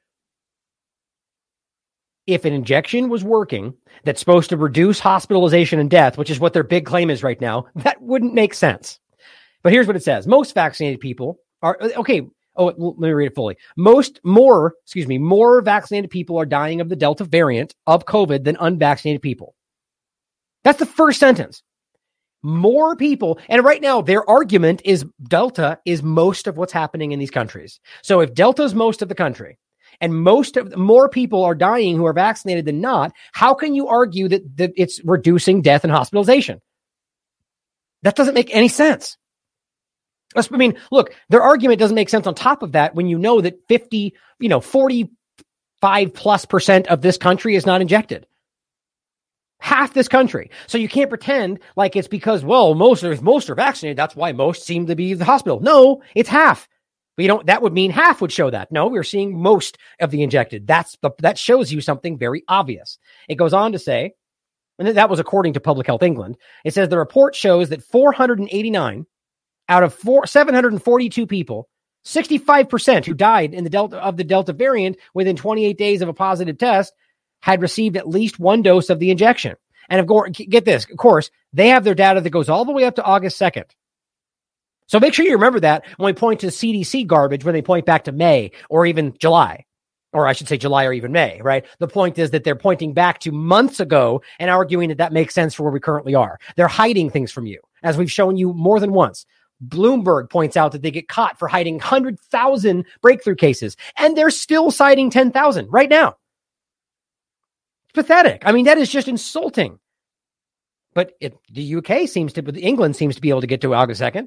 If an injection was working that's supposed to reduce hospitalization and death, which is what their big claim is right now, that wouldn't make sense. But here's what it says. Most vaccinated people are, okay, oh, let me read it fully. Most, more, excuse me, more vaccinated people are dying of the Delta variant of COVID than unvaccinated people. That's the first sentence. More people, and right now their argument is Delta is most of what's happening in these countries. So if Delta is most of the country, and most of more people are dying who are vaccinated than not, how can you argue that, that it's reducing death and hospitalization? That doesn't make any sense. I mean, look, their argument doesn't make sense on top of that when you know that fifty, you know, forty-five plus percent of this country is not injected. Half this country. So you can't pretend like it's because, well, most are, most are vaccinated. That's why most seem to be in the hospital. No, it's half. But you don't, that would mean half would show that. No, we're seeing most of the injected. That's the, that shows you something very obvious. It goes on to say, and that was according to Public Health England. It says the report shows that four hundred eighty-nine out of four, seven hundred forty-two people, sixty-five percent who died in the Delta of the Delta variant within twenty-eight days of a positive test had received at least one dose of the injection. And of course, get this, of course, they have their data that goes all the way up to August second. So make sure you remember that when we point to C D C garbage, when they point back to May or even July, or I should say July or even May, right? The point is that they're pointing back to months ago and arguing that that makes sense for where we currently are. They're hiding things from you, as we've shown you more than once. Bloomberg points out that they get caught for hiding one hundred thousand breakthrough cases, and they're still citing ten thousand right now. It's pathetic. I mean, that is just insulting. But it, the U K seems to, England seems to be able to get to August second.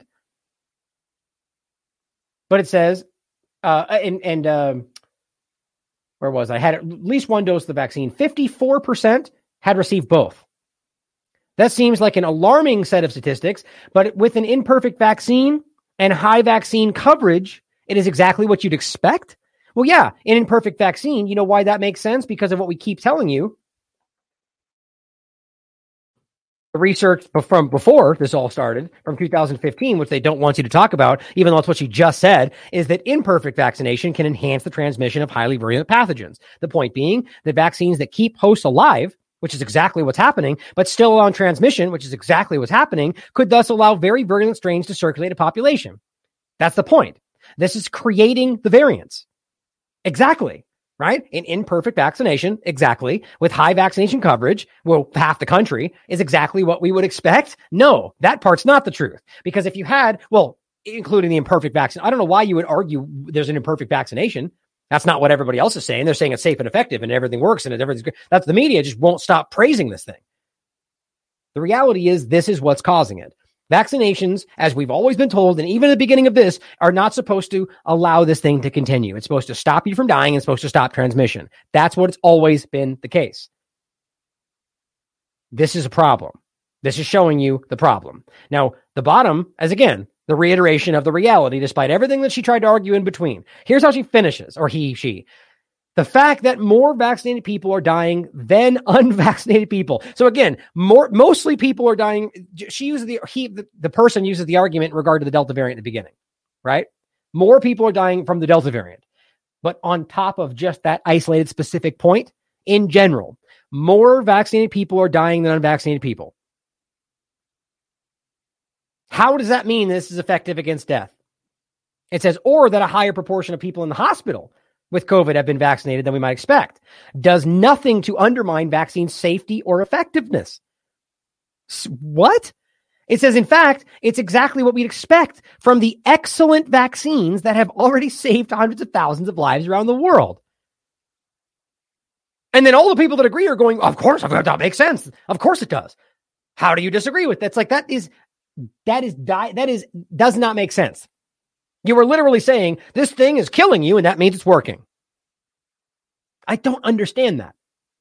But it says, uh, and, and um, where was I? Had at least one dose of the vaccine. fifty-four percent had received both. That seems like an alarming set of statistics, but with an imperfect vaccine and high vaccine coverage, it is exactly what you'd expect. Well, yeah, an imperfect vaccine, you know why that makes sense? Because of what we keep telling you. The research from before this all started, from two thousand fifteen, which they don't want you to talk about, even though it's what you just said, is that imperfect vaccination can enhance the transmission of highly virulent pathogens. The point being that vaccines that keep hosts alive, which is exactly what's happening, but still allow transmission, which is exactly what's happening, could thus allow very virulent strains to circulate a population. That's the point. This is creating the variants. Exactly. Right? An imperfect vaccination, exactly, with high vaccination coverage, well, half the country, is exactly what we would expect. No, that part's not the truth. Because if you had, well, including the imperfect vaccine, I don't know why you would argue there's an imperfect vaccination. That's not what everybody else is saying. They're saying it's safe and effective and everything works and everything's good. That's the media just won't stop praising this thing. The reality is this is what's causing it. Vaccinations, as we've always been told, and even at the beginning of this, are not supposed to allow this thing to continue. It's supposed to stop you from dying and supposed to stop transmission. That's what it's always been the case. This is a problem. This is showing you the problem. Now, the bottom, as again, The reiteration of the reality, despite everything that she tried to argue in between. Here's how she finishes, or he, she. The fact that more vaccinated people are dying than unvaccinated people. So again, more mostly people are dying. She uses the he the, the person uses the argument in regard to the Delta variant at the beginning, right? More people are dying from the Delta variant. But on top of just that isolated specific point, in general, more vaccinated people are dying than unvaccinated people. How does that mean this is effective against death? It says, or that a higher proportion of people in the hospital with COVID have been vaccinated than we might expect. Does nothing to undermine vaccine safety or effectiveness. What? It says, in fact, it's exactly what we'd expect from the excellent vaccines that have already saved hundreds of thousands of lives around the world. And then all the people that agree are going, of course, that makes sense. Of course it does. How do you disagree with that? It's like, that is, that is, that is, does not make sense. You were literally saying this thing is killing you and that means it's working. I don't understand that.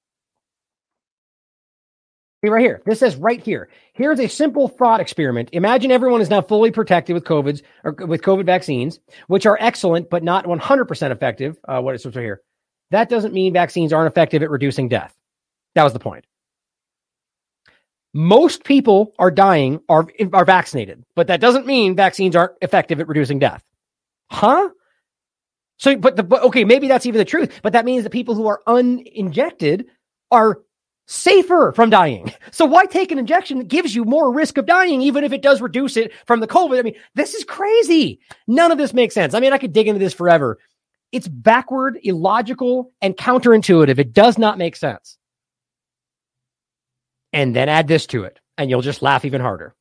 See right here. This says right here. Here's a simple thought experiment. Imagine everyone is now fully protected with COVID's or with COVID vaccines, which are excellent, but not one hundred percent effective. Uh, what is right here? That doesn't mean vaccines aren't effective at reducing death. That was the point. Most people are dying, are, are vaccinated, but that doesn't mean vaccines aren't effective at reducing death. Huh? So, but the, but okay, maybe that's even the truth, but that means that people who are uninjected are safer from dying. So why take an injection that gives you more risk of dying, even if it does reduce it from the COVID? I mean, this is crazy. None of this makes sense. I mean, I could dig into this forever. It's backward, illogical, and counterintuitive. It does not make sense. And then add this to it, and you'll just laugh even harder.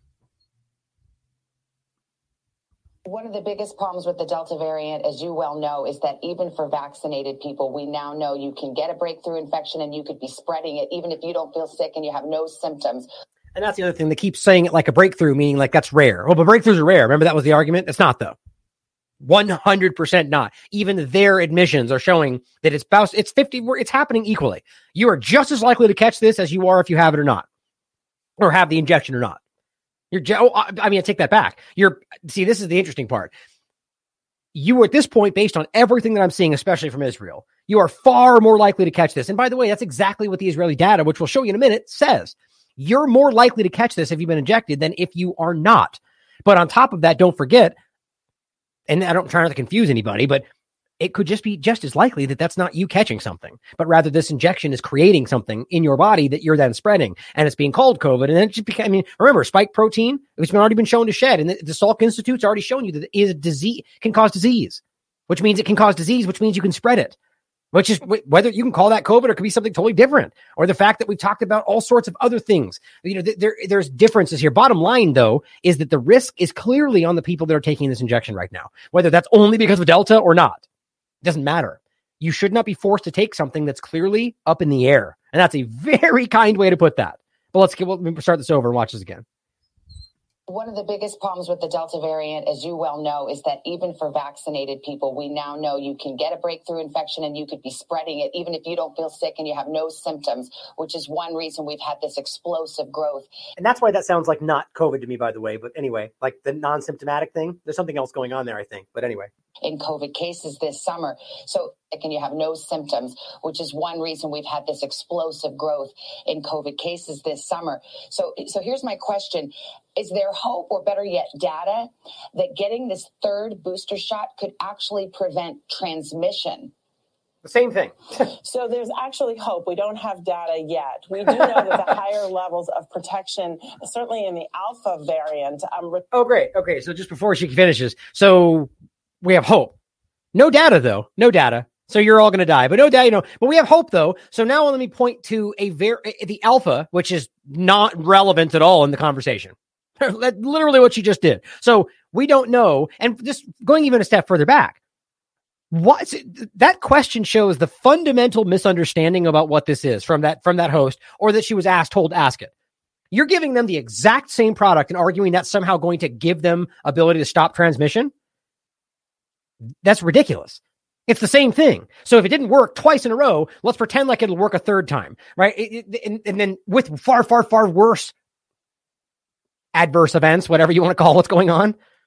One of the biggest problems with the Delta variant, as you well know, is that even for vaccinated people, we now know you can get a breakthrough infection and you could be spreading it even if you don't feel sick and you have no symptoms. And that's the other thing. They keep saying it like a breakthrough, meaning like that's rare. Well, but breakthroughs are rare. Remember that was the argument? It's not, though. one hundred percent not. Even their admissions are showing that it's about, it's fifty, it's happening equally. You are just as likely to catch this as you are if you have it or not, or have the injection or not. You're, oh, I mean, I take that back. You're, see, this is the interesting part. You at this point, based on everything that I'm seeing, especially from Israel, you are far more likely to catch this. And by the way, that's exactly what the Israeli data, which we'll show you in a minute, says. You're more likely to catch this if you've been injected than if you are not. But on top of that, don't forget, and I don't try not to confuse anybody, but it could just be just as likely that that's not you catching something, but rather this injection is creating something in your body that you're then spreading, and it's being called COVID. And then it just became, I mean, remember, spike protein, it's been already been shown to shed, and the, the Salk Institute's already shown you that it is a disease, can cause disease, which means it can cause disease, which means you can spread it, which is whether you can call that COVID or it could be something totally different, or the fact that we've talked about all sorts of other things. You know, th- there, there's differences here. Bottom line, though, is that the risk is clearly on the people that are taking this injection right now, whether that's only because of Delta or not. It doesn't matter. You should not be forced to take something that's clearly up in the air. And that's a very kind way to put that. But let's get, we'll start this over and watch this again. One of the biggest problems with the Delta variant, as you well know, is that even for vaccinated people, we now know you can get a breakthrough infection and you could be spreading it even if you don't feel sick and you have no symptoms, which is one reason we've had this explosive growth. And that's why that sounds like not COVID to me, by the way. But anyway, like the non-symptomatic thing, there's something else going on there, I think. But anyway. In COVID cases this summer. So and you have no symptoms, which is one reason we've had this explosive growth in COVID cases this summer. So, so here's my question. Is there hope, or better yet, data that getting this third booster shot could actually prevent transmission? The same thing. So there's actually hope. We don't have data yet. We do know that the higher levels of protection, certainly in the Alpha variant. Um, re- oh, great. Okay, so just before she finishes, so we have hope. No data, though. No data. So you're all going to die, but no doubt, you know, but we have hope though. So now let me point to a very, the Alpha, which is not relevant at all in the conversation. Literally what she just did. So we don't know. And just going even a step further back, what that question shows the fundamental misunderstanding about what this is from that, from that host, or that she was asked, told to ask it. You're giving them the exact same product and arguing that's somehow going to give them ability to stop transmission. That's ridiculous. It's the same thing. So if it didn't work twice in a row, let's pretend like it'll work a third time, right? It, it, and, and then with far, far, far worse adverse events, whatever you want to call what's going on,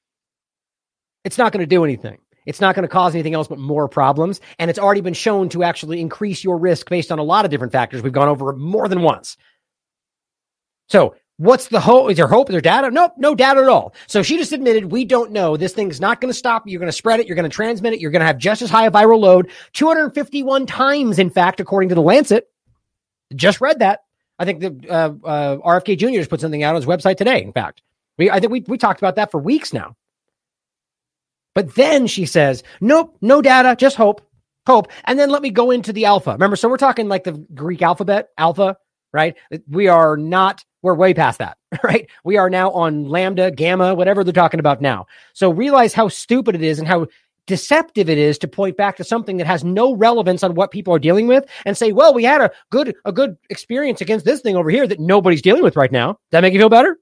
It's not going to do anything. It's not going to cause anything else but more problems. And it's already been shown to actually increase your risk based on a lot of different factors. We've gone over more than once. So what's the hope? Is there hope? Is there data? Nope, no data at all. So she just admitted, we don't know. This thing's not going to stop. You're going to spread it. You're going to transmit it. You're going to have just as high a viral load. two hundred fifty-one times, in fact, according to the Lancet. Just read that. I think the uh, uh, R F K Junior just put something out on his website today. In fact, we I think we we talked about that for weeks now. But then she says, nope, no data, just hope, hope. And then let me go into the alpha. Remember, so we're talking like the Greek alphabet, alpha, right? We are not, we're way past that, right? We are now on lambda, gamma, whatever they're talking about now. So realize how stupid it is and how deceptive it is to point back to something that has no relevance on what people are dealing with and say, well, we had a good, a good experience against this thing over here that nobody's dealing with right now. Does that make you feel better?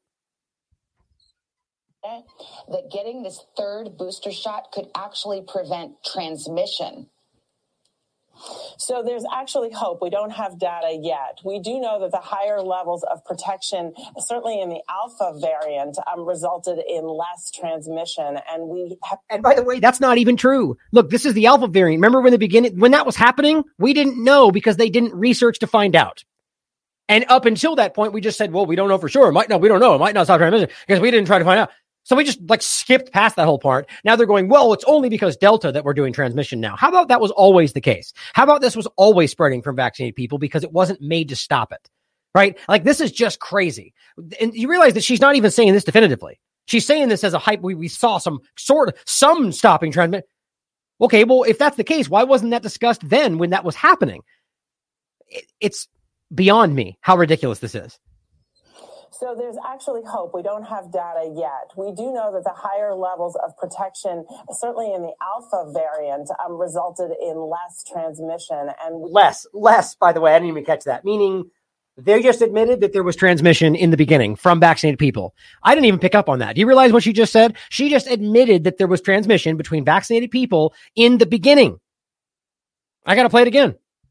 That getting this third booster shot could actually prevent transmission. So there's actually hope. We don't have data yet. We do know that the higher levels of protection, certainly in the alpha variant, um, resulted in less transmission. And we have- And by the way, that's not even true. Look, this is the alpha variant. Remember when the beginning, when that was happening, we didn't know because they didn't research to find out. And up until that point, we just said, well, we don't know for sure. It might not, we don't know. It might not stop transmission because we didn't try to find out. So we just like skipped past that whole part. Now they're going, well, it's only because Delta that we're doing transmission now. How about that was always the case? How about this was always spreading from vaccinated people because it wasn't made to stop it, right? Like this is just crazy. And you realize that she's not even saying this definitively. She's saying this as a hype. We, we saw some sort of some stopping transmission. Okay, well, if that's the case, why wasn't that discussed then when that was happening? It, it's beyond me how ridiculous this is. So there's actually hope. We don't have data yet. We do know that the higher levels of protection, certainly in the alpha variant, um, resulted in less transmission. And we- less, less, by the way, I didn't even catch that. Meaning they just admitted that there was transmission in the beginning from vaccinated people. I didn't even pick up on that. Do you realize what she just said? She just admitted that there was transmission between vaccinated people in the beginning. I got to play it again.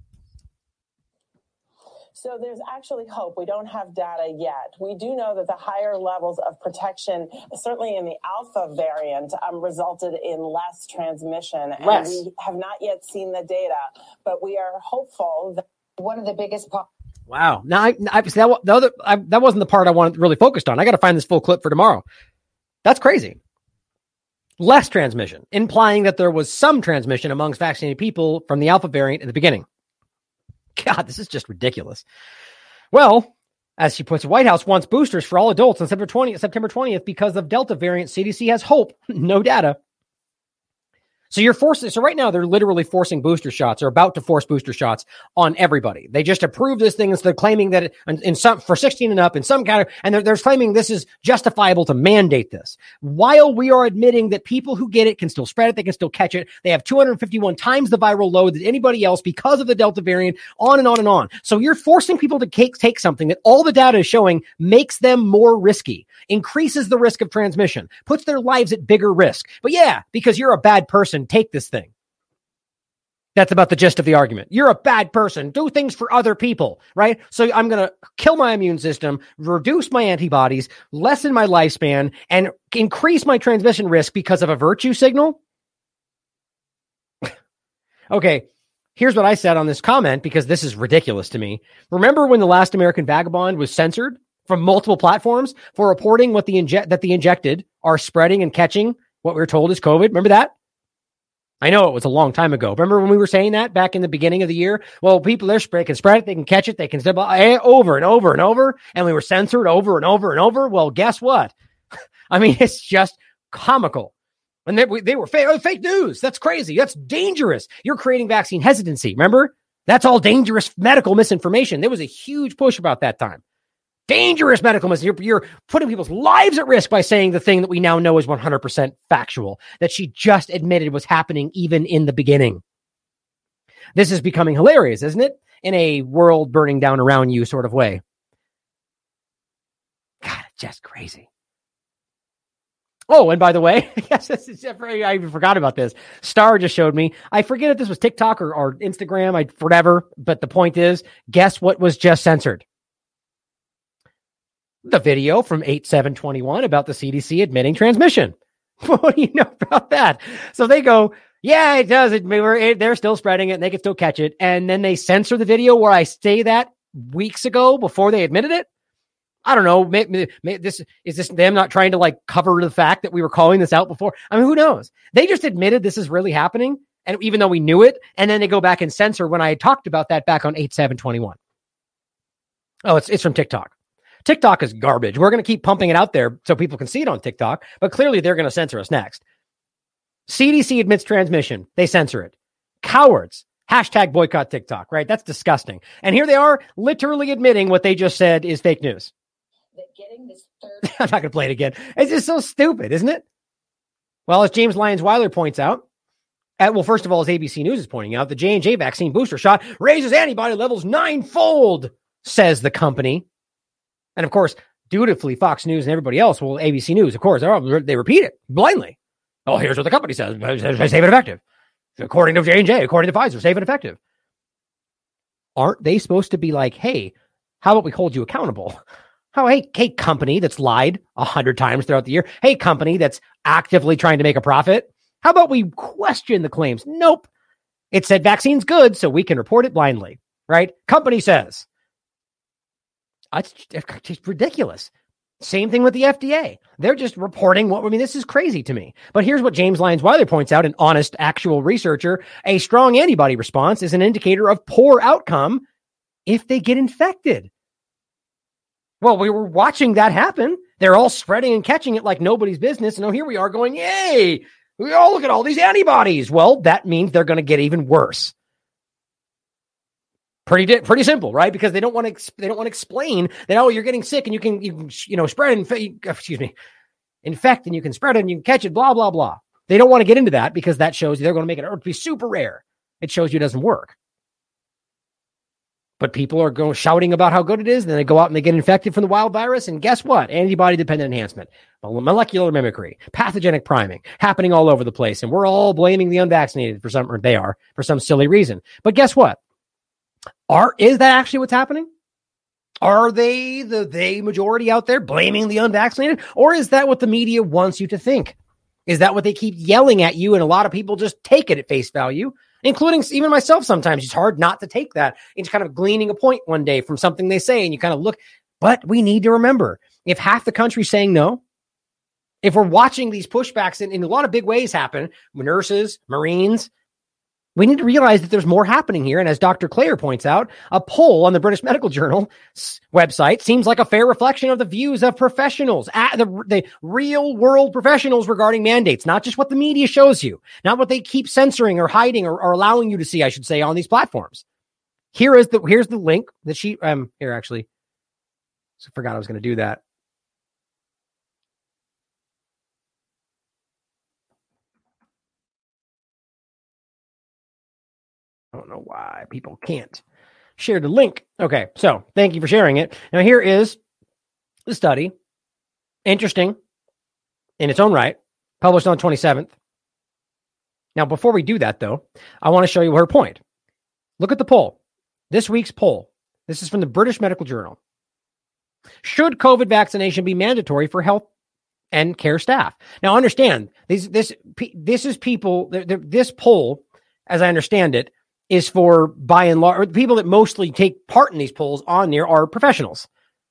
So there's actually hope. We don't have data yet. We do know that the higher levels of protection, certainly in the alpha variant, um, resulted in less transmission. And less. We have not yet seen the data, but we are hopeful that one of the biggest problems. Wow. Now, I, I, that, the other, I, that wasn't the part I wanted really focused on. I got to find this full clip for tomorrow. That's crazy. Less transmission, implying that there was some transmission amongst vaccinated people from the alpha variant in the beginning. God, this is just ridiculous. Well, as she puts, White House wants boosters for all adults on September twentieth, September twentieth because of Delta variant. C D C has hope. No data. So you're forcing, so right now they're literally forcing booster shots or about to force booster shots on everybody. They just approved this thing. And so they're claiming that it, in, in some, for sixteen and up in some kind of, and they're, they're claiming this is justifiable to mandate this while we are admitting that people who get it can still spread it. They can still catch it. They have two hundred fifty-one times the viral load that anybody else because of the Delta variant, on and on and on. So you're forcing people to take, take something that all the data is showing makes them more risky, increases the risk of transmission, puts their lives at bigger risk. But yeah, because you're a bad person, take this thing. That's about the gist of the argument. You're a bad person. Do things for other people, right? So I'm going to kill my immune system, reduce my antibodies, lessen my lifespan, and increase my transmission risk because of a virtue signal. Okay, here's what I said on this comment because this is ridiculous to me. Remember when The Last American Vagabond was censored from multiple platforms for reporting what the inject that the injected are spreading and catching what we were told is COVID? Remember that? I know it was a long time ago. Remember when we were saying that back in the beginning of the year? Well, people they're spread, can spread it, they can catch it, they can step over and over and over, and we were censored over and over and over. Well, guess what? I mean, it's just comical. And they, they were fake, fake news. That's crazy. That's dangerous. You're creating vaccine hesitancy. Remember? That's all dangerous medical misinformation. There was a huge push about that time. Dangerous medical misinformation. You're, you're putting people's lives at risk by saying the thing that we now know is one hundred percent factual, that she just admitted was happening even in the beginning. This is becoming hilarious, isn't it? In a world burning down around you sort of way. God, it's just crazy. Oh, and by the way, yes, this is, I even forgot about this. Star just showed me. I forget if this was TikTok or, or Instagram, I whatever. But the point is, guess what was just censored? The video from eight seven twenty-one about the C D C admitting transmission. What do you know about that? So they go, yeah, it does. It, it, they're still spreading it and they can still catch it. And then they censor the video where I say that weeks ago before they admitted it. I don't know. Maybe, maybe this is this them not trying to like cover the fact that we were calling this out before. I mean, who knows? They just admitted this is really happening. And even though we knew it, and then they go back and censor when I had talked about that back on eight seven twenty-one. Oh, it's, it's from TikTok. TikTok is garbage. We're going to keep pumping it out there so people can see it on TikTok, but clearly they're going to censor us next. C D C admits transmission. They censor it. Cowards. Hashtag boycott TikTok, right? That's disgusting. And here they are literally admitting what they just said is fake news. Getting this third- I'm not going to play it again. It's just so stupid, isn't it? Well, as James Lyons-Weiler points out, at, well, first of all, as A B C News is pointing out, the J and J vaccine booster shot raises antibody levels ninefold, says the company. And of course, dutifully, Fox News and everybody else, well, A B C News, of course, they repeat it blindly. Oh, here's what the company says. Safe and effective. According to J and J, according to Pfizer, safe and effective. Aren't they supposed to be like, hey, how about we hold you accountable? How, hey, hey, company that's lied a hundred times throughout the year. Hey, company that's actively trying to make a profit. How about we question the claims? Nope. It said vaccine's good, so we can report it blindly, right? Company says. It's, it's ridiculous. Same thing with the F D A. They're just reporting what, I mean, this is crazy to me. But here's what James Lyons-Weiler points out, an honest, actual researcher. A strong antibody response is an indicator of poor outcome if they get infected. Well, we were watching that happen. They're all spreading and catching it like nobody's business. And now here we are going, yay, we all look at all these antibodies. Well, that means they're going to get even worse. Pretty, pretty simple, right? Because they don't want to, they don't want to explain that, oh, you're getting sick and you can, you can, you know, spread and, excuse me, infect and you can spread it and you can catch it, blah, blah, blah. They don't want to get into that because that shows you they're going to make it be super rare. It shows you it doesn't work. But people are going shouting about how good it is. And then they go out and they get infected from the wild virus. And guess what? Antibody dependent enhancement, molecular mimicry, pathogenic priming happening all over the place. And we're all blaming the unvaccinated for some, or they are for some silly reason. But guess what? Are, is that actually what's happening? Are they the they majority out there blaming the unvaccinated? Or is that what the media wants you to think? Is that what they keep yelling at you? And a lot of people just take it at face value, including even myself sometimes. It's hard not to take that. It's kind of gleaning a point one day from something they say, and you kind of look. But we need to remember, if half the country's saying no, if we're watching these pushbacks in, in a lot of big ways happen, nurses, Marines, we need to realize that there's more happening here. And as Doctor Clare points out, a poll on the British Medical Journal website seems like a fair reflection of the views of professionals, the, the real world professionals regarding mandates, not just what the media shows you, not what they keep censoring or hiding or, or allowing you to see, I should say, on these platforms. Here is the, here's the link that she, um, here actually, I forgot I was going to do that. I don't know why people can't share the link. Okay, so thank you for sharing it. Now here is the study. Interesting in its own right, published on the twenty-seventh. Now, before we do that, though, I want to show you her point. Look at the poll. This week's poll. This is from the British Medical Journal. Should COVID vaccination be mandatory for health and care staff? Now, understand, this, this, this is people, this poll, as I understand it, is for, by and large, people that mostly take part in these polls on there are professionals.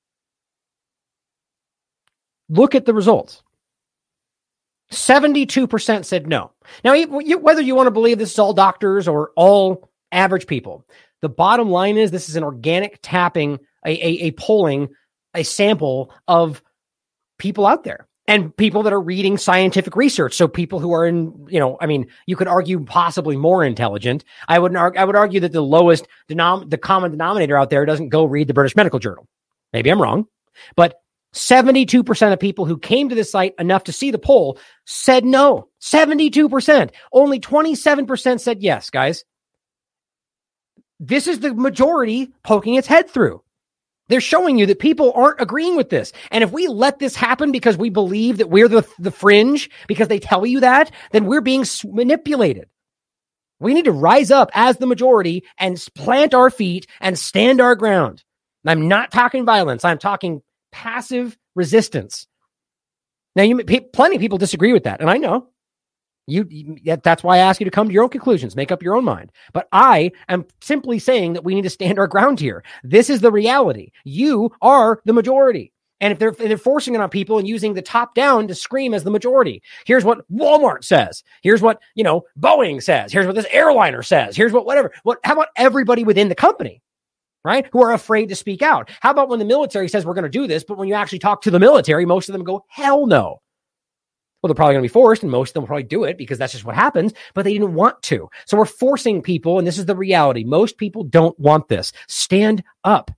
Look at the results. seventy-two percent said no. Now, whether you want to believe this is all doctors or all average people, the bottom line is this is an organic tapping, a, a, a polling, a sample of people out there. And people that are reading scientific research. So people who are in, you know, I mean, you could argue possibly more intelligent. I would argue, I would argue that the lowest denom- the common denominator out there doesn't go read the British Medical Journal. Maybe I'm wrong, but seventy-two percent of people who came to this site enough to see the poll said no. seventy-two percent. Only twenty-seven percent said yes, guys. This is the majority poking its head through. They're showing you that people aren't agreeing with this. And if we let this happen because we believe that we're the, the fringe, because they tell you that, then we're being manipulated. We need to rise up as the majority and plant our feet and stand our ground. And I'm not talking violence. I'm talking passive resistance. Now, you plenty of people disagree with that, and I know. You, you that's why I ask you to come to your own conclusions, make up your own mind. But I am simply saying that we need to stand our ground here. This is the reality. You are the majority. And if they're, if they're forcing it on people and using the top down to scream as the majority, here's what Walmart says. Here's what, you know, Boeing says. Here's what this airliner says. Here's what, whatever. What, how about everybody within the company, right? Who are afraid to speak out? How about when the military says we're going to do this, but when you actually talk to the military, most of them go, hell no. Well, they're probably going to be forced, and most of them will probably do it because that's just what happens, but they didn't want to. So we're forcing people, and this is the reality. Most people don't want this. Stand up.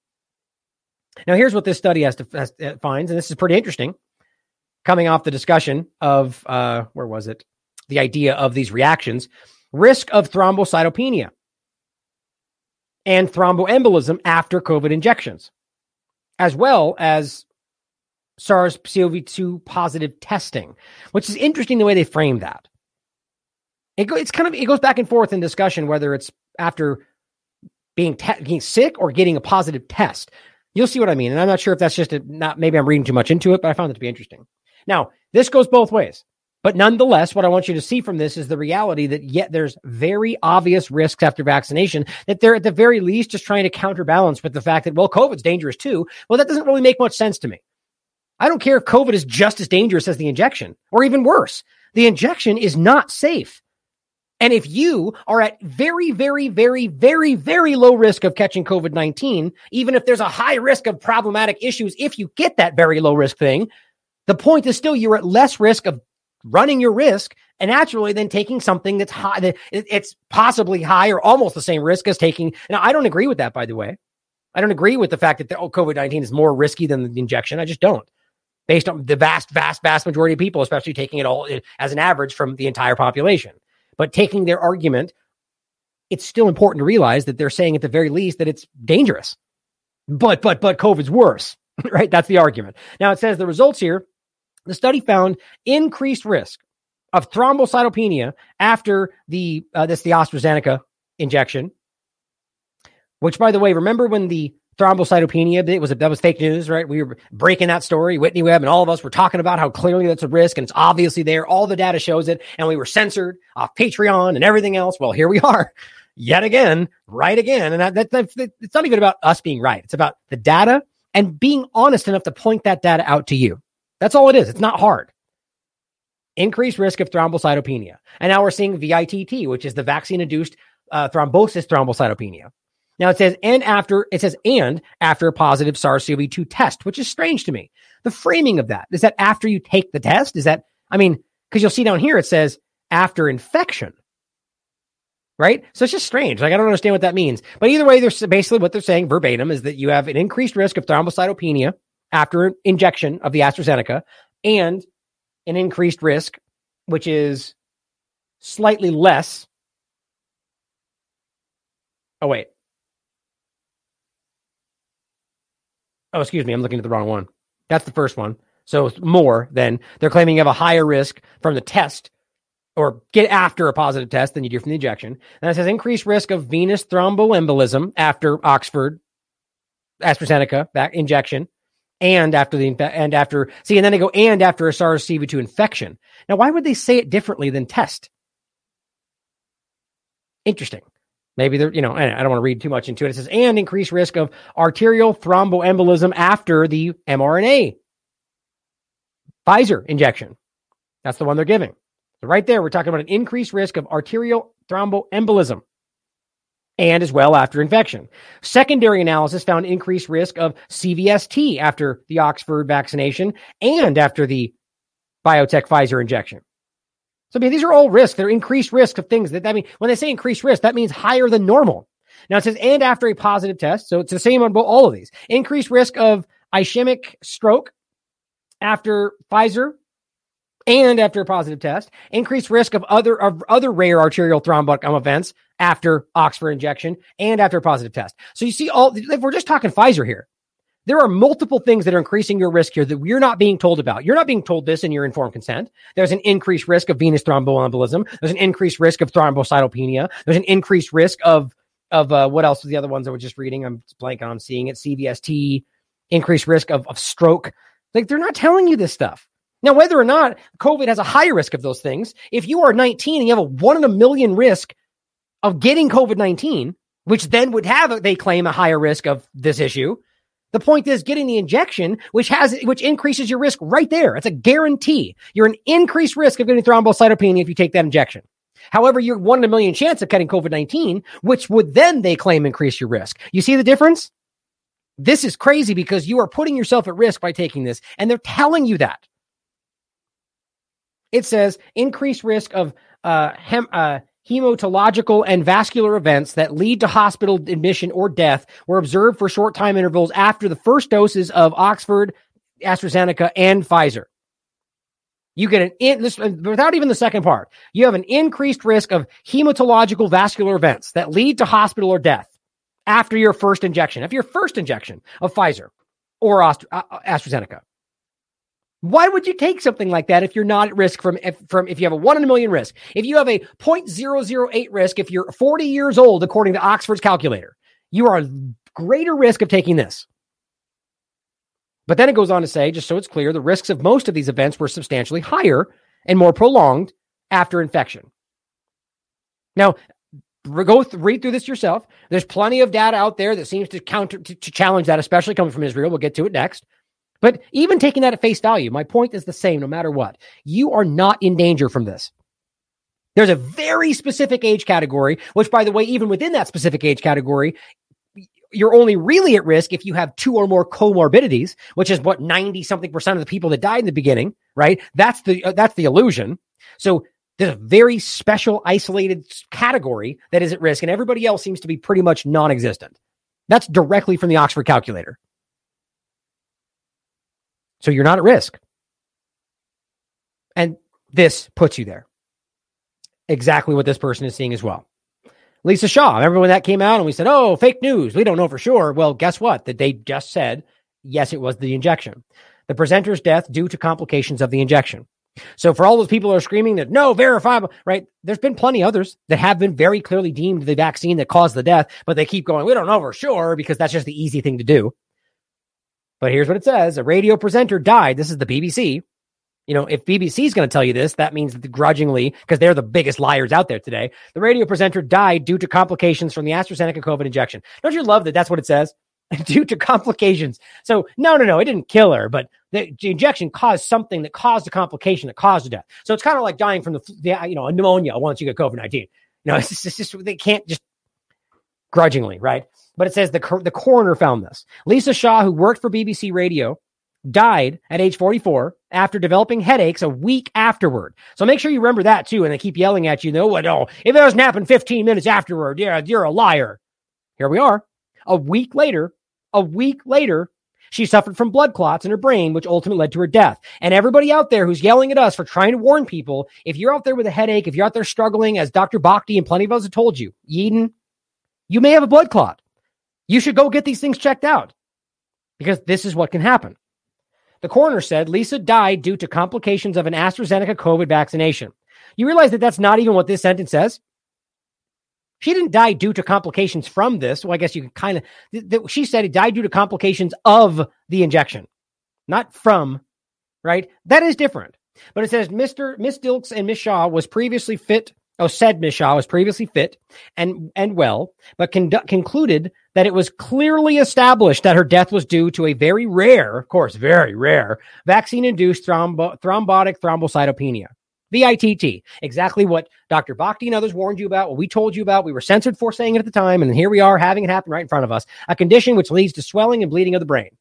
Now, here's what this study has to has, uh, finds, and this is pretty interesting. Coming off the discussion of, uh, where was it? The idea of these reactions. Risk of thrombocytopenia and thromboembolism after COVID injections, as well as SARS C o V two positive testing, which is interesting the way they frame that. It go, it's kind of, it goes back and forth in discussion, whether it's after being, te- being sick or getting a positive test. You'll see what I mean. And I'm not sure if that's just a, not, maybe I'm reading too much into it, but I found it to be interesting. Now, this goes both ways, but nonetheless, what I want you to see from this is the reality that yet there's very obvious risks after vaccination that they're at the very least just trying to counterbalance with the fact that, well, COVID's dangerous too. Well, that doesn't really make much sense to me. I don't care if COVID is just as dangerous as the injection, or even worse. The injection is not safe. And if you are at very, very, very, very, very low risk of catching COVID nineteen, even if there's a high risk of problematic issues, if you get that very low risk thing, the point is still you're at less risk of running your risk and naturally then taking something that's high, that it's possibly high or almost the same risk as taking. Now, I don't agree with that, by the way. I don't agree with the fact that the, oh, COVID nineteen is more risky than the injection. I just don't. Based on the vast, vast, vast majority of people, especially taking it all as an average from the entire population. But taking their argument, it's still important to realize that they're saying at the very least that it's dangerous. But, but, but COVID's worse, right? That's the argument. Now it says the results here, the study found increased risk of thrombocytopenia after the, uh, this, the AstraZeneca injection, which by the way, remember when the thrombocytopenia, it was a, that was fake news, right? We were breaking that story. Whitney Webb and all of us were talking about how clearly that's a risk and it's obviously there. All the data shows it. And we were censored off Patreon and everything else. Well, here we are yet again, right again. And that, that, that, it's not even about us being right. It's about the data and being honest enough to point that data out to you. That's all it is. It's not hard. Increased risk of thrombocytopenia. And now we're seeing V I T T, which is the vaccine-induced uh, thrombosis thrombocytopenia. Now it says, and after, it says, and after a positive SARS C o V two test, which is strange to me. The framing of that, is that after you take the test? Is that, I mean, because you'll see down here, it says after infection, right? So it's just strange. Like, I don't understand what that means. But either way, there's basically what they're saying verbatim is that you have an increased risk of thrombocytopenia after injection of the AstraZeneca and an increased risk, which is slightly less. Oh, wait. Oh, excuse me. I'm looking at the wrong one. That's the first one. So it's more than they're claiming you have a higher risk from the test or get after a positive test than you do from the injection. And it says increased risk of venous thromboembolism after Oxford AstraZeneca back injection and after the, and after, see, and then they go, and after a SARS C o V two infection. Now, why would they say it differently than test? Interesting. Maybe they're, you know, I don't want to read too much into it. It says, and increased risk of arterial thromboembolism after the mRNA Pfizer injection. That's the one they're giving. So right there, we're talking about an increased risk of arterial thromboembolism and as well after infection. Secondary analysis found increased risk of C V S T after the Oxford vaccination and after the biotech Pfizer injection. So I mean, these are all risks. They're increased risk of things that, I mean, when they say increased risk, that means higher than normal. Now it says, and after a positive test. So it's the same on all of these. Increased risk of ischemic stroke after Pfizer and after a positive test. Increased risk of other, of other rare arterial thrombotic events after Oxford injection and after a positive test. So you see all, if we're just talking Pfizer here, there are multiple things that are increasing your risk here that we're not being told about. You're not being told this in your informed consent. There's an increased risk of venous thromboembolism. There's an increased risk of thrombocytopenia. There's an increased risk of, of uh, what else was the other ones I was just reading? I'm blanking on seeing it. C V S T, increased risk of, of stroke. Like, they're not telling you this stuff. Now, whether or not COVID has a high risk of those things, if you are nineteen and you have a one in a million risk of getting COVID nineteen, which then would have, they claim, a higher risk of this issue, the point is getting the injection, which has, which increases your risk right there. It's a guarantee. You're an increased risk of getting thrombocytopenia if you take that injection. However, you're one in a million chance of getting COVID nineteen, which would then, they claim, increase your risk. You see the difference? This is crazy because you are putting yourself at risk by taking this, and they're telling you that. It says increased risk of uh, hem, uh, hematological and vascular events that lead to hospital admission or death were observed for short time intervals after the first doses of Oxford, AstraZeneca, and Pfizer. You get an in, this, without even the second part, you have an increased risk of hematological vascular events that lead to hospital or death after your first injection, after your first injection of Pfizer or AstraZeneca. Why would you take something like that if you're not at risk from, if, from, if you have a one in a million risk? If you have a zero point zero zero eight risk, if you're forty years old, according to Oxford's calculator, you are a greater risk of taking this. But then it goes on to say, just so it's clear, the risks of most of these events were substantially higher and more prolonged after infection. Now, go th- read through this yourself. There's plenty of data out there that seems to counter to, to challenge that, especially coming from Israel. We'll get to it next. But even taking that at face value, my point is the same no matter what. You are not in danger from this. There's a very specific age category, which, by the way, even within that specific age category, you're only really at risk if you have two or more comorbidities, which is what ninety something percent of the people that died in the beginning, right? That's the, uh, that's the illusion. So there's a very special isolated category that is at risk, and everybody else seems to be pretty much non-existent. That's directly from the Oxford calculator. So you're not at risk. And this puts you there. Exactly what this person is seeing as well. Lisa Shaw, remember when that came out and we said, oh, fake news, we don't know for sure. Well, guess what? That they just said, yes, it was the injection. The presenter's death due to complications of the injection. So for all those people who are screaming that, no, verifiable, right? There's been plenty others that have been very clearly deemed the vaccine that caused the death, but they keep going, we don't know for sure, because that's just the easy thing to do. But here's what it says. A radio presenter died. This is the B B C. You know, if B B C is going to tell you this, that means that grudgingly, because they're the biggest liars out there today, the radio presenter died due to complications from the AstraZeneca COVID injection. Don't you love that that's what it says? Due to complications. So, no, no, no, it didn't kill her, but the, the injection caused something that caused a complication that caused a death. So it's kind of like dying from the, the you know, pneumonia once you get COVID nineteen. You know, it's just, it's just, they can't just grudgingly, right? But it says the, the coroner found this. Lisa Shaw, who worked for B B C Radio, died at age forty-four after developing headaches a week afterward. So make sure you remember that too. And they keep yelling at you, no, what? Oh, if it doesn't happen fifteen minutes afterward, yeah, you're a liar. Here we are. A week later, a week later, she suffered from blood clots in her brain, which ultimately led to her death. And everybody out there who's yelling at us for trying to warn people, if you're out there with a headache, if you're out there struggling, as Doctor Bhakdi and plenty of us have told you, Eden, you may have a blood clot. You should go get these things checked out because this is what can happen. The coroner said Lisa died due to complications of an AstraZeneca COVID vaccination. You realize that that's not even what this sentence says? She didn't die due to complications from this. Well, I guess you can kind of, th- th- she said it died due to complications of the injection, not from, right? That is different. But it says Mister Miss Dilks and Miss Shaw was previously fit. Oh, said Miss Shaw was previously fit and, and well, but con- concluded that it was clearly established that her death was due to a very rare, of course, very rare, vaccine-induced thrombo- thrombotic thrombocytopenia. V I T T. Exactly what Doctor Bhakdi and others warned you about, what we told you about. We were censored for saying it at the time, and here we are having it happen right in front of us. A condition which leads to swelling and bleeding of the brain.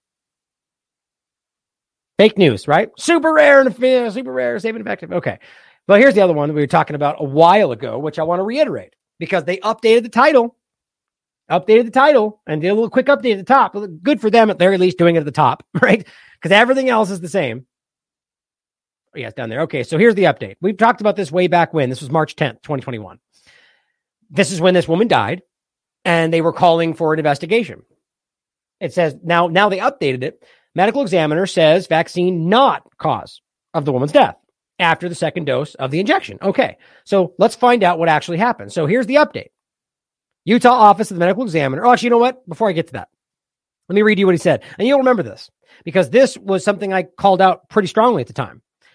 Fake news, right? Super rare and super rare, safe and effective. Okay. Well, here's the other one that we were talking about a while ago, which I want to reiterate because they updated the title, updated the title and did a little quick update at the top. Good for them at the very least doing it at the top, right? Because everything else is the same. Oh, yeah, it's down there. Okay, so here's the update. We've talked about this way back when. This was March tenth, twenty twenty-one. This is when this woman died, and they were calling for an investigation. It says, now, now they updated it. Medical examiner says vaccine not cause of the woman's death after the second dose of the injection. Okay, so let's find out what actually happened. So here's the update. Utah Office of the Medical Examiner. Oh, actually, you know what? Before I get to that, let me read you what he said. And you'll remember this because this was something I called out pretty strongly at the time.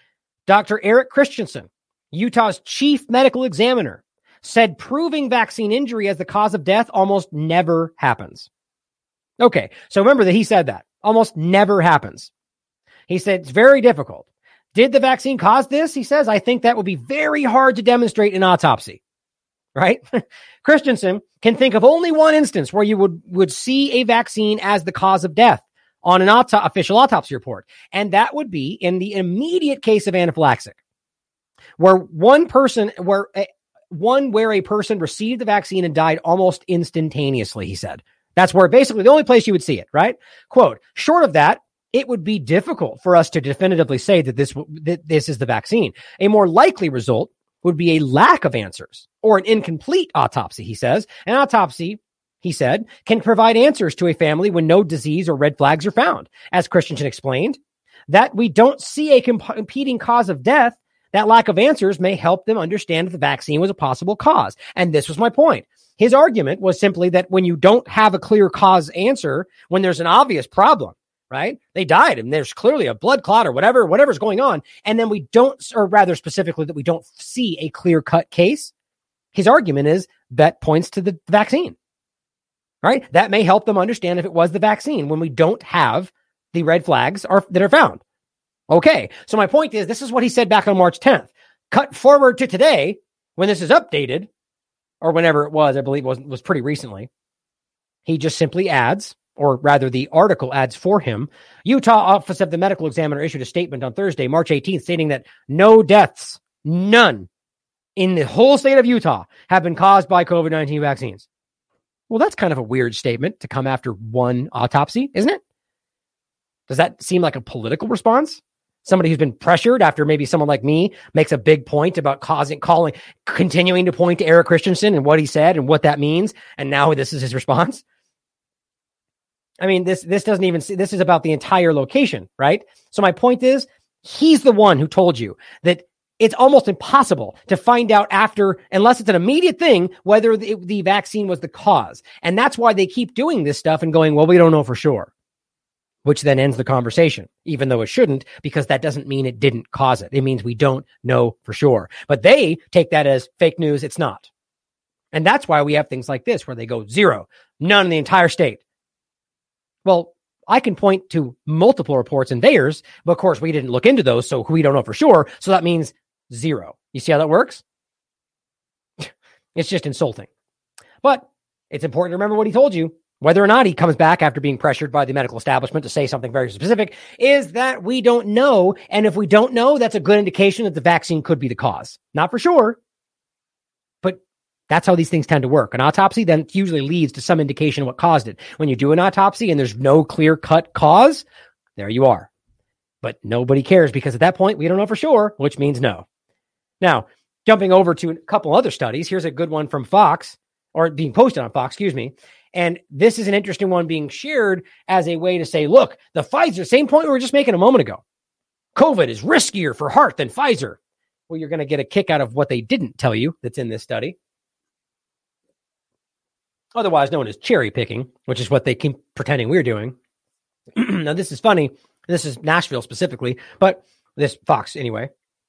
Doctor Eric Christensen, Utah's chief medical examiner, said proving vaccine injury as the cause of death almost never happens. Okay, so remember that he said that. Almost never happens. He said it's very difficult. Did the vaccine cause this? He says, I think that would be very hard to demonstrate in autopsy. Right? Christensen can think of only one instance where you would, would see a vaccine as the cause of death on an auto- official autopsy report. And that would be in the immediate case of anaphylaxis, where one person, where a, one where a person received the vaccine and died almost instantaneously, he said. That's where basically the only place you would see it, right? Quote, short of that, it would be difficult for us to definitively say that this, that this is the vaccine. A more likely result would be a lack of answers or an incomplete autopsy, he says. An autopsy, he said, can provide answers to a family when no disease or red flags are found. As Christensen explained, that we don't see a comp- competing cause of death, that lack of answers may help them understand if the vaccine was a possible cause. And this was my point. His argument was simply that when you don't have a clear cause answer, when there's an obvious problem, right? They died and there's clearly a blood clot or whatever, whatever's going on. And then we don't, or rather specifically that we don't see a clear cut case. His argument is that points to the vaccine, right? That may help them understand if it was the vaccine when we don't have the red flags are, that are found. Okay. So my point is, this is what he said back on March tenth. Cut forward to today when this is updated or whenever it was, I believe it was, was pretty recently. He just simply adds, or rather the article adds for him, Utah Office of the Medical Examiner issued a statement on Thursday, March eighteenth, stating that no deaths, none in the whole state of Utah have been caused by COVID nineteen vaccines. Well, that's kind of a weird statement to come after one autopsy, isn't it? Does that seem like a political response? Somebody who's been pressured after maybe someone like me makes a big point about causing, calling, continuing to point to Eric Christensen and what he said and what that means. And now this is his response. I mean, this, this doesn't even see, this is about the entire location, right? So my point is, he's the one who told you that it's almost impossible to find out after, unless it's an immediate thing, whether the, the vaccine was the cause. And that's why they keep doing this stuff and going, well, we don't know for sure, which then ends the conversation, even though it shouldn't, because that doesn't mean it didn't cause it. It means we don't know for sure. But they take that as fake news. It's not. And that's why we have things like this where they go zero, none in the entire state. Well, I can point to multiple reports in theirs, but of course we didn't look into those, so we don't know for sure. So that means zero. You see how that works? It's just insulting. But it's important to remember what he told you. Whether or not he comes back after being pressured by the medical establishment to say something very specific is that we don't know. And if we don't know, that's a good indication that the vaccine could be the cause. Not for sure, but that's how these things tend to work. An autopsy then usually leads to some indication of what caused it. When you do an autopsy and there's no clear-cut cause, there you are. But nobody cares because at that point, we don't know for sure, which means no. Now, jumping over to a couple other studies, here's a good one from Fox, or being posted on Fox, excuse me. And this is an interesting one being shared as a way to say, look, the Pfizer, same point we were just making a moment ago. COVID is riskier for heart than Pfizer. Well, you're going to get a kick out of what they didn't tell you that's in this study. Otherwise known as cherry picking, which is what they keep pretending we're doing. Now, this is funny. This is Nashville specifically, but this Fox anyway.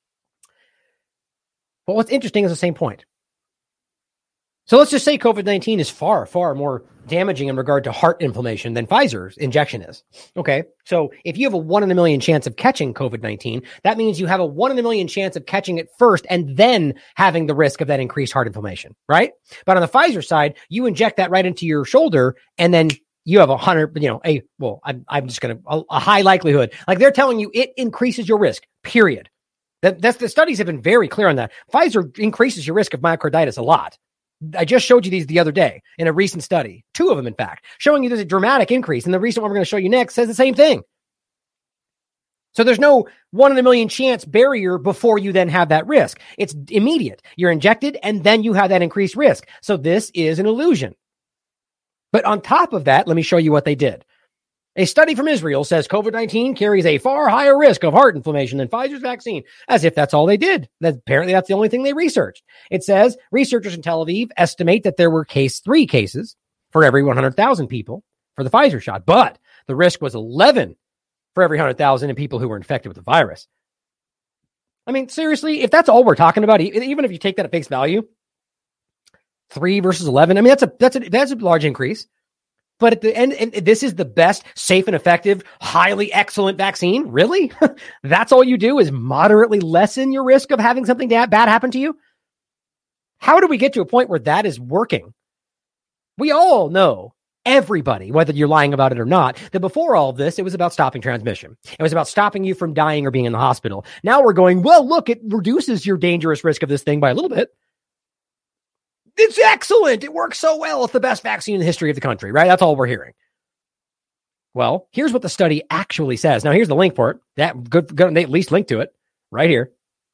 But what's interesting is the same point. So let's just say COVID nineteen is far, far more damaging in regard to heart inflammation than Pfizer's injection is. Okay. So if you have a one in a million chance of catching COVID nineteen, that means you have a one in a million chance of catching it first and then having the risk of that increased heart inflammation, right? But on the Pfizer side, you inject that right into your shoulder and then you have a hundred, you know, a, well, I'm, I'm just going to, a, a high likelihood. Like they're telling you it increases your risk, period. That, that's the studies have been very clear on that. Pfizer increases your risk of myocarditis a lot. I just showed you these the other day in a recent study, two of them, in fact, showing you there's a dramatic increase. And the recent one we're going to show you next says the same thing. So there's no one in a million chance barrier before you then have that risk. It's immediate. You're injected and then you have that increased risk. So this is an illusion. But on top of that, let me show you what they did. A study from Israel says COVID nineteen carries a far higher risk of heart inflammation than Pfizer's vaccine, as if that's all they did. That apparently that's the only thing they researched. It says researchers in Tel Aviv estimate that there were case three cases for every one hundred thousand people for the Pfizer shot, but the risk was eleven for every one hundred thousand in people who were infected with the virus. I mean, seriously, if that's all we're talking about, even if you take that at face value, three versus eleven, I mean, that's a that's a that's a large increase. But at the end, and this is the best, safe and effective, highly excellent vaccine. Really? That's all you do is moderately lessen your risk of having something bad happen to you? How do we get to a point where that is working? We all know, everybody, whether you're lying about it or not, that before all of this, it was about stopping transmission. It was about stopping you from dying or being in the hospital. Now we're going, well, look, it reduces your dangerous risk of this thing by a little bit. It's excellent. It works so well. It's the best vaccine in the history of the country, right? That's all we're hearing. Well, here's what the study actually says. Now, here's the link for it. That good, good, they at least link to it right here.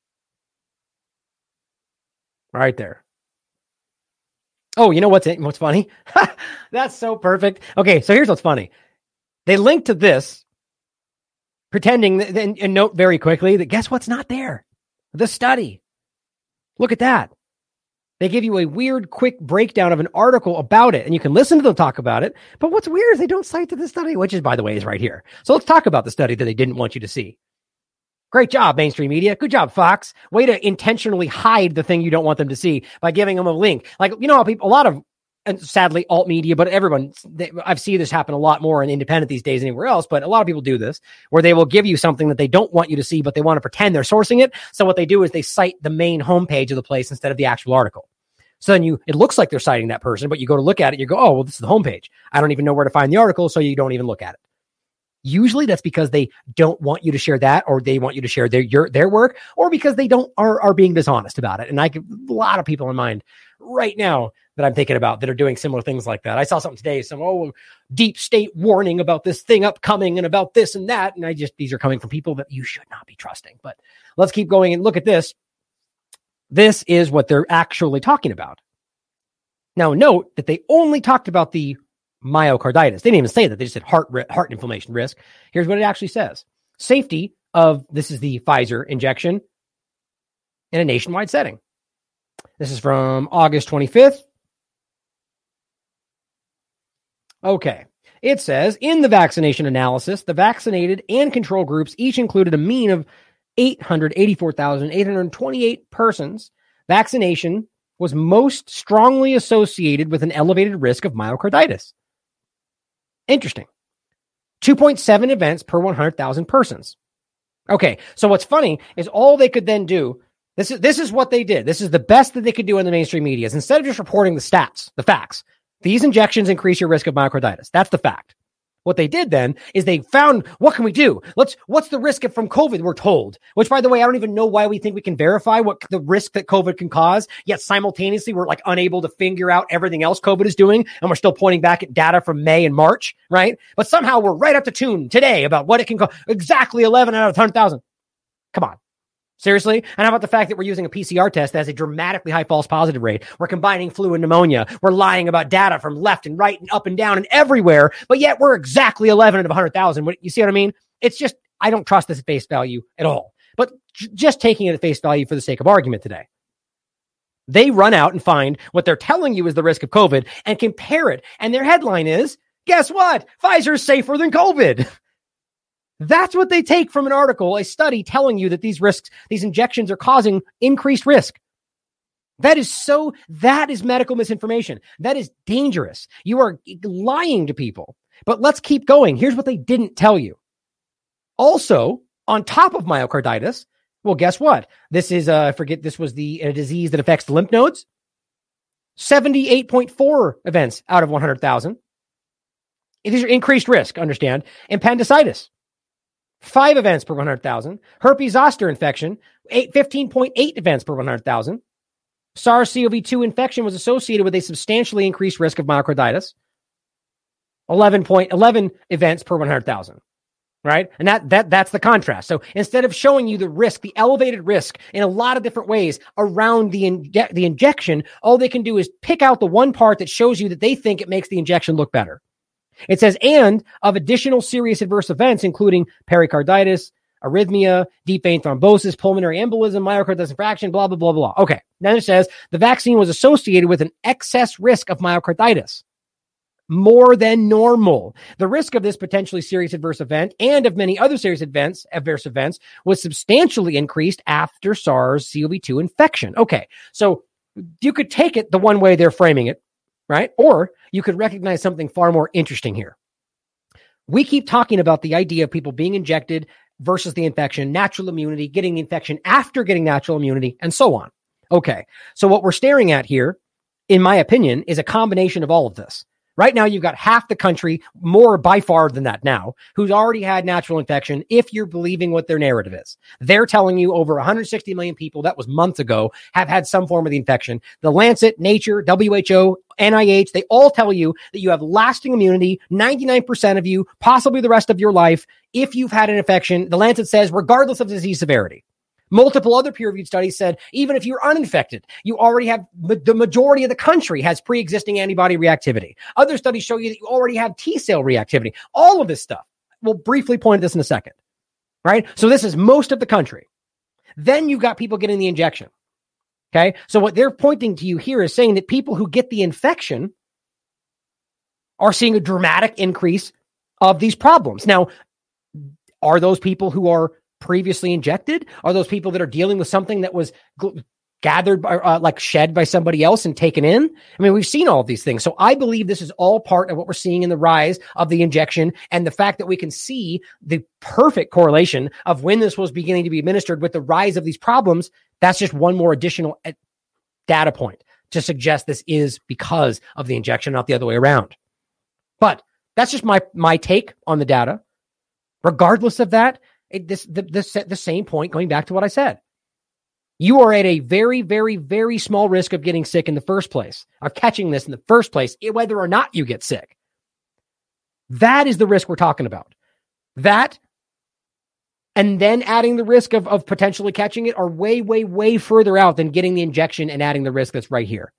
Right there. Oh, you know what's what's funny? That's so perfect. Okay, so here's what's funny. They link to this, pretending that, and, and note very quickly that guess what's not there? The study. Look at that. They give you a weird, quick breakdown of an article about it, and you can listen to them talk about it. But what's weird is they don't cite to the study, which is, by the way, is right here. So let's talk about the study that they didn't want you to see. Great job, mainstream media. Good job, Fox. Way to intentionally hide the thing you don't want them to see by giving them a link. Like, you know how people, a lot of, and sadly, alt media, but everyone, they, I've seen this happen a lot more in independent these days than anywhere else, but a lot of people do this, where they will give you something that they don't want you to see, but they want to pretend they're sourcing it. So what they do is they cite the main homepage of the place instead of the actual article. So then you, it looks like they're citing that person, but you go to look at it, you go, oh, well, this is the homepage. I don't even know where to find the article, so you don't even look at it. Usually that's because they don't want you to share that, or they want you to share their your, their work, or because they don't are, are being dishonest about it. And I get a lot of people in mind right now that I'm thinking about that are doing similar things like that. I saw something today, some oh deep state warning about this thing upcoming and about this and that. And I just, these are coming from people that you should not be trusting. But let's keep going and look at this. This is what they're actually talking about. Now, note that they only talked about the myocarditis. They didn't even say that. They just said heart heart inflammation risk. Here's what it actually says. Safety of, this is the Pfizer injection in a nationwide setting. This is from August twenty-fifth. Okay. It says, in the vaccination analysis, the vaccinated and control groups each included a mean of eight hundred eighty-four thousand eight hundred twenty-eight persons. Vaccination was most strongly associated with an elevated risk of myocarditis. Interesting. two point seven events per one hundred thousand persons. Okay, so what's funny is all they could then do, this is this is what they did. This is the best that they could do in the mainstream media. Is instead of just reporting the stats, the facts, these injections increase your risk of myocarditis. That's the fact. What they did then is they found, what can we do? Let's, what's the risk from COVID, we're told, which, by the way, I don't even know why we think we can verify what the risk that COVID can cause. Yet simultaneously, we're like unable to figure out everything else COVID is doing. And we're still pointing back at data from May and March, right? But somehow we're right up to tune today about what it can cause. Exactly eleven out of one hundred thousand. Come on. Seriously? And how about the fact that we're using a P C R test that has a dramatically high false positive rate? We're combining flu and pneumonia. We're lying about data from left and right and up and down and everywhere, but yet we're exactly eleven out of one hundred thousand. You see what I mean? It's just, I don't trust this at face value at all. But j- just taking it at face value for the sake of argument today. They run out and find what they're telling you is the risk of COVID and compare it. And their headline is, guess what? Pfizer's safer than COVID. That's what they take from an article, a study telling you that these risks, these injections are causing increased risk. That is so, that is medical misinformation. That is dangerous. You are lying to people. But let's keep going. Here's what they didn't tell you. Also, on top of myocarditis, well, guess what? This is, uh, I forget, this was the a disease that affects the lymph nodes. seventy-eight point four events out of one hundred thousand. These are increased risk, understand. Appendicitis. Five events per one hundred thousand. Herpes zoster infection, fifteen point eight events per one hundred thousand. SARS-C o V two infection was associated with a substantially increased risk of myocarditis. eleven point one one events per one hundred thousand. Right? And that that that's the contrast. So instead of showing you the risk, the elevated risk in a lot of different ways around the inje- the injection, all they can do is pick out the one part that shows you that they think it makes the injection look better. It says, and of additional serious adverse events, including pericarditis, arrhythmia, deep vein thrombosis, pulmonary embolism, myocarditis infarction, blah, blah, blah, blah. Okay. Then it says the vaccine was associated with an excess risk of myocarditis. more than normal. The risk of this potentially serious adverse event and of many other serious events, adverse events was substantially increased after SARS-C o V two infection. Okay, so you could take it the one way they're framing it, right? Or you could recognize something far more interesting here. We keep talking about the idea of people being injected versus the infection, natural immunity, getting the infection after getting natural immunity, and so on. Okay, so what we're staring at here, in my opinion, is a combination of all of this. Right now, you've got half the country, more by far than that now, who's already had natural infection, if you're believing what their narrative is. They're telling you over one hundred sixty million people, that was months ago, have had some form of the infection. The Lancet, Nature, W H O, N I H, they all tell you that you have lasting immunity, ninety-nine percent of you, possibly the rest of your life, if you've had an infection. The Lancet says, regardless of disease severity. Multiple other peer-reviewed studies said, even if you're uninfected, you already have, the majority of the country has pre-existing antibody reactivity. Other studies show you that you already have T-cell reactivity. All of this stuff. We'll briefly point at this in a second, right? So this is most of the country. Then you've got people getting the injection, okay? So what they're pointing to you here is saying that people who get the infection are seeing a dramatic increase of these problems. Now, are those people who are previously injected? Are those people that are dealing with something that was g- gathered by, uh, like shed by somebody else and taken in? I mean, we've seen all of these things. So I believe this is all part of what we're seeing in the rise of the injection and the fact that we can see the perfect correlation of when this was beginning to be administered with the rise of these problems. That's just one more additional data point to suggest this is because of the injection, not the other way around. But that's just my, my take on the data. Regardless of that, It, this the, the the same point going back to what I said. You are at a very, very, very small risk of getting sick in the first place, of catching this in the first place, whether or not you get sick. That is the risk we're talking about. That, and then adding the risk of, of potentially catching it are way, way, way further out than getting the injection and adding the risk that's right here.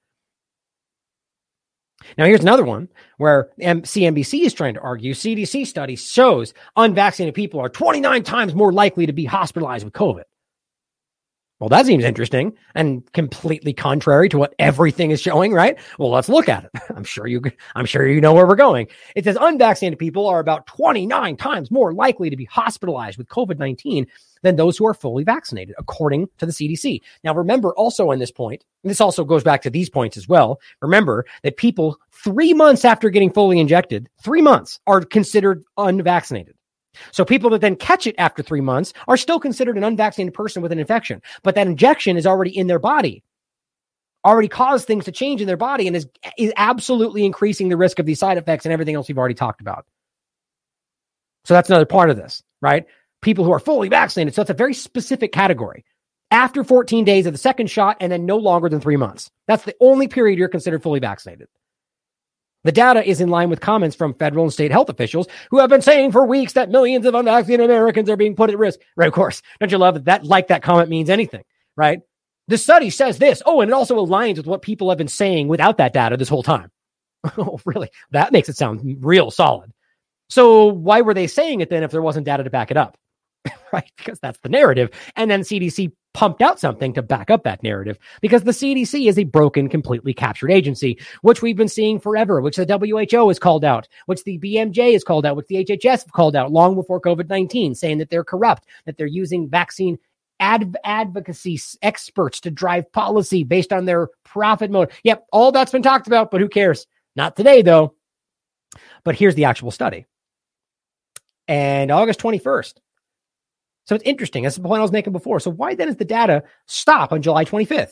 Now, here's another one where C N B C is trying to argue C D C study shows unvaccinated people are twenty-nine times more likely to be hospitalized with COVID. Well, that seems interesting and completely contrary to what everything is showing, right? Well, let's look at it. I'm sure you, I'm sure you know where we're going. It says unvaccinated people are about twenty-nine times more likely to be hospitalized with COVID nineteen than those who are fully vaccinated, according to the C D C. Now, remember also on this point, and this also goes back to these points as well. Remember that people three months after getting fully injected, three months are considered unvaccinated. So people that then catch it after three months are still considered an unvaccinated person with an infection, but that injection is already in their body, already caused things to change in their body, and is, is absolutely increasing the risk of these side effects and everything else we've already talked about. So that's another part of this, right? People who are fully vaccinated. So it's a very specific category. After fourteen days of the second shot and then no longer than three months. That's the only period you're considered fully vaccinated. The data is in line with comments from federal and state health officials who have been saying for weeks that millions of unvaccinated Americans are being put at risk. Right, of course. Don't you love that? That like that comment means anything, right? The study says this. Oh, and it also aligns with what people have been saying without that data this whole time. Oh, really? That makes it sound real solid. So why were they saying it then if there wasn't data to back it up? Right? Because that's the narrative. And then C D C pumped out something to back up that narrative, because the C D C is a broken, completely captured agency, which we've been seeing forever, which the W H O has called out, which the B M J has called out, which the H H S have called out long before COVID nineteen, saying that they're corrupt, that they're using vaccine ad- advocacy experts to drive policy based on their profit mode. Yep, all that's been talked about, but who cares? Not today, though. But here's the actual study. And August twenty-first. So it's interesting. That's the point I was making before. So why then does the data stop on July twenty-fifth?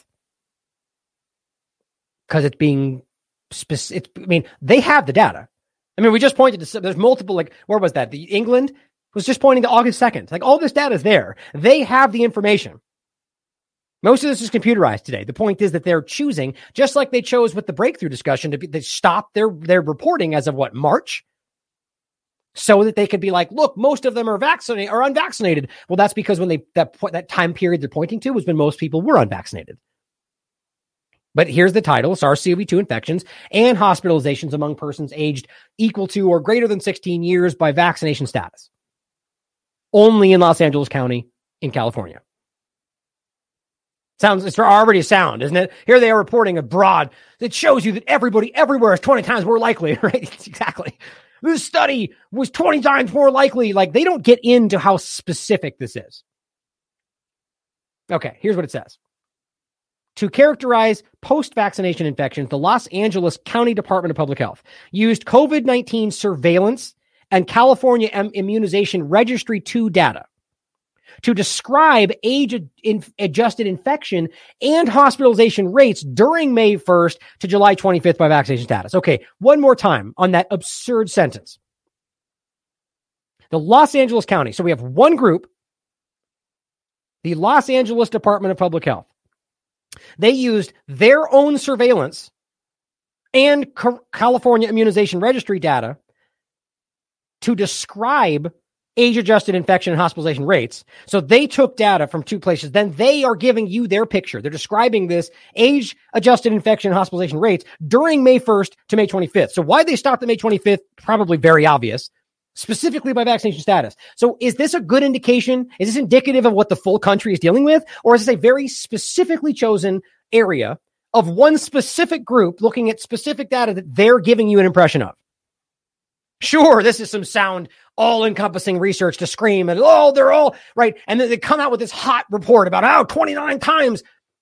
Because it's being specific. I mean, they have the data. I mean, we just pointed to, there's multiple, like, where was that? The England was just pointing to August second. Like, all this data is there. They have the information. Most of this is computerized today. The point is that they're choosing, just like they chose with the breakthrough discussion, to, be, to stop their, their reporting as of what, March? So that they could be like, look, most of them are vaccinated or unvaccinated. Well, that's because when they that that time period they're pointing to was when most people were unvaccinated. But here's the title: SARS-C o V two infections and hospitalizations among persons aged equal to or greater than sixteen years by vaccination status. Only in Los Angeles County in California. Sounds, it's already sound, isn't it? Here they are reporting abroad that shows you that everybody everywhere is twenty times more likely, right? Exactly. This study was twenty times more likely. Like, they don't get into how specific this is. Okay, here's what it says. To characterize post-vaccination infections, the Los Angeles County Department of Public Health used COVID nineteen surveillance and California Immunization Registry two data to describe age-adjusted infection and hospitalization rates during May first to July twenty-fifth by vaccination status. Okay, one more time on that absurd sentence. The Los Angeles County, so we have one group, the Los Angeles Department of Public Health. They used their own surveillance and California Immunization Registry data to describe age-adjusted infection and hospitalization rates. So they took data from two places. Then they are giving you their picture. They're describing this age-adjusted infection and hospitalization rates during May first to May twenty-fifth. So why they stopped at May twenty-fifth, probably very obvious, specifically by vaccination status. So is this a good indication? Is this indicative of what the full country is dealing with? Or is this a very specifically chosen area of one specific group looking at specific data that they're giving you an impression of? Sure, this is some sound, all-encompassing research to scream and, oh, they're all right. And then they come out with this hot report about how twenty-nine times.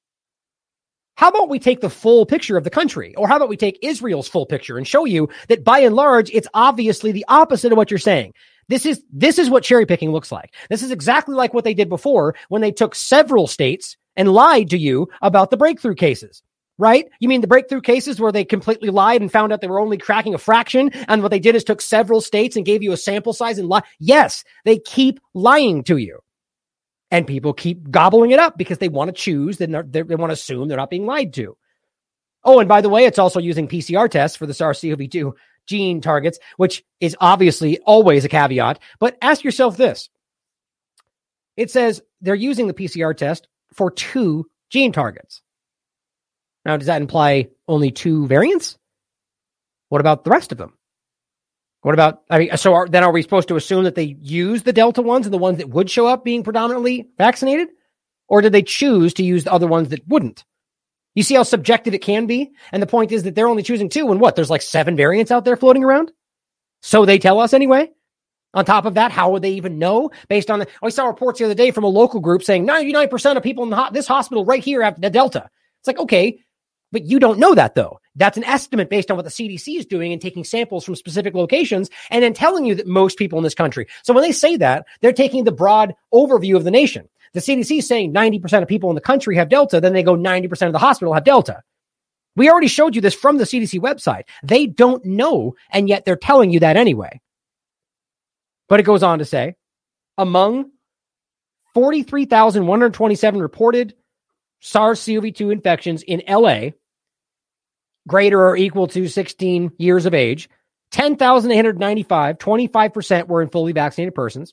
How about we take the full picture of the country? Or how about we take Israel's full picture and show you that by and large, it's obviously the opposite of what you're saying. This is, this is what cherry picking looks like. This is exactly like what they did before when they took several states and lied to you about the breakthrough cases. Right? You mean the breakthrough cases where they completely lied and found out they were only tracking a fraction, and what they did is took several states and gave you a sample size and lied? Yes, they keep lying to you. And people keep gobbling it up because they want to choose, they want to assume they're not being lied to. Oh, and by the way, it's also using P C R tests for the SARS C o V two gene targets, which is obviously always a caveat. But ask yourself this. It says they're using the P C R test for two gene targets. Now, does that imply only two variants? What about the rest of them? What about, I mean, so are, then are we supposed to assume that they use the Delta ones and the ones that would show up being predominantly vaccinated? Or did they choose to use the other ones that wouldn't? You see how subjective it can be? And the point is that they're only choosing two, and what? There's like seven variants out there floating around? So they tell us anyway. On top of that, how would they even know? Based on the, I saw reports the other day from a local group saying ninety-nine percent of people in the ho- this hospital right here have the Delta. It's like, okay, but you don't know that though. That's an estimate based on what the C D C is doing and taking samples from specific locations and then telling you that most people in this country. So when they say that, they're taking the broad overview of the nation. The C D C is saying ninety percent of people in the country have Delta. Then they go ninety percent of the hospital have Delta. We already showed you this from the C D C website. They don't know, and yet they're telling you that anyway. But it goes on to say, among forty-three thousand one hundred twenty-seven reported SARS C o V two infections in L A, greater or equal to sixteen years of age, ten thousand eight hundred ninety-five, twenty-five percent were in fully vaccinated persons,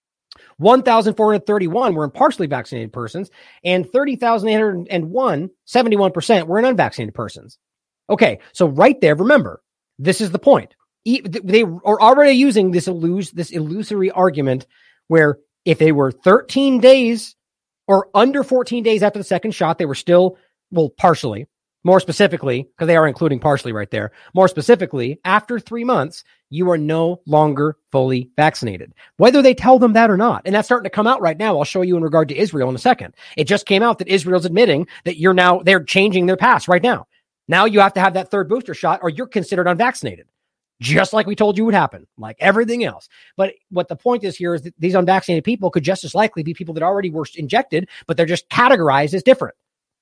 one thousand four hundred thirty-one were in partially vaccinated persons, and thirty thousand eight hundred one, seventy-one percent were in unvaccinated persons. Okay, so right there, remember, this is the point. They are already using this, illus- this illusory argument where if they were thirteen days or under fourteen days after the second shot, they were still, well, partially, more specifically, because they are including partially right there, more specifically, after three months, you are no longer fully vaccinated, whether they tell them that or not. And that's starting to come out right now. I'll show you in regard to Israel in a second. It just came out that Israel's admitting that you're now, they're changing their pass right now. Now you have to have that third booster shot or you're considered unvaccinated. Just like we told you would happen, like everything else. But what the point is here is that these unvaccinated people could just as likely be people that already were injected, but they're just categorized as different.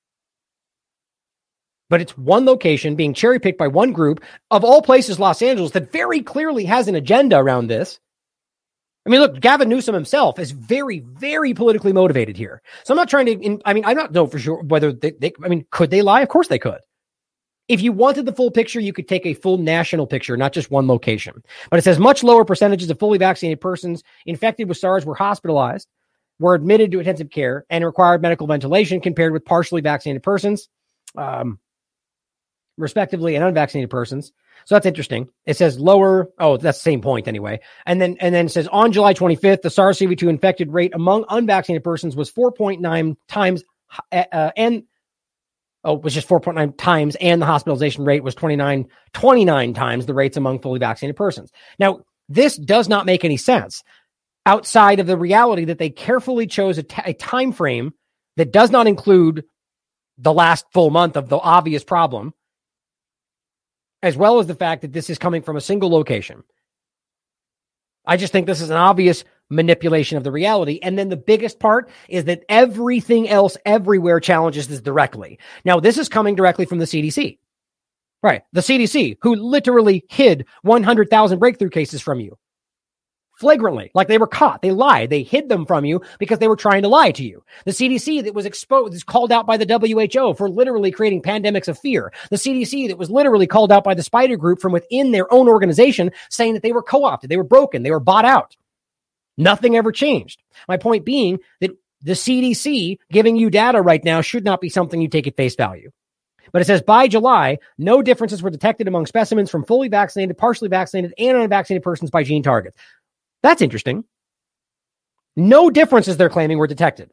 But it's one location being cherry-picked by one group, of all places, Los Angeles, that very clearly has an agenda around this. I mean, look, Gavin Newsom himself is very, very politically motivated here. So I'm not trying to, I mean, I don't know for sure whether they, they I mean, could they lie? Of course they could. If you wanted the full picture, you could take a full national picture, not just one location. But it says much lower percentages of fully vaccinated persons infected with SARS were hospitalized, were admitted to intensive care, and required medical ventilation compared with partially vaccinated persons, um, respectively, and unvaccinated persons. So that's interesting. It says lower. Oh, that's the same point anyway. And then, and then it says on July twenty-fifth, the SARS C o V two infected rate among unvaccinated persons was four point nine times uh, and oh, it was just four point nine times, and the hospitalization rate was twenty-nine, twenty-nine times the rates among fully vaccinated persons. Now, this does not make any sense outside of the reality that they carefully chose a, t- a time frame that does not include the last full month of the obvious problem, as well as the fact that this is coming from a single location. I just think this is an obvious manipulation of the reality. And then the biggest part is that everything else everywhere challenges this directly. Now, this is coming directly from the C D C. Right. The C D C, who literally hid one hundred thousand breakthrough cases from you. Flagrantly, like they were caught. They lied. They hid them from you because they were trying to lie to you. The C D C that was exposed, is called out by the W H O for literally creating pandemics of fear. The C D C that was literally called out by the Spider Group from within their own organization, saying that they were co-opted, they were broken, they were bought out. Nothing ever changed. My point being that the C D C giving you data right now should not be something you take at face value. But it says by July, no differences were detected among specimens from fully vaccinated, partially vaccinated, and unvaccinated persons by gene targets. That's interesting. No differences, they're claiming, were detected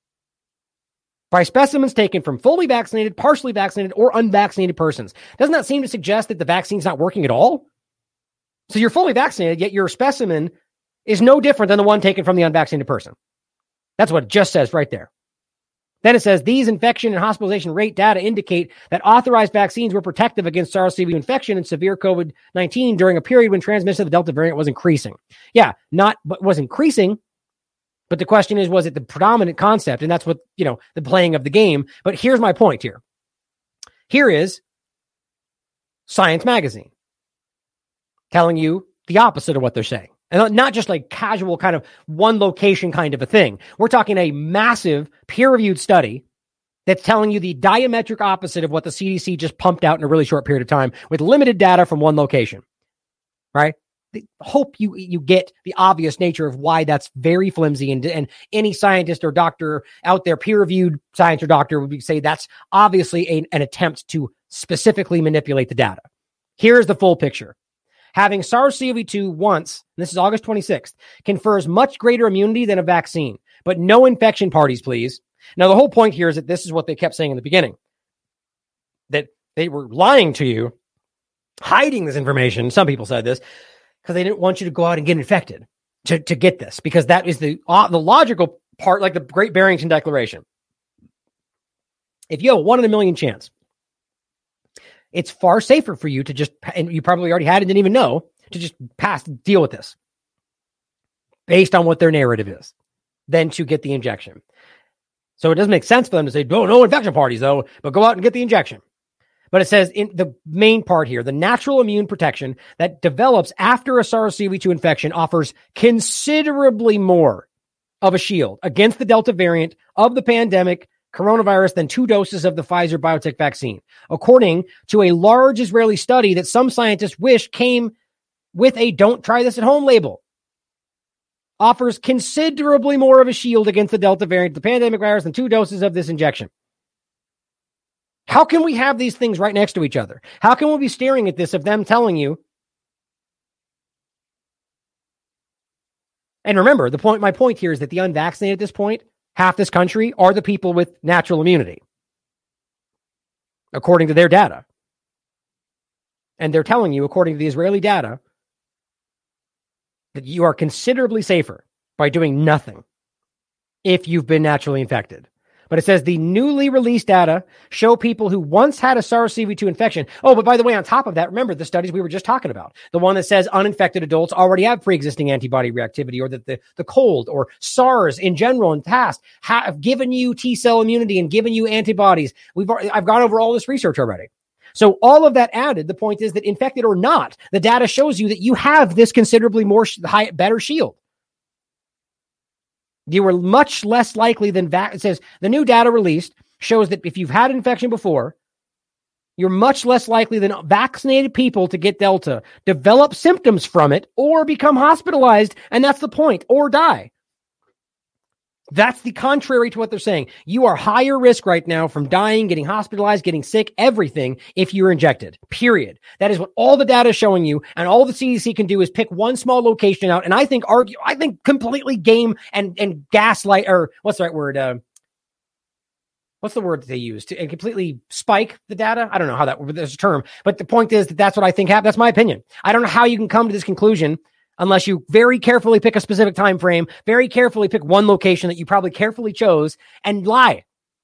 by specimens taken from fully vaccinated, partially vaccinated, or unvaccinated persons. Doesn't that seem to suggest that the vaccine's not working at all? So you're fully vaccinated, yet your specimen is no different than the one taken from the unvaccinated person. That's what it just says right there. Then it says, these infection and hospitalization rate data indicate that authorized vaccines were protective against SARS-C o V two infection and severe COVID nineteen during a period when transmission of the Delta variant was increasing. Yeah, not but was increasing, but the question is, was it the predominant concept? And that's what, you know, the playing of the game. But here's my point here. Here is Science Magazine telling you the opposite of what they're saying. And not just like casual kind of one location kind of a thing. We're talking a massive peer-reviewed study that's telling you the diametric opposite of what the C D C just pumped out in a really short period of time with limited data from one location, right? I hope you you get the obvious nature of why that's very flimsy. And, and any scientist or doctor out there, peer-reviewed science or doctor, would say that's obviously a, an attempt to specifically manipulate the data. Here's the full picture. Having SARS-C o V two once, and this is August twenty-sixth, confers much greater immunity than a vaccine, but no infection parties, please. Now, the whole point here is that this is what they kept saying in the beginning, that they were lying to you, hiding this information. Some people said this because they didn't want you to go out and get infected to, to get this, because that is the, uh, the logical part, like the Great Barrington Declaration. If you have a one in a million chance, it's far safer for you to just, and you probably already had it and didn't even know, to just pass, deal with this based on what their narrative is, than to get the injection. So it doesn't make sense for them to say, oh, no infection parties though, but go out and get the injection. But it says in the main part here, the natural immune protection that develops after a SARS-C o V two infection offers considerably more of a shield against the Delta variant of the pandemic coronavirus than two doses of the Pfizer BioNTech vaccine, according to a large Israeli study that some scientists wish came with a "don't try this at home" label. Offers considerably more of a shield against the Delta variant of the pandemic virus than two doses of this injection. How can we have these things right next to each other? How can we be staring at this of them telling you? And remember, the point, my point here is that the unvaccinated at this point, half this country, are the people with natural immunity, according to their data. And they're telling you, according to the Israeli data, that you are considerably safer by doing nothing if you've been naturally infected. But it says the newly released data show people who once had a SARS-C o V two infection. Oh, but by the way, on top of that, remember the studies we were just talking about. The one that says uninfected adults already have pre-existing antibody reactivity, or that the, the cold or SARS in general in the past have given you T-cell immunity and given you antibodies. We've I've gone over all this research already. So all of that added, the point is that infected or not, the data shows you that you have this considerably more high, better shield. You were much less likely than vac. It says the new data released shows that if you've had an infection before, you're much less likely than vaccinated people to get Delta, develop symptoms from it, or become hospitalized. And that's the point, or die. That's the contrary to what they're saying. You are higher risk right now from dying, getting hospitalized, getting sick, everything if you're injected, period. That is what all the data is showing you. And all the C D C can do is pick one small location out. And I think argue, I think completely game and, and gaslight, or what's the right word? Uh, what's the word that they use to and completely spike the data? I don't know how that there's a term, but the point is that that's what I think happened. That's my opinion. I don't know how you can come to this conclusion unless you very carefully pick a specific time frame, very carefully pick one location that you probably carefully chose and lie.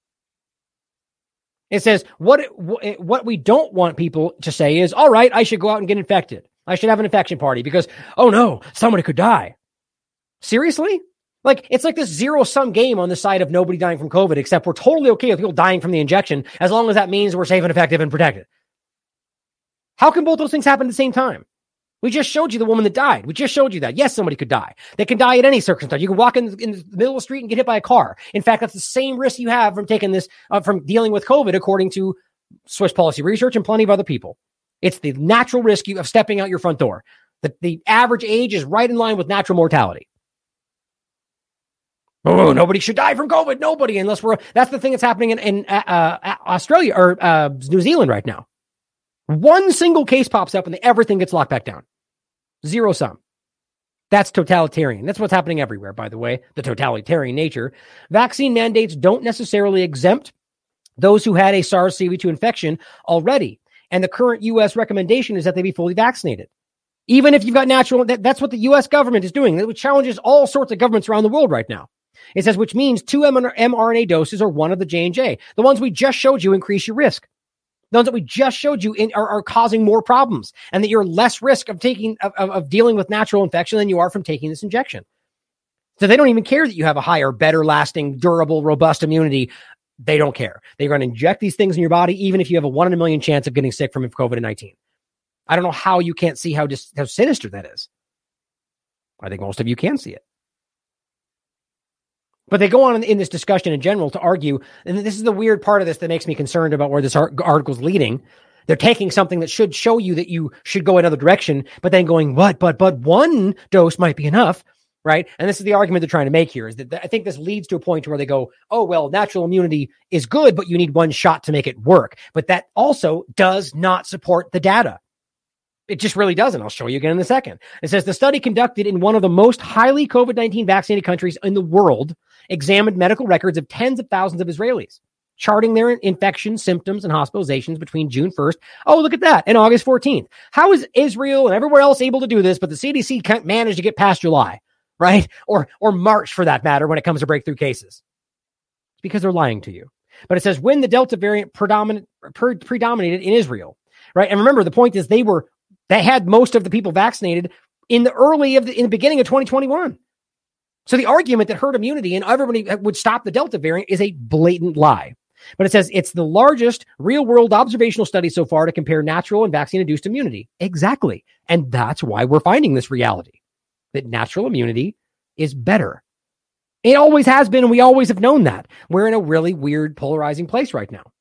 It says what what we don't want people to say is, all right, I should go out and get infected. I should have an infection party because, oh no, somebody could die. Seriously? Like, it's like this zero-sum game on the side of nobody dying from COVID, except we're totally okay with people dying from the injection as long as that means we're safe and effective and protected. How can both those things happen at the same time? We just showed you the woman that died. We just showed you that. Yes, somebody could die. They can die at any circumstance. You can walk in, in the middle of the street and get hit by a car. In fact, that's the same risk you have from taking this, uh, from dealing with COVID, according to Swiss Policy Research and plenty of other people. It's the natural risk of stepping out your front door. The, the average age is right in line with natural mortality. Oh, nobody should die from COVID. Nobody, unless we're, that's the thing that's happening in, in uh, Australia or uh, New Zealand right now. One single case pops up and everything gets locked back down. Zero sum. That's totalitarian. That's what's happening everywhere, by the way, the totalitarian nature. Vaccine mandates don't necessarily exempt those who had a SARS-C o V two infection already. And the current U S recommendation is that they be fully vaccinated. Even if you've got natural, that, that's what the U S government is doing. It challenges all sorts of governments around the world right now. It says, which means two mRNA doses or one of the J and J. The ones we just showed you increase your risk. The ones that we just showed you in, are, are causing more problems, and that you're less risk of taking of, of, of dealing with natural infection than you are from taking this injection. So they don't even care that you have a higher, better lasting, durable, robust immunity. They don't care. They're going to inject these things in your body, even if you have a one in a million chance of getting sick from COVID nineteen. I don't know how you can't see how just how sinister that is. I think most of you can see it. But they go on in, in this discussion in general to argue, and this is the weird part of this that makes me concerned about where this art, article's leading. They're taking something that should show you that you should go another direction, but then going, what, but, but one dose might be enough, right? And this is the argument they're trying to make here, is that th- I think this leads to a point where they go, oh, well, natural immunity is good, but you need one shot to make it work. But that also does not support the data. It just really doesn't. I'll show you again in a second. It says the study conducted in one of the most highly COVID nineteen vaccinated countries in the world examined medical records of tens of thousands of Israelis, charting their infection, symptoms, and hospitalizations between June first. Oh, look at that. And August fourteenth. How is Israel and everywhere else able to do this, but the C D C can't manage to get past July, right? Or, or March for that matter when it comes to breakthrough cases? It's because they're lying to you. But it says when the Delta variant predominant, pre- predominated in Israel, right? And remember, the point is they were, they had most of the people vaccinated in the early of the, in the beginning of twenty twenty-one. So the argument that herd immunity and everybody would stop the Delta variant is a blatant lie. But it says it's the largest real-world observational study so far to compare natural and vaccine-induced immunity. Exactly. And that's why we're finding this reality, that natural immunity is better. It always has been, and we always have known that. We're in a really weird, polarizing place right now.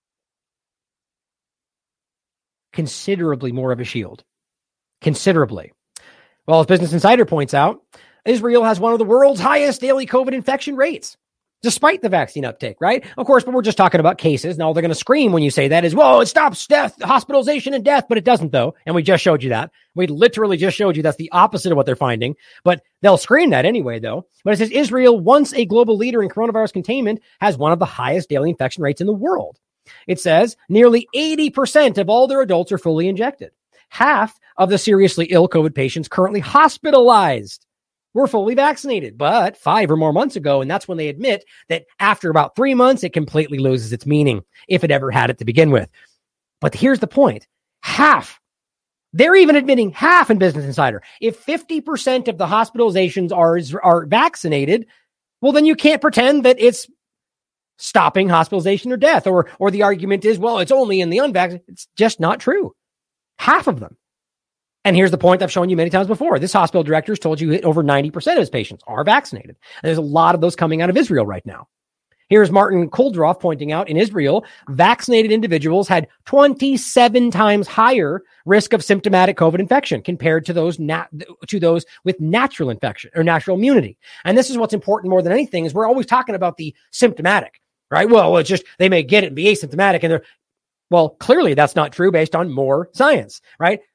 Considerably more of a shield. Considerably. Well, as Business Insider points out, Israel has one of the world's highest daily COVID infection rates, despite the vaccine uptake, right? Of course, but we're just talking about cases. Now they're going to scream when you say that is, well, it stops death, hospitalization and death, but it doesn't though. And we just showed you that. We literally just showed you that's the opposite of what they're finding, but they'll scream that anyway though. But it says Israel, once a global leader in coronavirus containment, has one of the highest daily infection rates in the world. It says nearly eighty percent of all their adults are fully injected. Half of the seriously ill COVID patients currently hospitalized were fully vaccinated, but five or more months ago, and that's when they admit that after about three months, it completely loses its meaning, if it ever had it to begin with. But here's the point. Half. They're even admitting half in Business Insider. If fifty percent of the hospitalizations are, are vaccinated, well, then you can't pretend that it's stopping hospitalization or death. Or, or the argument is, well, it's only in the unvaccinated. It's just not true. Half of them. And here's the point I've shown you many times before. This hospital director has told you that over ninety percent of his patients are vaccinated. And there's a lot of those coming out of Israel right now. Here's Martin Kuldroff pointing out in Israel, vaccinated individuals had twenty-seven times higher risk of symptomatic COVID infection compared to those nat- to those with natural infection or natural immunity. And this is what's important more than anything is we're always talking about the symptomatic, right? Well, it's just they may get it and be asymptomatic and they're well, clearly that's not true based on more science, right?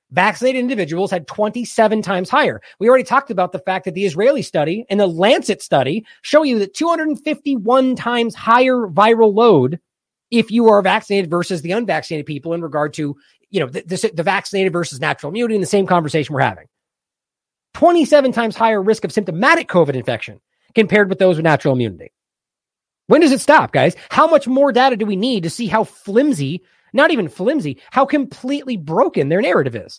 Vaccinated individuals had twenty-seven times higher. We already talked about the fact that the Israeli study and the Lancet study show you that two hundred fifty-one times higher viral load if you are vaccinated versus the unvaccinated people in regard to, you know, the, the, the vaccinated versus natural immunity in the same conversation we're having. twenty-seven times higher risk of symptomatic COVID infection compared with those with natural immunity. When does it stop, guys? How much more data do we need to see how flimsy, not even flimsy, how completely broken their narrative is?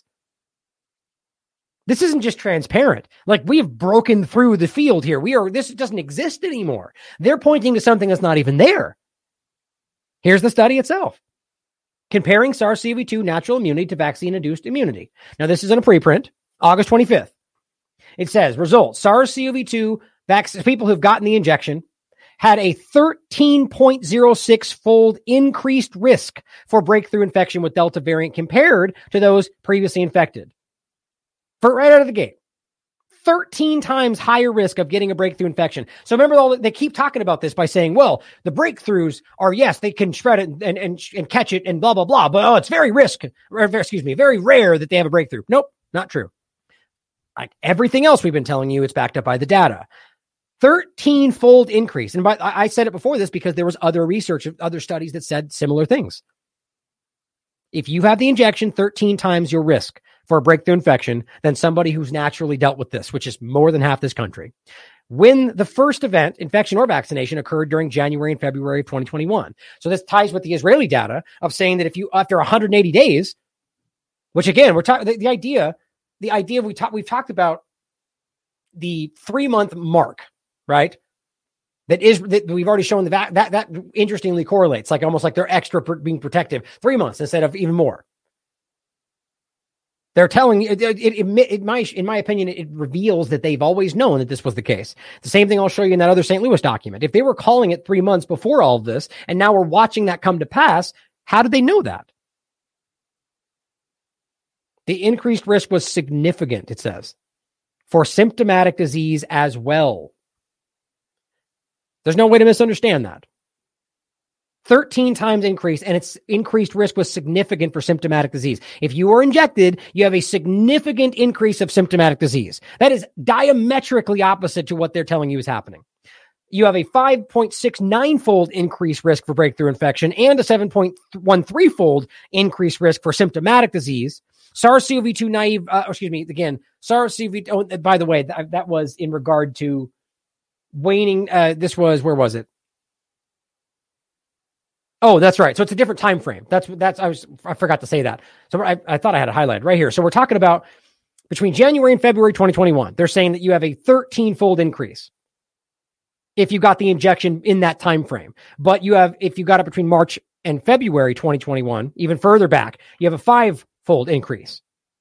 This isn't just transparent. Like, we have broken through the field here. We are, this doesn't exist anymore. They're pointing to something that's not even there. Here's the study itself. Comparing SARS-C o V two natural immunity to vaccine-induced immunity. Now, this is in a preprint, August twenty-fifth. It says, results, SARS-C o V two vac- people who've gotten the injection had a thirteen point zero six fold increased risk for breakthrough infection with Delta variant compared to those previously infected. For right out of the gate, thirteen times higher risk of getting a breakthrough infection. So remember, all they keep talking about this by saying, well, the breakthroughs are, yes, they can spread it and, and, and catch it and blah, blah, blah. But, oh, it's very risk, or, excuse me, very rare that they have a breakthrough. Nope, not true. Like everything else we've been telling you, it's backed up by the data. thirteen-fold increase. And by, I said it before this because there was other research, other studies that said similar things. If you have the injection, thirteen times your risk for a breakthrough infection than somebody who's naturally dealt with this, which is more than half this country. When the first event, infection or vaccination, occurred during January and February of twenty twenty-one. So this ties with the Israeli data of saying that if you, after one hundred eighty days, which again, we're talking, the, the idea, the idea we talked, we've talked about the three month mark, right? That is, that we've already shown the va- that, that interestingly correlates, like almost like they're extra pr- being protective, three months instead of even more. They're telling you, it, it, it, it, my, in my opinion, it reveals that they've always known that this was the case. The same thing I'll show you in that other Saint Louis document. If they were calling it three months before all of this, and now we're watching that come to pass, how did they know that? The increased risk was significant, it says, for symptomatic disease as well. There's no way to misunderstand that. thirteen times increase, and its increased risk was significant for symptomatic disease. If you are injected, you have a significant increase of symptomatic disease. That is diametrically opposite to what they're telling you is happening. You have a five point six nine fold increased risk for breakthrough infection and a seven point one three fold increased risk for symptomatic disease. SARS-C o V two naive, uh, excuse me, again, SARS-C o V two, oh, by the way, that, that was in regard to waning, uh, this was, where was it? Oh, that's right. So it's a different time frame. That's, that's, I was, I forgot to say that. So I, I thought I had a highlight right here. So we're talking about between January and February twenty twenty-one. They're saying that you have a thirteen fold increase if you got the injection in that time frame. But you have, if you got it between March and February twenty twenty-one, even further back, you have a five fold increase.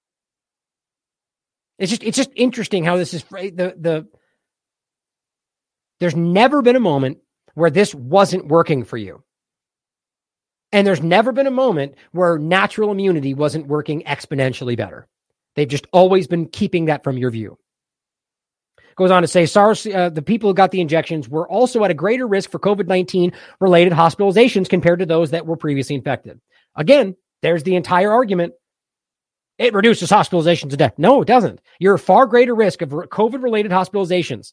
It's just, it's just interesting how this is the, the, there's never been a moment where this wasn't working for you. And there's never been a moment where natural immunity wasn't working exponentially better. They've just always been keeping that from your view. Goes on to say, SARS, uh, the people who got the injections were also at a greater risk for COVID nineteen related hospitalizations compared to those that were previously infected. Again, there's the entire argument. It reduces hospitalizations to death. No, it doesn't. You're at far greater risk of COVID related hospitalizations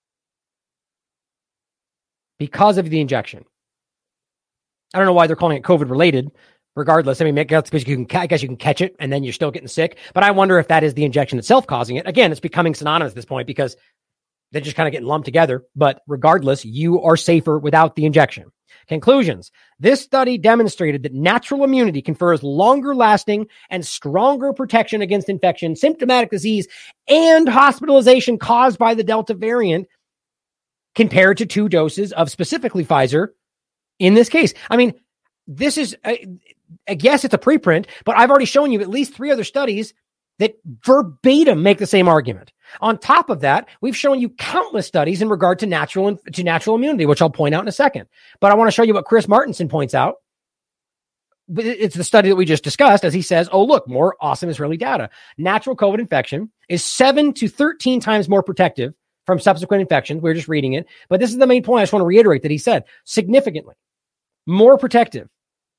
because of the injection. I don't know why they're calling it COVID related. Regardless, I mean, that's because you can, I guess you can catch it and then you're still getting sick. But I wonder if that is the injection itself causing it. Again, it's becoming synonymous at this point because they're just kind of getting lumped together. But regardless, you are safer without the injection. Conclusions. This study demonstrated that natural immunity confers longer lasting and stronger protection against infection, symptomatic disease, and hospitalization caused by the Delta variant compared to two doses of specifically Pfizer in this case. I mean, this is, I, I guess it's a preprint, but I've already shown you at least three other studies that verbatim make the same argument. On top of that, we've shown you countless studies in regard to natural to natural immunity, which I'll point out in a second. But I want to show you what Chris Martenson points out. It's the study that we just discussed, as he says, oh, look, more awesome Israeli data. Natural COVID infection is seven to thirteen times more protective from subsequent infections. We we're just reading it. But this is the main point I just want to reiterate that he said. Significantly more protective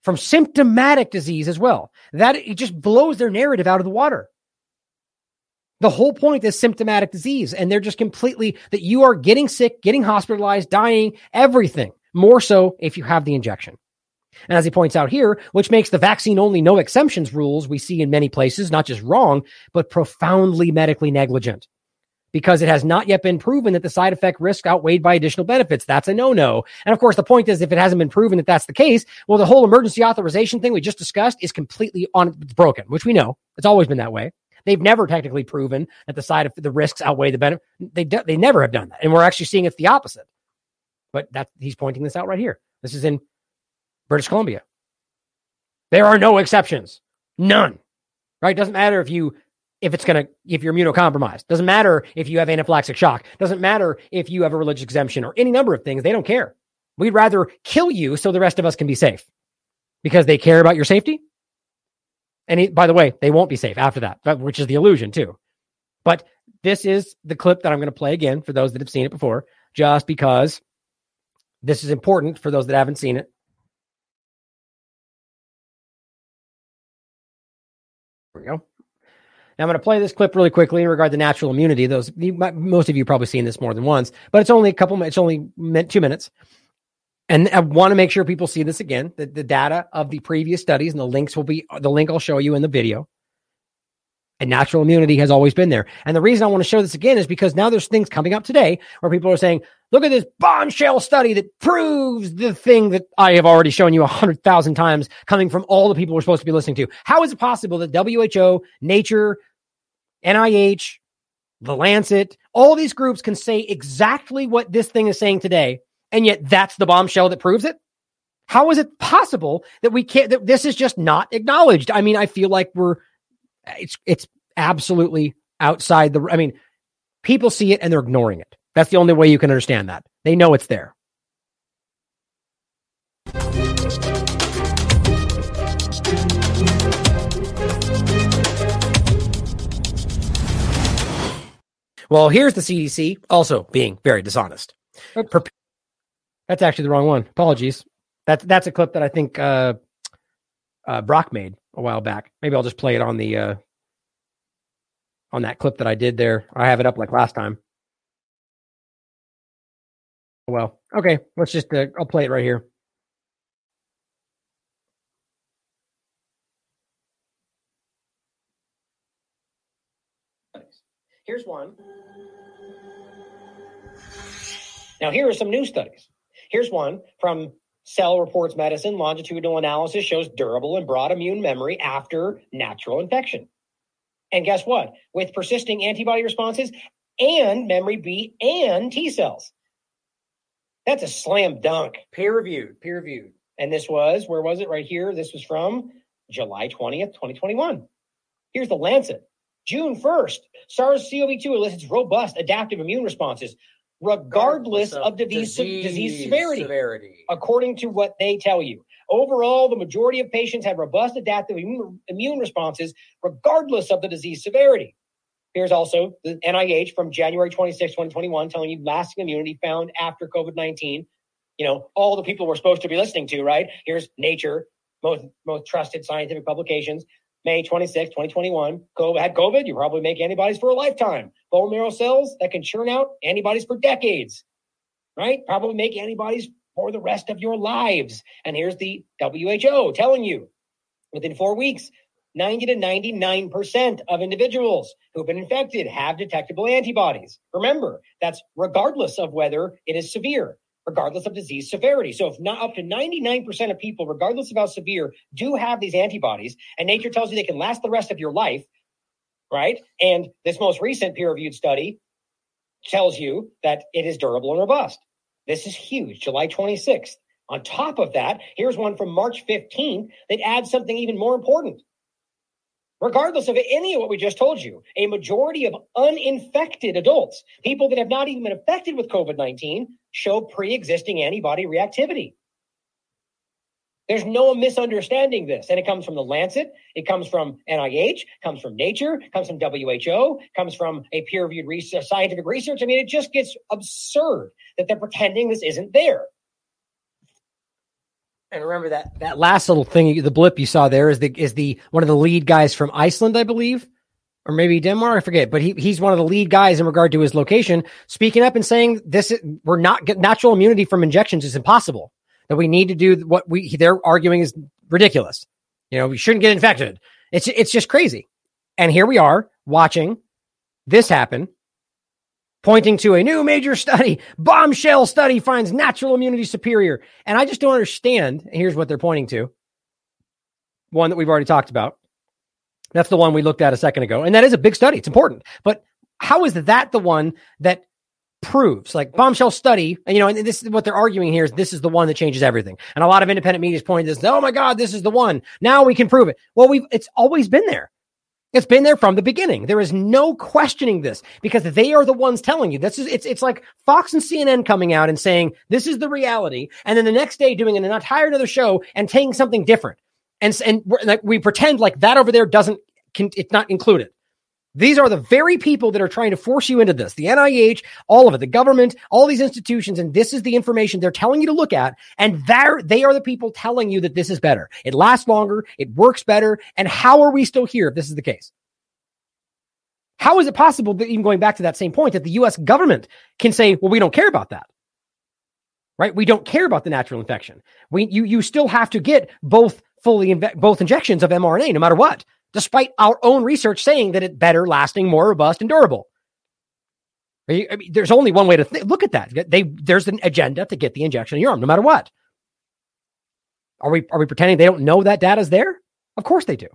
from symptomatic disease as well. That it just blows their narrative out of the water. The whole point is symptomatic disease, and they're just completely that you are getting sick, getting hospitalized, dying, everything. More so if you have the injection. And as he points out here, which makes the vaccine only no exemptions rules we see in many places, not just wrong, but profoundly medically negligent. Because it has not yet been proven that the side effect risk outweighed by additional benefits. That's a no-no. And of course, the point is, if it hasn't been proven that that's the case, well, the whole emergency authorization thing we just discussed is completely on it's broken, which we know. It's always been that way. They've never technically proven that the side of the risks outweigh the benefit. They de- they never have done that. And we're actually seeing it's the opposite. But that he's pointing this out right here. This is in British Columbia. There are no exceptions. None. Right? Doesn't matter if you if it's going to, if you're immunocompromised. Doesn't matter if you have anaphylactic shock. Doesn't matter if you have a religious exemption or any number of things. They don't care. We'd rather kill you so the rest of us can be safe because they care about your safety. And he, by the way, they won't be safe after that, which is the illusion too. But this is the clip that I'm going to play again for those that have seen it before, just because this is important for those that haven't seen it. There we go. Now I'm going to play this clip really quickly in regard to natural immunity. Those you, most of you have probably seen this more than once, but it's only a couple. It's only two minutes, and I want to make sure people see this again. The, the data of the previous studies and the links will be the link I'll show you in the video. And natural immunity has always been there. And the reason I want to show this again is because now there's things coming up today where people are saying, "Look at this bombshell study that proves the thing that I have already shown you a hundred thousand times, coming from all the people we're supposed to be listening to." How is it possible that W H O, Nature, N I H, The Lancet, all these groups can say exactly what this thing is saying today, and yet that's the bombshell that proves it? How is it possible that we can't, that this is just not acknowledged? I mean, I feel like we're, it's, it's absolutely outside the, I mean, people see it and they're ignoring it. That's the only way you can understand that. They know it's there. Well, here's the C D C also being very dishonest. That's actually the wrong one. Apologies. That's that's a clip that I think uh, uh, Brock made a while back. Maybe I'll just play it on the uh, on that clip that I did there. I have it up like last time. Well, okay. Let's just uh, I'll play it right here. Here's one. Now, here are some new studies. Here's one from Cell Reports Medicine. Longitudinal analysis shows durable and broad immune memory after natural infection. And guess what? With persisting antibody responses and memory B and T cells. That's a slam dunk. Peer-reviewed, peer-reviewed. And this was, where was it? Right here. This was from July twentieth, twenty twenty-one. Here's the Lancet. June first, SARS-C o V two elicits robust adaptive immune responses, regardless, regardless of, of disease, disease, disease severity, severity, according to what they tell you. Overall, the majority of patients have robust adaptive immune, immune responses, regardless of the disease severity. Here's also the N I H from January twenty-sixth, twenty twenty-one, telling you lasting immunity found after COVID nineteen. You know, all the people we're supposed to be listening to, right? Here's Nature, most, most trusted scientific publications. May twenty-sixth, twenty twenty-one, COVID, had COVID, you probably make antibodies for a lifetime. Bone marrow cells that can churn out antibodies for decades, right? Probably make antibodies for the rest of your lives. And here's the W H O telling you, within four weeks, ninety to ninety-nine percent of individuals who've been infected have detectable antibodies. Remember, that's regardless of whether it is severe, regardless of disease severity. So if not up to ninety-nine percent of people, regardless of how severe, do have these antibodies, and Nature tells you they can last the rest of your life, right? And this most recent peer-reviewed study tells you that it is durable and robust. This is huge, July twenty-sixth. On top of that, here's one from March fifteenth that adds something even more important. Regardless of any of what we just told you, a majority of uninfected adults, people that have not even been affected with COVID nineteen, show pre-existing antibody reactivity. There's no misunderstanding this. And it comes from the Lancet, it comes from N I H, comes from Nature, comes from W H O, comes from a peer-reviewed research, scientific research. I mean, it just gets absurd that they're pretending this isn't there. And remember that that last little thing, the blip you saw there is the is the one of the lead guys from Iceland, I believe, or maybe Denmark, I forget. But he he's one of the lead guys in regard to his location, speaking up and saying this we're not get natural immunity from injections is impossible. That we need to do what we they're arguing is ridiculous. You know, we shouldn't get infected. It's it's just crazy. And here we are watching this happen, pointing to a new major study, bombshell study finds natural immunity superior. And I just don't understand. Here's what they're pointing to. One that we've already talked about. That's the one we looked at a second ago. And that is a big study. It's important. But how is that the one that proves, like bombshell study, and you know, and this is what they're arguing here is this is the one that changes everything. And a lot of independent media is pointing to this. Oh my God, this is the one. Now we can prove it. Well, we've, it's always been there. It's been there from the beginning. There is no questioning this because they are the ones telling you. This is it's it's like Fox and C N N coming out and saying this is the reality, and then the next day doing an entire another show and taking something different, and and we're, like, we pretend like that over there doesn't can, it's not included. These are the very people that are trying to force you into this. The N I H, all of it, the government, all these institutions, and this is the information they're telling you to look at. And there, they are the people telling you that this is better. It lasts longer. It works better. And how are we still here if this is the case? How is it possible that even going back to that same point that the U S government can say, well, we don't care about that, right? We don't care about the natural infection. We, you, you still have to get both fully, inve- both injections of mRNA, no matter what. Despite our own research saying that it's better, lasting, more robust, and durable. I mean, there's only one way to th- look at that. They, there's an agenda to get the injection in your arm, no matter what. Are we, are we pretending they don't know that data is there? Of course they do.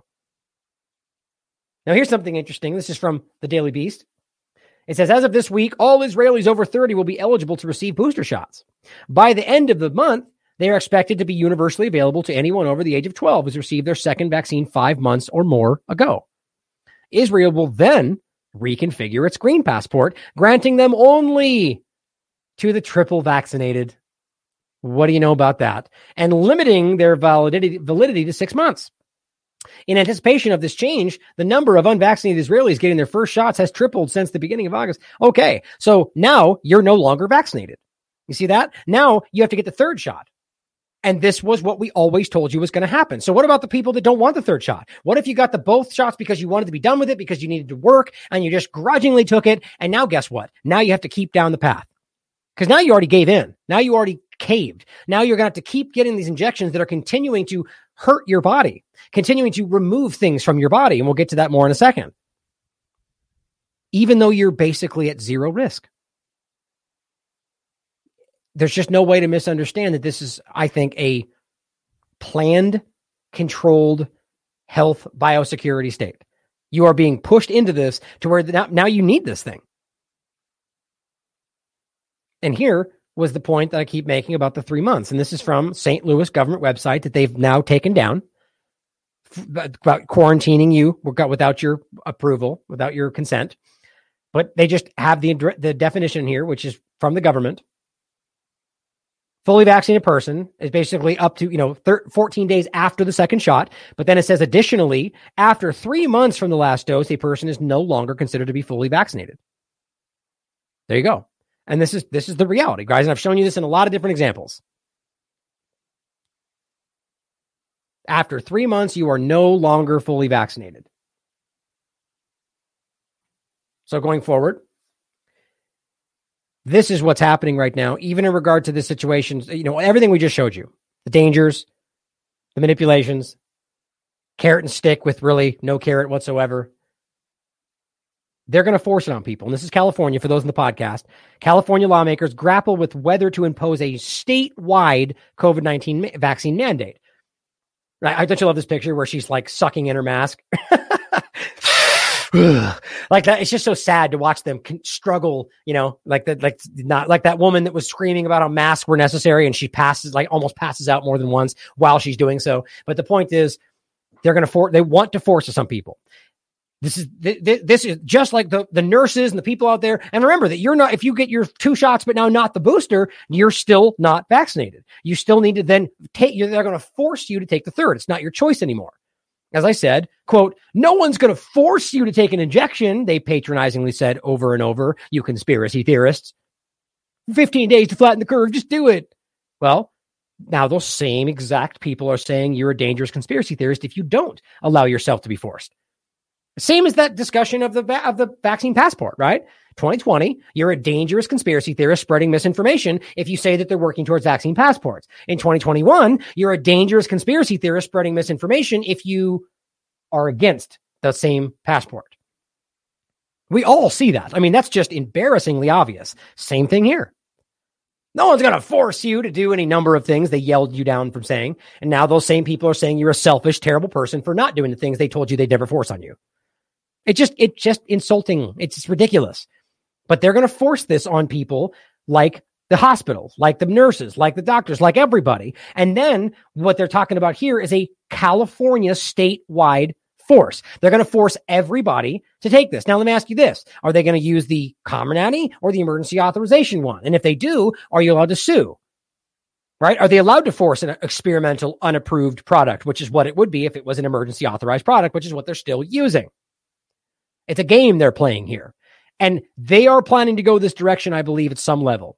Now, here's something interesting. This is from the Daily Beast. It says, as of this week, all Israelis over thirty will be eligible to receive booster shots. By the end of the month, they are expected to be universally available to anyone over the age of twelve who's received their second vaccine five months or more ago. Israel will then reconfigure its green passport, granting them only to the triple vaccinated. What do you know about that? And limiting their validity, validity to six months. In anticipation of this change, the number of unvaccinated Israelis getting their first shots has tripled since the beginning of August. Okay, so now you're no longer vaccinated. You see that? Now you have to get the third shot. And this was what we always told you was going to happen. So what about the people that don't want the third shot? What if you got the both shots because you wanted to be done with it, because you needed to work, and you just grudgingly took it? And now guess what? Now you have to keep down the path. Because now you already gave in. Now you already caved. Now you're going to have to keep getting these injections that are continuing to hurt your body, continuing to remove things from your body. And we'll get to that more in a second. Even though you're basically at zero risk. There's just no way to misunderstand that this is, I think, a planned, controlled health biosecurity state. You are being pushed into this to where now, now you need this thing. And here was the point that I keep making about the three months. And this is from Saint Louis government website that they've now taken down about quarantining you without your approval, without your consent. But they just have the, the definition here, which is from the government. Fully vaccinated person is basically up to, you know, fourteen days after the second shot. But then it says, additionally, after three months from the last dose, a person is no longer considered to be fully vaccinated. There you go. And this is this is the reality, guys. And I've shown you this in a lot of different examples. After three months, you are no longer fully vaccinated. So going forward, this is what's happening right now, even in regard to this situation. You know, everything we just showed you, the dangers, the manipulations, carrot and stick with really no carrot whatsoever. They're going to force it on people. And this is California, for those in the podcast. California lawmakers grapple with whether to impose a statewide COVID nineteen ma- vaccine mandate. Right? I don't you love this picture where she's like sucking in her mask? Like that. It's just so sad to watch them struggle, you know, like that, like not like that woman that was screaming about how masks were necessary and she passes, like almost passes out more than once while she's doing so. But the point is, they're going to force, they want to force to some people. This is, this is just like the, the nurses and the people out there. And remember that you're not, if you get your two shots, but now not the booster, you're still not vaccinated. You still need to then take, they're going to force you to take the third. It's not your choice anymore. As I said, quote, no one's going to force you to take an injection, they patronizingly said over and over, you conspiracy theorists. fifteen days to flatten the curve, just do it. Well, Now, those same exact people are saying you're a dangerous conspiracy theorist if you don't allow yourself to be forced. Same as that discussion of the va- of the vaccine passport, right? twenty twenty, you're a dangerous conspiracy theorist spreading misinformation if you say that they're working towards vaccine passports. In twenty twenty-one, you're a dangerous conspiracy theorist spreading misinformation if you are against the same passport. We all see that. I mean, that's just embarrassingly obvious. Same thing here. No one's going to force you to do any number of things they yelled you down from saying. And now those same people are saying you're a selfish, terrible person for not doing the things they told you they'd never force on you. It just, it's just insulting. It's just ridiculous. But they're going to force this on people like the hospitals, like the nurses, like the doctors, like everybody. And then what they're talking about here is a California statewide force. They're going to force everybody to take this. Now, let me ask you this. Are they going to use the Comirnaty or the emergency authorization one? And if they do, are you allowed to sue? Right? Are they allowed to force an experimental unapproved product, which is what it would be if it was an emergency authorized product, which is what they're still using. It's a game they're playing here. And they are planning to go this direction, I believe, at some level.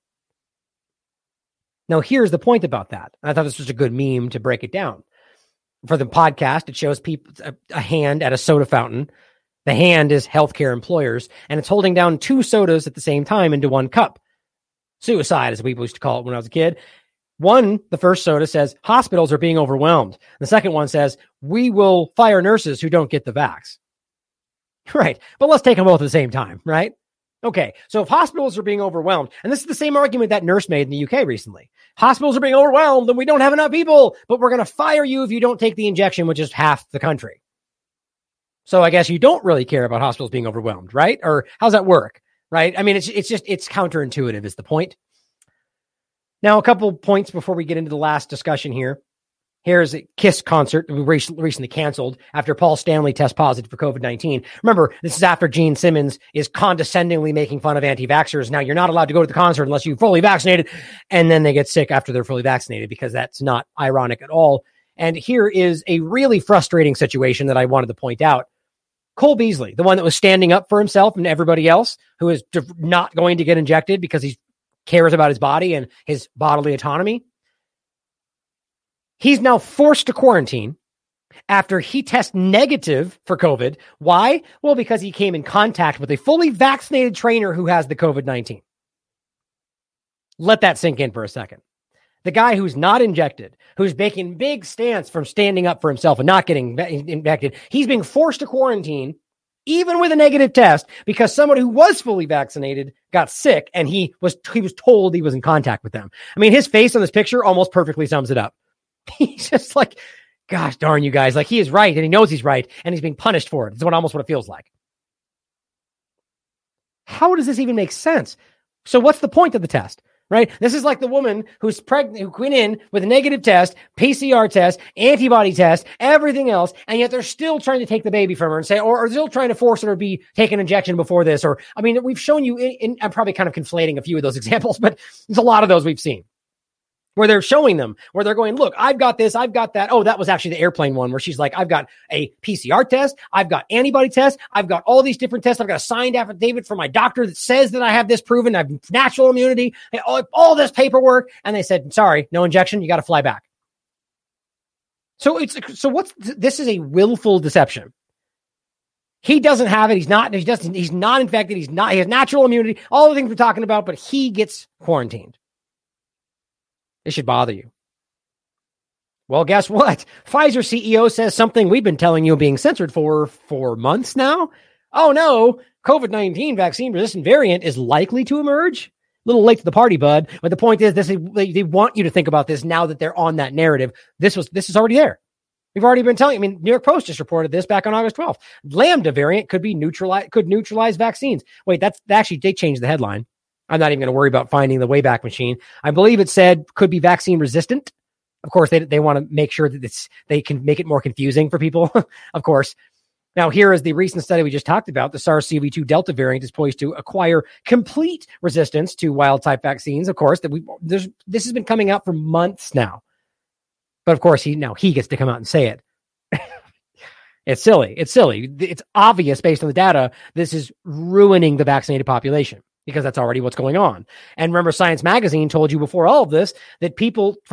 Now, here's the point about that. I thought this was a good meme to break it down. For the podcast, it shows people a, a hand at a soda fountain. The hand is healthcare employers, and it's holding down two sodas at the same time into one cup. Suicide, as people used to call it when I was a kid. One, the first soda says, hospitals are being overwhelmed. The second one says, we will fire nurses who don't get the vax. Right. But let's take them both at the same time, right? Okay. So if hospitals are being overwhelmed, and this is the same argument that nurse made in the U K recently. Hospitals are being overwhelmed and we don't have enough people, but we're going to fire you if you don't take the injection, which is half the country. So I guess you don't really care about hospitals being overwhelmed, right? Or how's that work? Right. I mean, it's, it's just, it's counterintuitive is the point. Now, a couple points before we get into the last discussion here. Here's a KISS concert we recently canceled after Paul Stanley tests positive for COVID nineteen. Remember, this is after Gene Simmons is condescendingly making fun of anti-vaxxers. Now, you're not allowed to go to the concert unless you're fully vaccinated. And then they get sick after they're fully vaccinated because that's not ironic at all. And here is a really frustrating situation that I wanted to point out. Cole Beasley, the one that was standing up for himself and everybody else who is not going to get injected because he cares about his body and his bodily autonomy. He's now forced to quarantine after he tests negative for COVID. Why? Well, because he came in contact with a fully vaccinated trainer who has the COVID nineteen. Let that sink in for a second. The guy who's not injected, who's making big stance from standing up for himself and not getting infected, he's being forced to quarantine, even with a negative test, because someone who was fully vaccinated got sick and he was he was told he was in contact with them. I mean, his face on this picture almost perfectly sums it up. He's just like, gosh darn you guys. Like, he is right and he knows he's right and he's being punished for it. It's what almost what it feels like. How does this even make sense? So what's the point of the test, right? This is like the woman who's pregnant, who went in with a negative test, P C R test, antibody test, everything else. And yet they're still trying to take the baby from her and say, or, or still trying to force her to be take an injection before this. Or, I mean, we've shown you in, in, I'm probably kind of conflating a few of those examples, but there's a lot of those we've seen. Where they're showing them, where they're going, look, I've got this, I've got that. Oh, that was actually the airplane one where she's like, I've got a P C R test, I've got antibody tests, I've got all these different tests, I've got a signed affidavit from my doctor that says that I have this proven, I have natural immunity, all, all this paperwork. And they said, sorry, no injection, you got to fly back. So it's, so what's, this is a willful deception. He doesn't have it, he's not, he doesn't, he's not infected, he's not, he has natural immunity, all the things we're talking about, but he gets quarantined. It should bother you. Well, guess what? Pfizer C E O says something we've been telling you being censored for for months now. Oh no, COVID nineteen vaccine resistant variant is likely to emerge. A little late to the party, bud. But the point is, this is, they, they want you to think about this now that they're on that narrative. This was this is already there. We've already been telling you. I mean, New York Post just reported this back on August twelfth. Lambda variant could be neutralize could neutralize vaccines. Wait, that's actually they changed the headline. I'm not even going to worry about finding the Wayback Machine. I believe it said could be vaccine resistant. Of course, they they want to make sure that it's they can make it more confusing for people. Of course. Now, here is the recent study we just talked about. The SARS-C o V two Delta variant is poised to acquire complete resistance to wild-type vaccines. Of course, that we there's this has been coming out for months now. But of course, he now he gets to come out and say it. It's silly. It's silly. It's obvious based on the data. This is ruining the vaccinated population, because that's already what's going on. And remember, Science Magazine told you before all of this that people from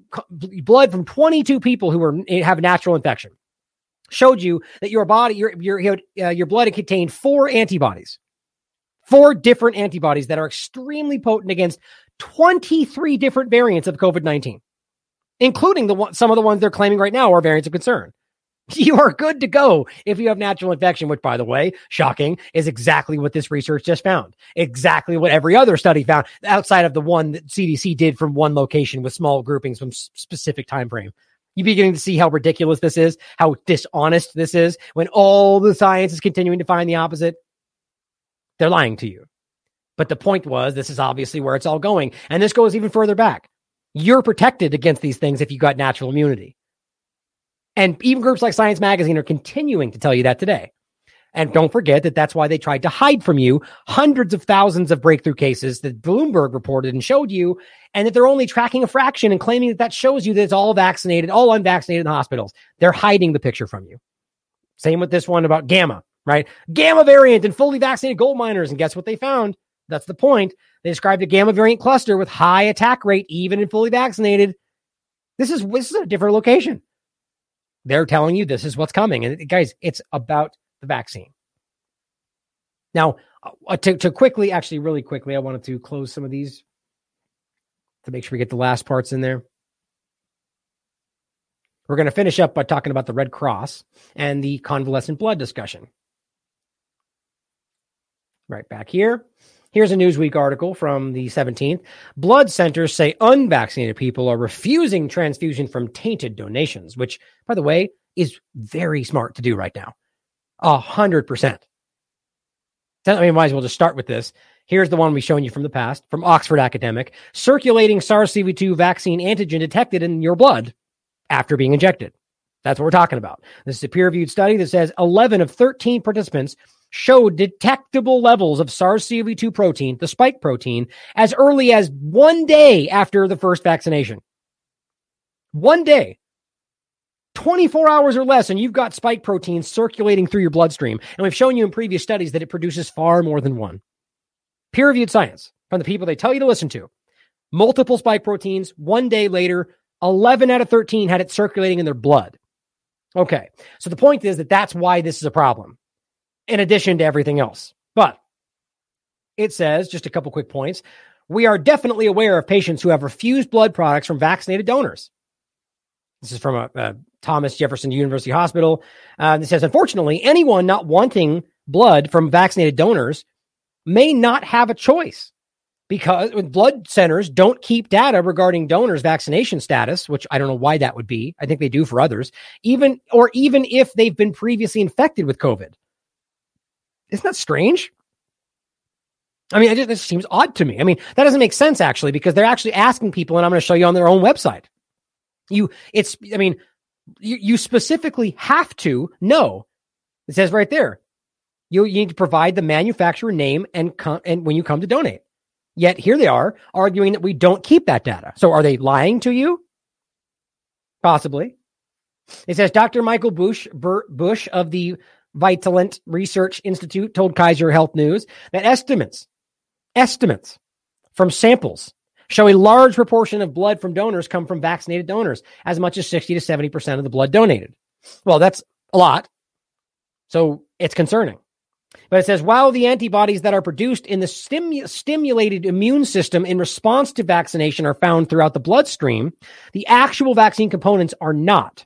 blood from twenty-two people who were have a natural infection. Showed you that your body, your your uh, your blood had contained four antibodies, four different antibodies that are extremely potent against twenty-three different variants of COVID nineteen, including the one, some of the ones they're claiming right now are variants of concern. You are good to go if you have natural infection, which, by the way, shocking, is exactly what this research just found. Exactly what every other study found outside of the one that C D C did from one location with small groupings from specific time frame. You beginning to see how ridiculous this is, how dishonest this is, when all the science is continuing to find the opposite. They're lying to you. But the point was, this is obviously where it's all going. And this goes even further back. You're protected against these things if you got natural immunity. And even groups like Science Magazine are continuing to tell you that today. And don't forget that that's why they tried to hide from you hundreds of thousands of breakthrough cases that Bloomberg reported and showed you, and that they're only tracking a fraction and claiming that that shows you that it's all vaccinated, all unvaccinated in hospitals. They're hiding the picture from you. Same with this one about Gamma, right? Gamma variant and fully vaccinated gold miners. And guess what they found? That's the point. They described a Gamma variant cluster with high attack rate, even in fully vaccinated. This is, this is a different location. They're telling you this is what's coming. And guys, it's about the vaccine. Now, uh, to, to quickly, actually really quickly, I wanted to close some of these to make sure we get the last parts in there. We're going to finish up by talking about the Red Cross and the convalescent blood discussion. Right back here. Here's a Newsweek article from the seventeenth. Blood centers say unvaccinated people are refusing transfusion from tainted donations, which, by the way, is very smart to do right now. A hundred percent. I mean, might as well just start with this. Here's the one we've shown you from the past, from Oxford Academic. Circulating SARS C o V two vaccine antigen detected in your blood after being injected. That's what we're talking about. This is a peer-reviewed study that says eleven of thirteen participants showed detectable levels of SARS C o V two protein, the spike protein, as early as one day after the first vaccination. One day. twenty-four hours or less, and you've got spike protein circulating through your bloodstream. And we've shown you in previous studies that it produces far more than one. Peer-reviewed science from the people they tell you to listen to. Multiple spike proteins, one day later, eleven out of thirteen had it circulating in their blood. Okay, so the point is that that's why this is a problem, in addition to everything else. But it says, just a couple quick points, we are definitely aware of patients who have refused blood products from vaccinated donors. This is from a, a Thomas Jefferson University Hospital. Uh, it says, unfortunately, anyone not wanting blood from vaccinated donors may not have a choice, because blood centers don't keep data regarding donors' vaccination status, which I don't know why that would be. I think they do for others, even or even if they've been previously infected with COVID. Isn't that strange? I mean, it just, this seems odd to me. I mean, that doesn't make sense, actually, because they're actually asking people, and I'm going to show you on their own website. You, it's, I mean, you, you specifically have to know. It says right there, you, you need to provide the manufacturer name and com- and when you come to donate. Yet here they are arguing that we don't keep that data. So are they lying to you? Possibly. It says Doctor Michael Bush, Bur- Bush of the Vitalant Research Institute told Kaiser Health News that estimates, estimates from samples show a large proportion of blood from donors come from vaccinated donors, as much as sixty to seventy percent of the blood donated. Well, that's a lot. So it's concerning. But it says, while the antibodies that are produced in the stimu- stimulated immune system in response to vaccination are found throughout the bloodstream, the actual vaccine components are not.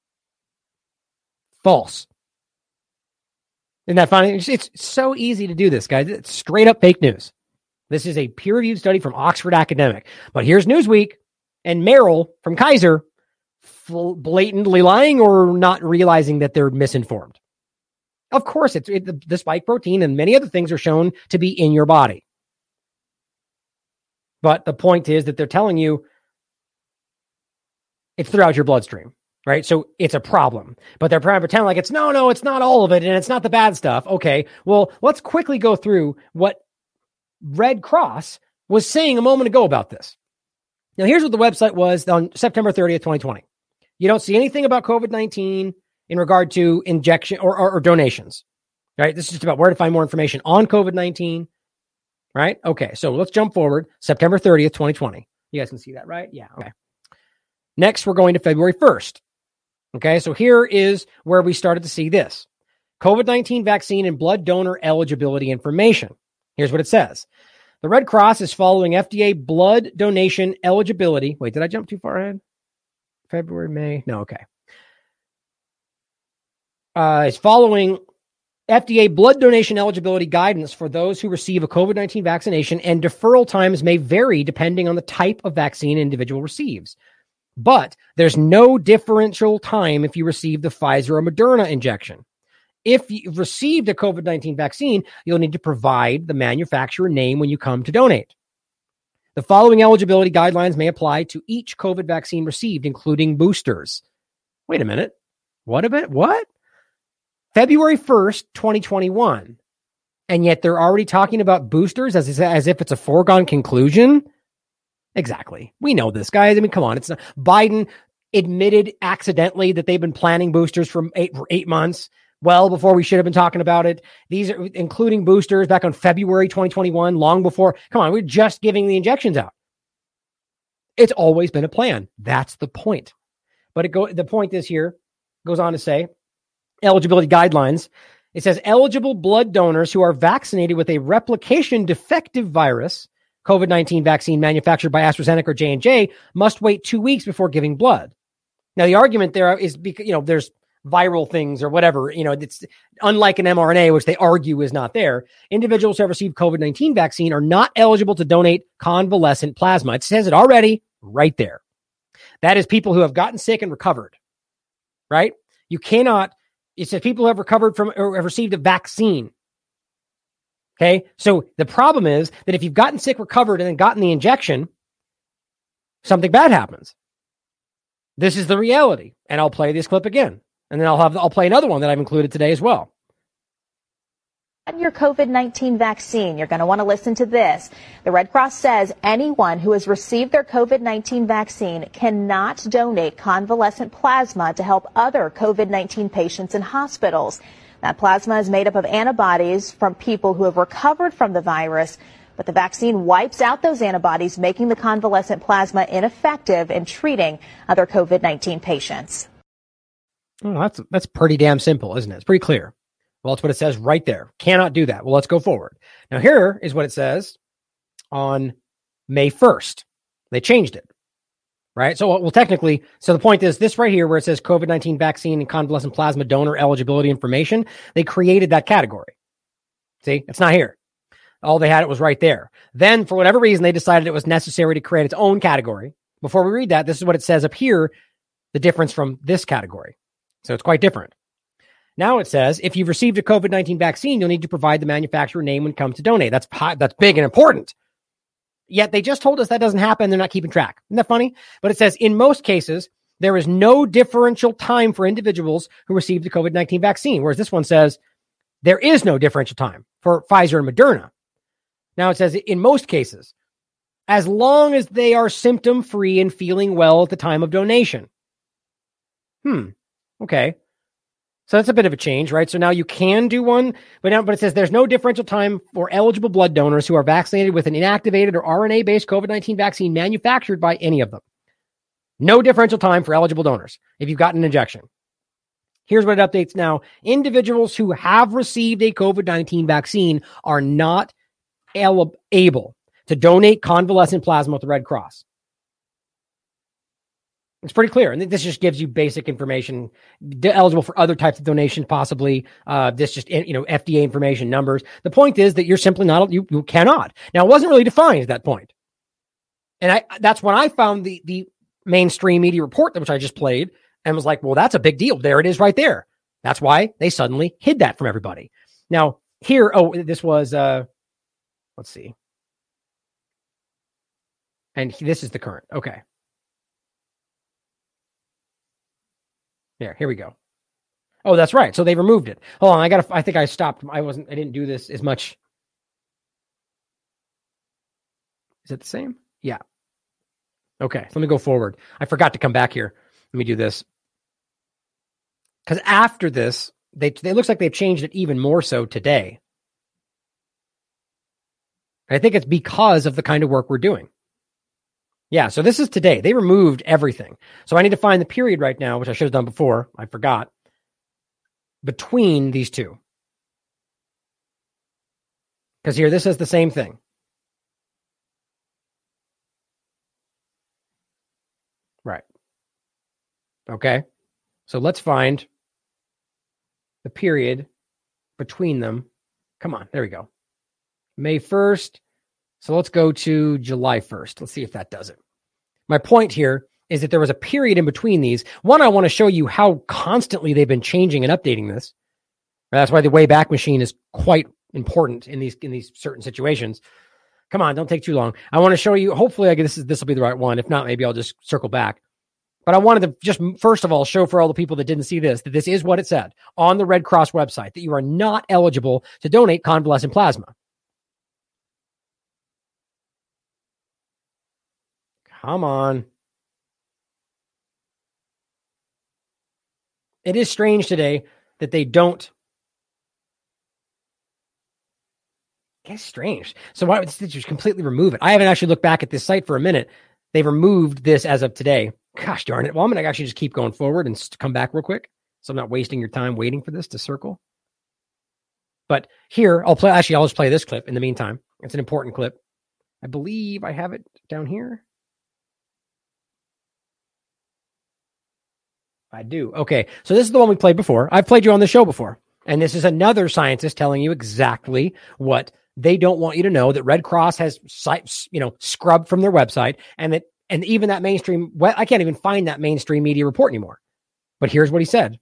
False. Isn't that funny? It's, it's so easy to do this, guys. It's straight up fake news. This is a peer-reviewed study from Oxford Academic. But here's Newsweek and Merrill from Kaiser blatantly lying or not realizing that they're misinformed. Of course, it's it, the, the spike protein and many other things are shown to be in your body. But the point is that they're telling you it's throughout your bloodstream, right? So it's a problem. But they're trying to pretend like it's, no, no, it's not all of it and it's not the bad stuff. Okay, well, let's quickly go through what Red Cross was saying a moment ago about this. Now, here's what the website was on September thirtieth, twenty twenty. You don't see anything about COVID nineteen in regard to injection or, or, or donations, right? This is just about where to find more information on COVID nineteen, right? Okay, so let's jump forward. September thirtieth, twenty twenty. You guys can see that, right? Yeah, okay. Next, we're going to February first. Okay, so here is where we started to see this. COVID nineteen vaccine and blood donor eligibility information. Here's what it says. The Red Cross is following F D A blood donation eligibility. Wait, did I jump too far ahead? February, May? No, okay. Uh, it's following F D A blood donation eligibility guidance for those who receive a COVID nineteen vaccination, and deferral times may vary depending on the type of vaccine an individual receives. But there's no differential time if you receive the Pfizer or Moderna injection. If you've received a COVID nineteen vaccine, you'll need to provide the manufacturer name when you come to donate. The following eligibility guidelines may apply to each COVID vaccine received, including boosters. Wait a minute. What a bit? What? February first, twenty twenty-one. And yet they're already talking about boosters as, as if it's a foregone conclusion? Exactly. We know this, guys. I mean, come on. It's not, Biden admitted accidentally that they've been planning boosters for eight, for eight months. Well, before we should have been talking about it. These are including boosters back on February twenty twenty-one, long before. Come on, we're just giving the injections out. It's always been a plan. That's the point. But it go, the point is here, goes on to say, eligibility guidelines. It says eligible blood donors who are vaccinated with a replication defective virus, COVID nineteen vaccine manufactured by AstraZeneca or J and J, must wait two weeks before giving blood. Now, the argument there is, because, you know, there's viral things or whatever, you know, it's unlike an mRNA, which they argue is not there. Individuals who have received COVID nineteen vaccine are not eligible to donate convalescent plasma. It says it already right there. That is people who have gotten sick and recovered, right? You cannot, it says people who have recovered from or have received a vaccine. Okay. So the problem is that if you've gotten sick, recovered, and then gotten the injection, something bad happens. This is the reality. And I'll play this clip again. And then I'll have I'll play another one that I've included today as well. On your COVID nineteen vaccine, you're going to want to listen to this. The Red Cross says anyone who has received their COVID nineteen vaccine cannot donate convalescent plasma to help other COVID nineteen patients in hospitals. That plasma is made up of antibodies from people who have recovered from the virus, but the vaccine wipes out those antibodies, making the convalescent plasma ineffective in treating other COVID nineteen patients. Oh, that's that's pretty damn simple, isn't it? It's pretty clear. Well, it's what it says right there. Cannot do that. Well, let's go forward. Now, here is what it says on May first. They changed it, right? So, well, technically, so the point is this right here where it says COVID nineteen vaccine and convalescent plasma donor eligibility information, they created that category. See, it's not here. All they had, it was right there. Then, for whatever reason, they decided it was necessary to create its own category. Before we read that, this is what it says up here, the difference from this category. So it's quite different. Now it says, if you've received a COVID nineteen vaccine, you'll need to provide the manufacturer name when it comes to donate. That's that's big and important. Yet they just told us that doesn't happen. They're not keeping track. Isn't that funny? But it says, in most cases, there is no differential time for individuals who received the COVID nineteen vaccine. Whereas this one says, there is no differential time for Pfizer and Moderna. Now it says, in most cases, as long as they are symptom-free and feeling well at the time of donation. Hmm. Okay. So that's a bit of a change, right? So now you can do one, but now, but it says there's no differential time for eligible blood donors who are vaccinated with an inactivated or R N A-based COVID nineteen vaccine manufactured by any of them. No differential time for eligible donors if you've gotten an injection. Here's what it updates now. Individuals who have received a COVID nineteen vaccine are not el- able to donate convalescent plasma with the Red Cross. It's pretty clear. And this just gives you basic information, eligible for other types of donations, possibly. Uh, this just, you know, F D A information, numbers. The point is that you're simply not, you, you cannot. Now, it wasn't really defined at that point. And I, that's when I found the, the mainstream media report, which I just played, and was like, well, that's a big deal. There it is right there. That's why they suddenly hid that from everybody. Now, here, oh, this was, uh, let's see. And this is the current. Okay. There, here we go. Oh, that's right. So they removed it. Hold on, I gotta. I think I stopped. I wasn't. I didn't do this as much. Is it the same? Yeah. Okay. So let me go forward. I forgot to come back here. Let me do this. Because after this, they it looks like they've changed it even more so today. I think it's because of the kind of work we're doing. Yeah, so this is today. They removed everything. So I need to find the period right now, which I should have done before. I forgot. Between these two. Because here, this is the same thing. Right. Okay. So let's find the period between them. Come on. There we go. May first. So let's go to July first. Let's see if that does it. My point here is that there was a period in between these. One, I want to show you how constantly they've been changing and updating this. That's why the Wayback Machine is quite important in these in these certain situations. Come on, don't take too long. I want to show you. Hopefully, I guess this is this will be the right one. If not, maybe I'll just circle back. But I wanted to just first of all show for all the people that didn't see this that this is what it said on the Red Cross website, that you are not eligible to donate convalescent plasma. Come on. It is strange today that they don't. It's strange. So why would they just completely remove it? I haven't actually looked back at this site for a minute. They've removed this as of today. Gosh darn it. Well, I'm going to actually just keep going forward and come back real quick, so I'm not wasting your time waiting for this to circle. But here, I'll play. Actually, I'll just play this clip in the meantime. It's an important clip. I believe I have it down here. I do. Okay. So this is the one we played before. I've played you on the show before. And this is another scientist telling you exactly what they don't want you to know, that Red Cross has, you know, scrubbed from their website, and that, and even that mainstream, well, I can't even find that mainstream media report anymore. But here's what he said.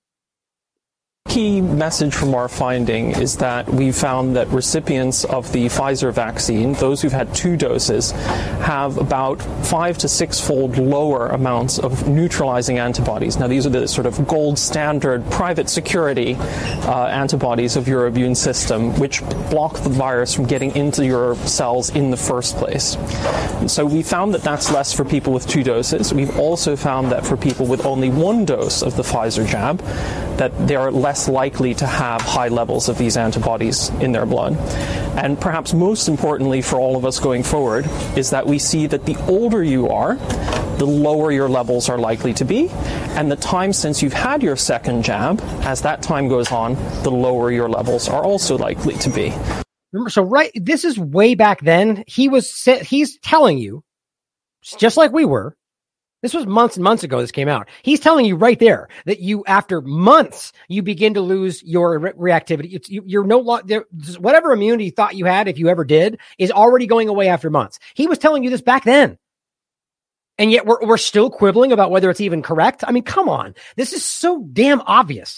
Key message from our finding is that we found that recipients of the Pfizer vaccine, those who've had two doses, have about five to six-fold lower amounts of neutralizing antibodies. Now, these are the sort of gold standard private security uh, antibodies of your immune system, which block the virus from getting into your cells in the first place. And so we found that that's less for people with two doses. We've also found that for people with only one dose of the Pfizer jab, that they are less likely to have high levels of these antibodies in their blood. And perhaps most importantly for all of us going forward is that we see that the older you are, the lower your levels are likely to be. And the time since you've had your second jab, as that time goes on, the lower your levels are also likely to be. Remember, so right, this is way back then. He was, he's telling you, just like we were, this was months and months ago this came out. He's telling you right there that you, after months, you begin to lose your re- reactivity. It's, you, you're no longer, whatever immunity you thought you had, if you ever did, is already going away after months. He was telling you this back then. And yet we're, we're still quibbling about whether it's even correct. I mean, come on. This is so damn obvious.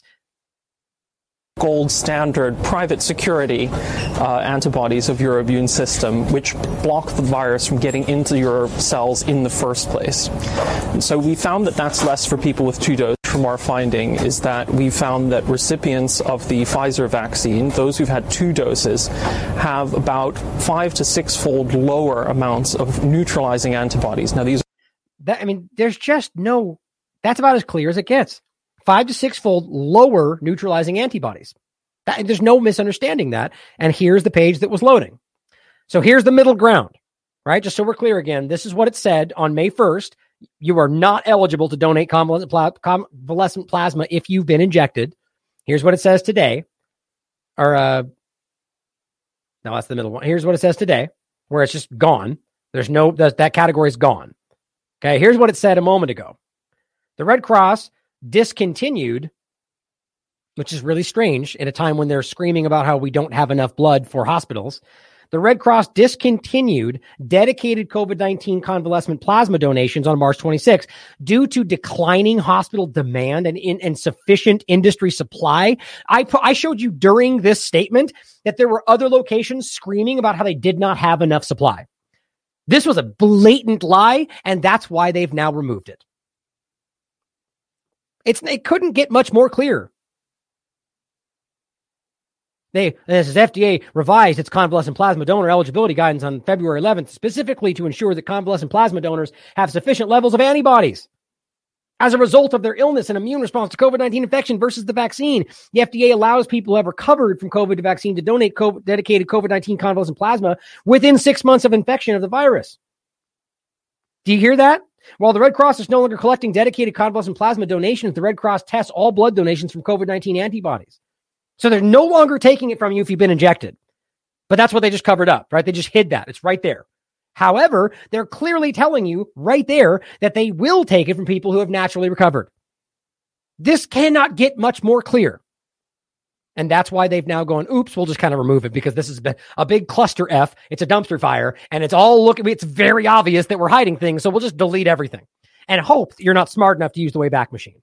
Gold standard private security uh, antibodies of your immune system, which block the virus from getting into your cells in the first place. And so we found that that's less for people with two doses. From our finding is that we found that recipients of the Pfizer vaccine, those who've had two doses, have about five to six-fold lower amounts of neutralizing antibodies. Now, these are that, I mean, there's just no, that's about as clear as it gets. Five to six-fold lower neutralizing antibodies. That, there's no misunderstanding that. And here's the page that was loading. So here's the middle ground, right? Just so we're clear again, this is what it said on May first. You are not eligible to donate convalescent, pla- convalescent plasma if you've been injected. Here's what it says today. Or, uh, no, that's the middle one. Here's what it says today, where it's just gone. There's no, that, that category is gone. Okay, here's what it said a moment ago. The Red Cross discontinued, which is really strange in a time when they're screaming about how we don't have enough blood for hospitals. The Red Cross discontinued dedicated COVID nineteen convalescent plasma donations on March twenty-sixth due to declining hospital demand and insufficient industry supply. I, I showed you during this statement that there were other locations screaming about how they did not have enough supply. This was a blatant lie, and that's why they've now removed it. It's, it couldn't get much more clear. They, this is F D A revised its convalescent plasma donor eligibility guidance on February eleventh, specifically to ensure that convalescent plasma donors have sufficient levels of antibodies as a result of their illness and immune response to COVID nineteen infection versus the vaccine. The F D A allows people who have recovered from COVID vaccine to donate COVID, dedicated COVID nineteen convalescent plasma within six months of infection of the virus. Do you hear that? While the Red Cross is no longer collecting dedicated convalescent plasma donations, the Red Cross tests all blood donations from COVID nineteen antibodies. So they're no longer taking it from you if you've been injected. But that's what they just covered up, right? They just hid that. It's right there. However, they're clearly telling you right there that they will take it from people who have naturally recovered. This cannot get much more clear. And that's why they've now gone, oops, we'll just kind of remove it because this is a big cluster F. It's a dumpster fire and it's all looking, it's very obvious that we're hiding things. So we'll just delete everything and hope that you're not smart enough to use the Wayback Machine.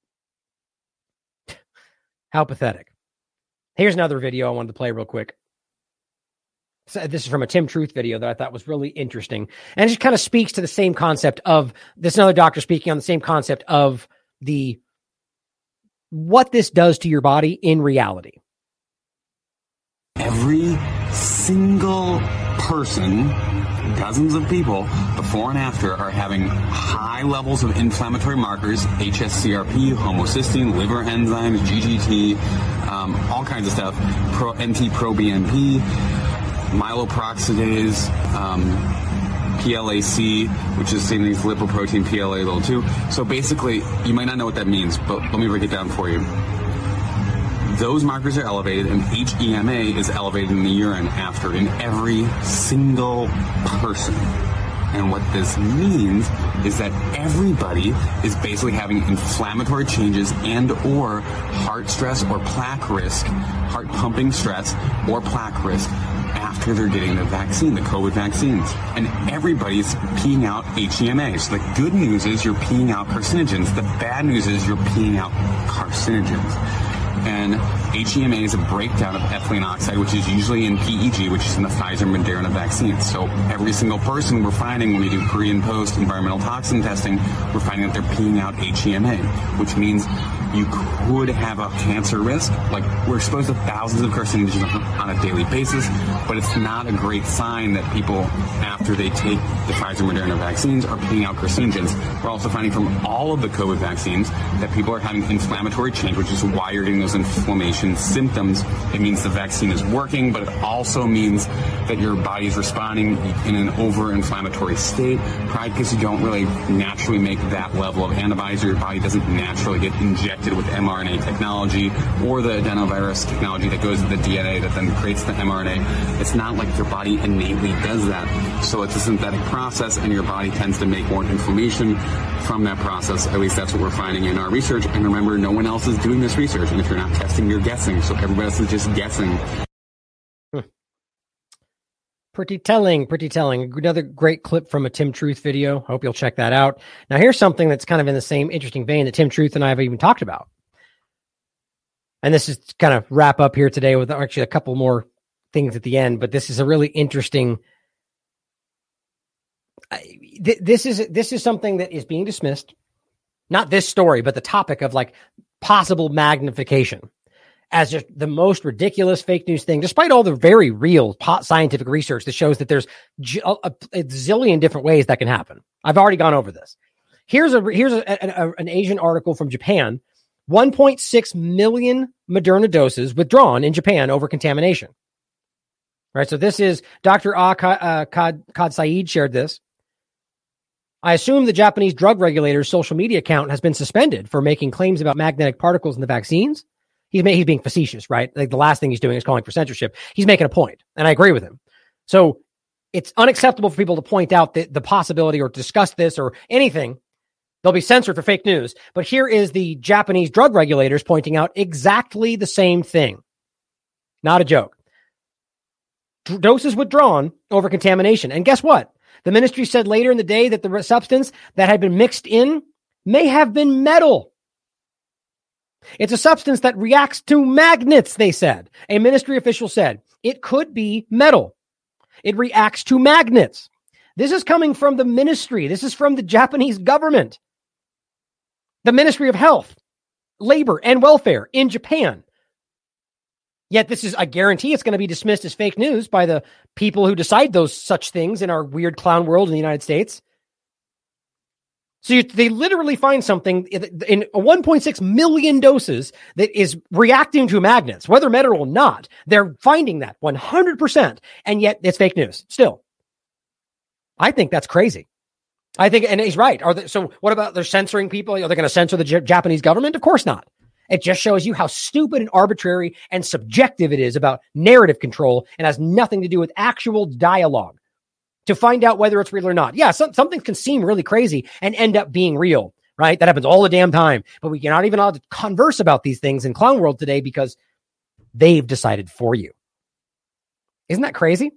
How pathetic. Here's another video I wanted to play real quick. So this is from a Tim Truth video that I thought was really interesting. And it just kind of speaks to the same concept of this, another doctor speaking on the same concept of the what this does to your body in reality. Every single person, dozens of people, before and after, are having high levels of inflammatory markers, H S C R P, homocysteine, liver enzymes, G G T, um, all kinds of stuff, Pro, N T Pro B N P, myeloperoxidase, um, P L A C, which is the same thing as lipoprotein P L A little two. So basically, you might not know what that means, but let me break it down for you. Those markers are elevated, and H E M A is elevated in the urine after in every single person. And what this means is that everybody is basically having inflammatory changes and or heart stress or plaque risk, heart pumping stress or plaque risk after they're getting the vaccine, the COVID vaccines. And everybody's peeing out H E M A. So the good news is you're peeing out carcinogens. The bad news is you're peeing out carcinogens. And H E M A is a breakdown of ethylene oxide, which is usually in P E G, which is in the Pfizer Moderna vaccines. So every single person we're finding when we do pre and post environmental toxin testing, we're finding that they're peeing out H E M A, which means you could have a cancer risk. Like, we're exposed to thousands of carcinogens on a daily basis, but it's not a great sign that people, after they take the Pfizer Moderna vaccines, are peeing out carcinogens. We're also finding from all of the COVID vaccines that people are having inflammatory change, which is why you're getting those inflammation symptoms. It means the vaccine is working, but it also means that your body is responding in an over-inflammatory state, probably because you don't really naturally make that level of antibodies, or your body doesn't naturally get injected with mRNA technology or the adenovirus technology that goes to the D N A that then creates the mRNA. It's not like your body innately does that. So it's a synthetic process, and your body tends to make more inflammation from that process. At least that's what we're finding in our research. And remember, no one else is doing this research. And if you're not testing, you're guessing. So everybody else is just guessing. Pretty telling, pretty telling. Another great clip from a Tim Truth video. Hope you'll check that out. Now, here's something that's kind of in the same interesting vein that Tim Truth and I have even talked about. And this is kind of wrap up here today with actually a couple more things at the end, but this is a really interesting. Th- this is this is something that is being dismissed. Not this story, but the topic of like possible magnification as just the most ridiculous fake news thing, despite all the very real scientific research that shows that there's a, a, a zillion different ways that can happen. I've already gone over this. Here's a here's a, a, an Asian article from Japan. one point six million Moderna doses withdrawn in Japan over contamination. Right. So this is Doctor Ah uh, Kad, Kad Said shared this. I assume the Japanese drug regulator's social media account has been suspended for making claims about magnetic particles in the vaccines. He's, he's being facetious, right? Like the last thing he's doing is calling for censorship. He's making a point, and I agree with him. So it's unacceptable for people to point out the, the possibility or discuss this or anything. They'll be censored for fake news. But here is the Japanese drug regulators pointing out exactly the same thing. Not a joke. D- doses withdrawn over contamination. And guess what? The ministry said later in the day that the substance that had been mixed in may have been metal. It's a substance that reacts to magnets, they said. A ministry official said it could be metal. It reacts to magnets. This is coming from the ministry. This is from the Japanese government. The Ministry of Health, Labor, and Welfare in Japan. Yet this is, I guarantee it's going to be dismissed as fake news by the people who decide those such things in our weird clown world in the United States. So you, they literally find something in one point six million doses that is reacting to magnets, whether metal or not. They're finding that one hundred percent, and yet it's fake news still. I think that's crazy. I think, and he's right. Are they, so what about they're censoring people? Are they going to censor the J- Japanese government? Of course not. It just shows you how stupid and arbitrary and subjective it is about narrative control and has nothing to do with actual dialogue to find out whether it's real or not. Yeah, some, something can seem really crazy and end up being real, right? That happens all the damn time. But we cannot even allowed to converse about these things in Clown World today because they've decided for you. Isn't that crazy?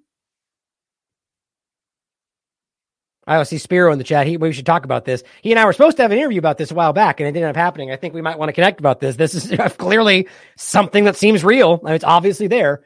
I see Spiro in the chat. He, we should talk about this. He and I were supposed to have an interview about this a while back, and it didn't end up happening. I think we might want to connect about this. This is clearly something that seems real. I mean, it's obviously there.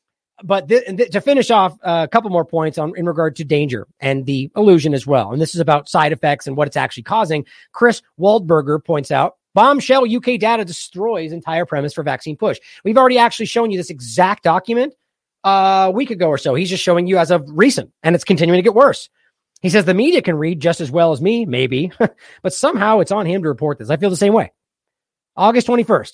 But th- th- to finish off, uh, a couple more points on in regard to danger and the illusion as well. And this is about side effects and what it's actually causing. Chris Waldberger points out, bombshell U K data destroys entire premise for vaccine push. We've already actually shown you this exact document uh, a week ago or so. He's just showing you as of recent, and it's continuing to get worse. He says the media can read just as well as me, maybe, but somehow it's on him to report this. I feel the same way. August twenty-first.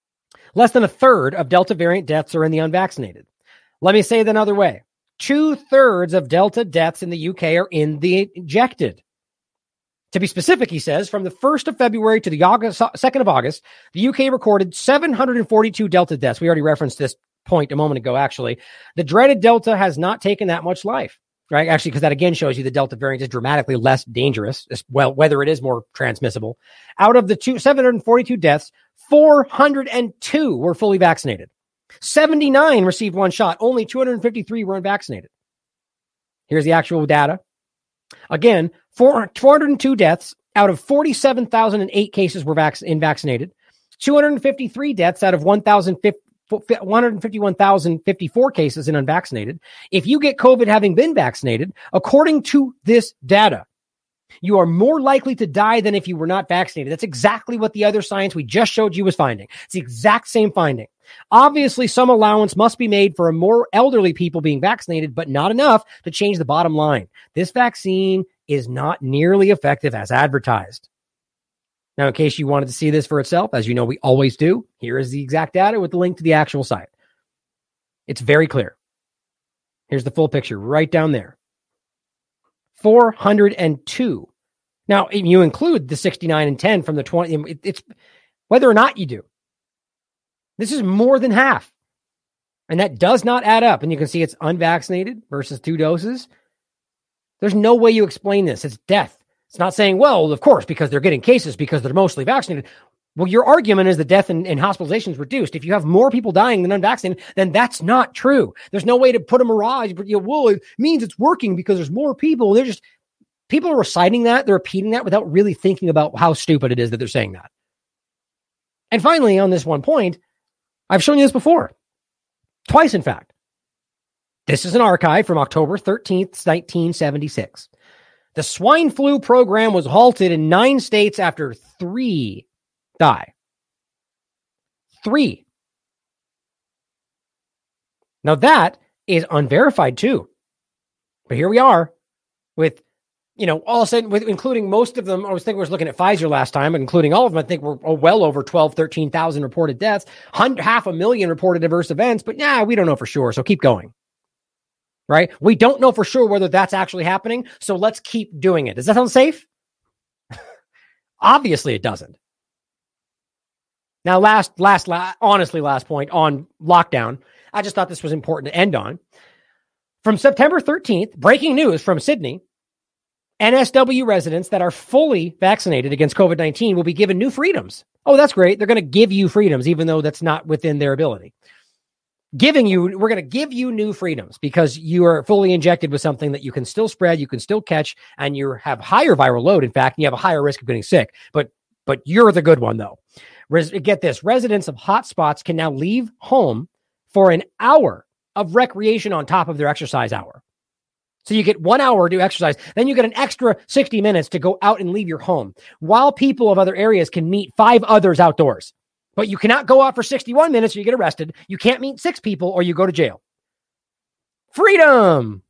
Less than a third of Delta variant deaths are in the unvaccinated. Let me say it another way. Two thirds of Delta deaths in the U K are in the injected. To be specific, he says, from the first of February to the August, second of August, the U K recorded seven hundred forty-two Delta deaths. We already referenced this point a moment ago, actually. The dreaded Delta has not taken that much life. Right, actually, because that again shows you the Delta variant is dramatically less dangerous, as well, whether it is more transmissible. Out of the two, seven hundred forty-two deaths, four hundred two were fully vaccinated. seventy-nine received one shot. Only two hundred fifty-three were unvaccinated. Here's the actual data. Again, four, four hundred two deaths out of forty-seven thousand eight cases were vac- unvaccinated. two hundred fifty-three deaths out of one thousand one hundred fifty-one thousand fifty-four cases in unvaccinated. If you get COVID having been vaccinated, according to this data, you are more likely to die than if you were not vaccinated. That's exactly what the other science we just showed you was finding. It's the exact same finding. Obviously, some allowance must be made for more elderly people being vaccinated, but not enough to change the bottom line. This vaccine is not nearly effective as advertised. Now, in case you wanted to see this for itself, as you know we always do, here is the exact data with the link to the actual site. It's very clear. Here's the full picture right down there. four hundred two. Now, you include the sixty-nine and ten from the twenty. It, it's whether or not you do. This is more than half. And that does not add up. And you can see it's unvaccinated versus two doses. There's no way you explain this. It's death. It's not saying, well, of course, because they're getting cases because they're mostly vaccinated. Well, your argument is the death and, and hospitalizations reduced. If you have more people dying than unvaccinated, then that's not true. There's no way to put a mirage, but you know, well, it means it's working because there's more people. They're just, people are reciting that. They're repeating that without really thinking about how stupid it is that they're saying that. And finally, on this one point, I've shown you this before. Twice, in fact. This is an archive from October thirteenth, nineteen seventy-six. The swine flu program was halted in nine states after three die. Three. Now that is unverified too. But here we are with, you know, all of a sudden, with, including most of them. I was thinking I was looking at Pfizer last time, including all of them. I think we're well over twelve, thirteen thousand reported deaths, half a million reported adverse events. But yeah, we don't know for sure. So keep going. Right? We don't know for sure whether that's actually happening. So let's keep doing it. Does that sound safe? Obviously it doesn't. Now, last, last, last, honestly, last point on lockdown. I just thought this was important to end on. From September thirteenth, breaking news from Sydney, N S W residents that are fully vaccinated against COVID nineteen will be given new freedoms. Oh, that's great. They're going to give you freedoms, even though that's not within their ability. Giving you, we're going to give you new freedoms because you are fully injected with something that you can still spread, you can still catch, and you have higher viral load. In fact, you have a higher risk of getting sick. But but you're the good one, though. Res- get this. Residents of hotspots can now leave home for an hour of recreation on top of their exercise hour. So you get one hour to exercise. Then you get an extra sixty minutes to go out and leave your home. While people of other areas can meet five others outdoors. But you cannot go out for sixty-one minutes or you get arrested. You can't meet six people or you go to jail. Freedom.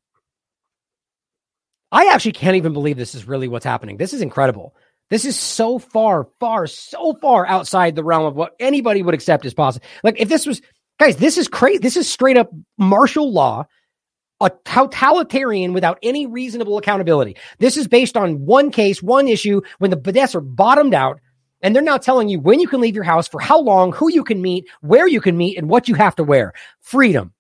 I actually can't even believe this is really what's happening. This is incredible. This is so far, far, so far outside the realm of what anybody would accept as possible. Like if this was, guys, this is crazy. This is straight up martial law a totalitarian without any reasonable accountability. This is based on one case, one issue, when the deaths are bottomed out, and they're now telling you when you can leave your house, for how long, who you can meet, where you can meet, and what you have to wear. Freedom.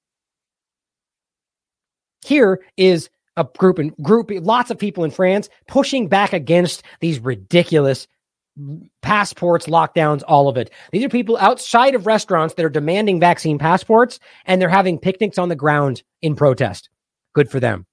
Here is a group and group, lots of people in France pushing back against these ridiculous passports, lockdowns, all of it. These are people outside of restaurants that are demanding vaccine passports, and they're having picnics on the ground in protest. Good for them.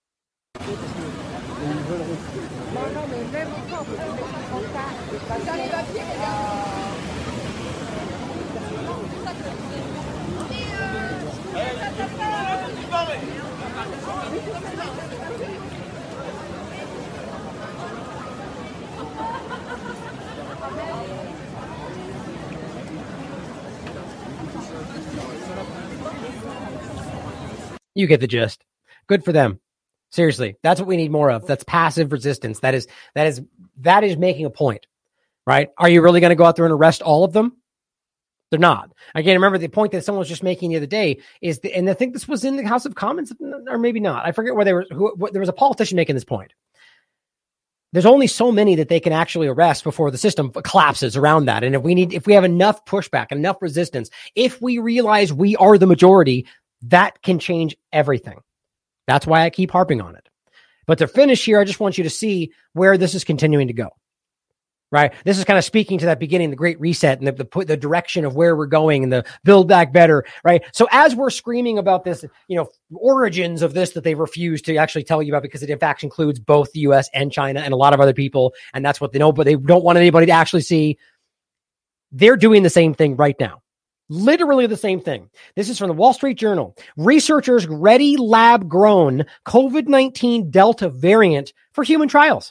You get the gist. Good for them. Seriously, that's what we need more of. That's passive resistance. That is that is that is making a point, right? Are you really going to go out there and arrest all of them? They're not. Again, remember the point that someone was just making the other day is, the, and I think this was in the House of Commons, or maybe not. I forget where they were. Who, what, there was a politician making this point. There's only so many that they can actually arrest before the system collapses around that. And if we need, if we have enough pushback, enough resistance, if we realize we are the majority, that can change everything. That's why I keep harping on it. But to finish here, I just want you to see where this is continuing to go, right? This is kind of speaking to that beginning, the Great Reset, and the, the, the direction of where we're going and the Build Back Better, right? So as we're screaming about this, you know, origins of this that they refuse to actually tell you about, because it in fact includes both the U S and China and a lot of other people, and that's what they know, but they don't want anybody to actually see. They're doing the same thing right now. Literally the same thing. This is from the Wall Street Journal. Researchers ready lab-grown COVID nineteen Delta variant for human trials.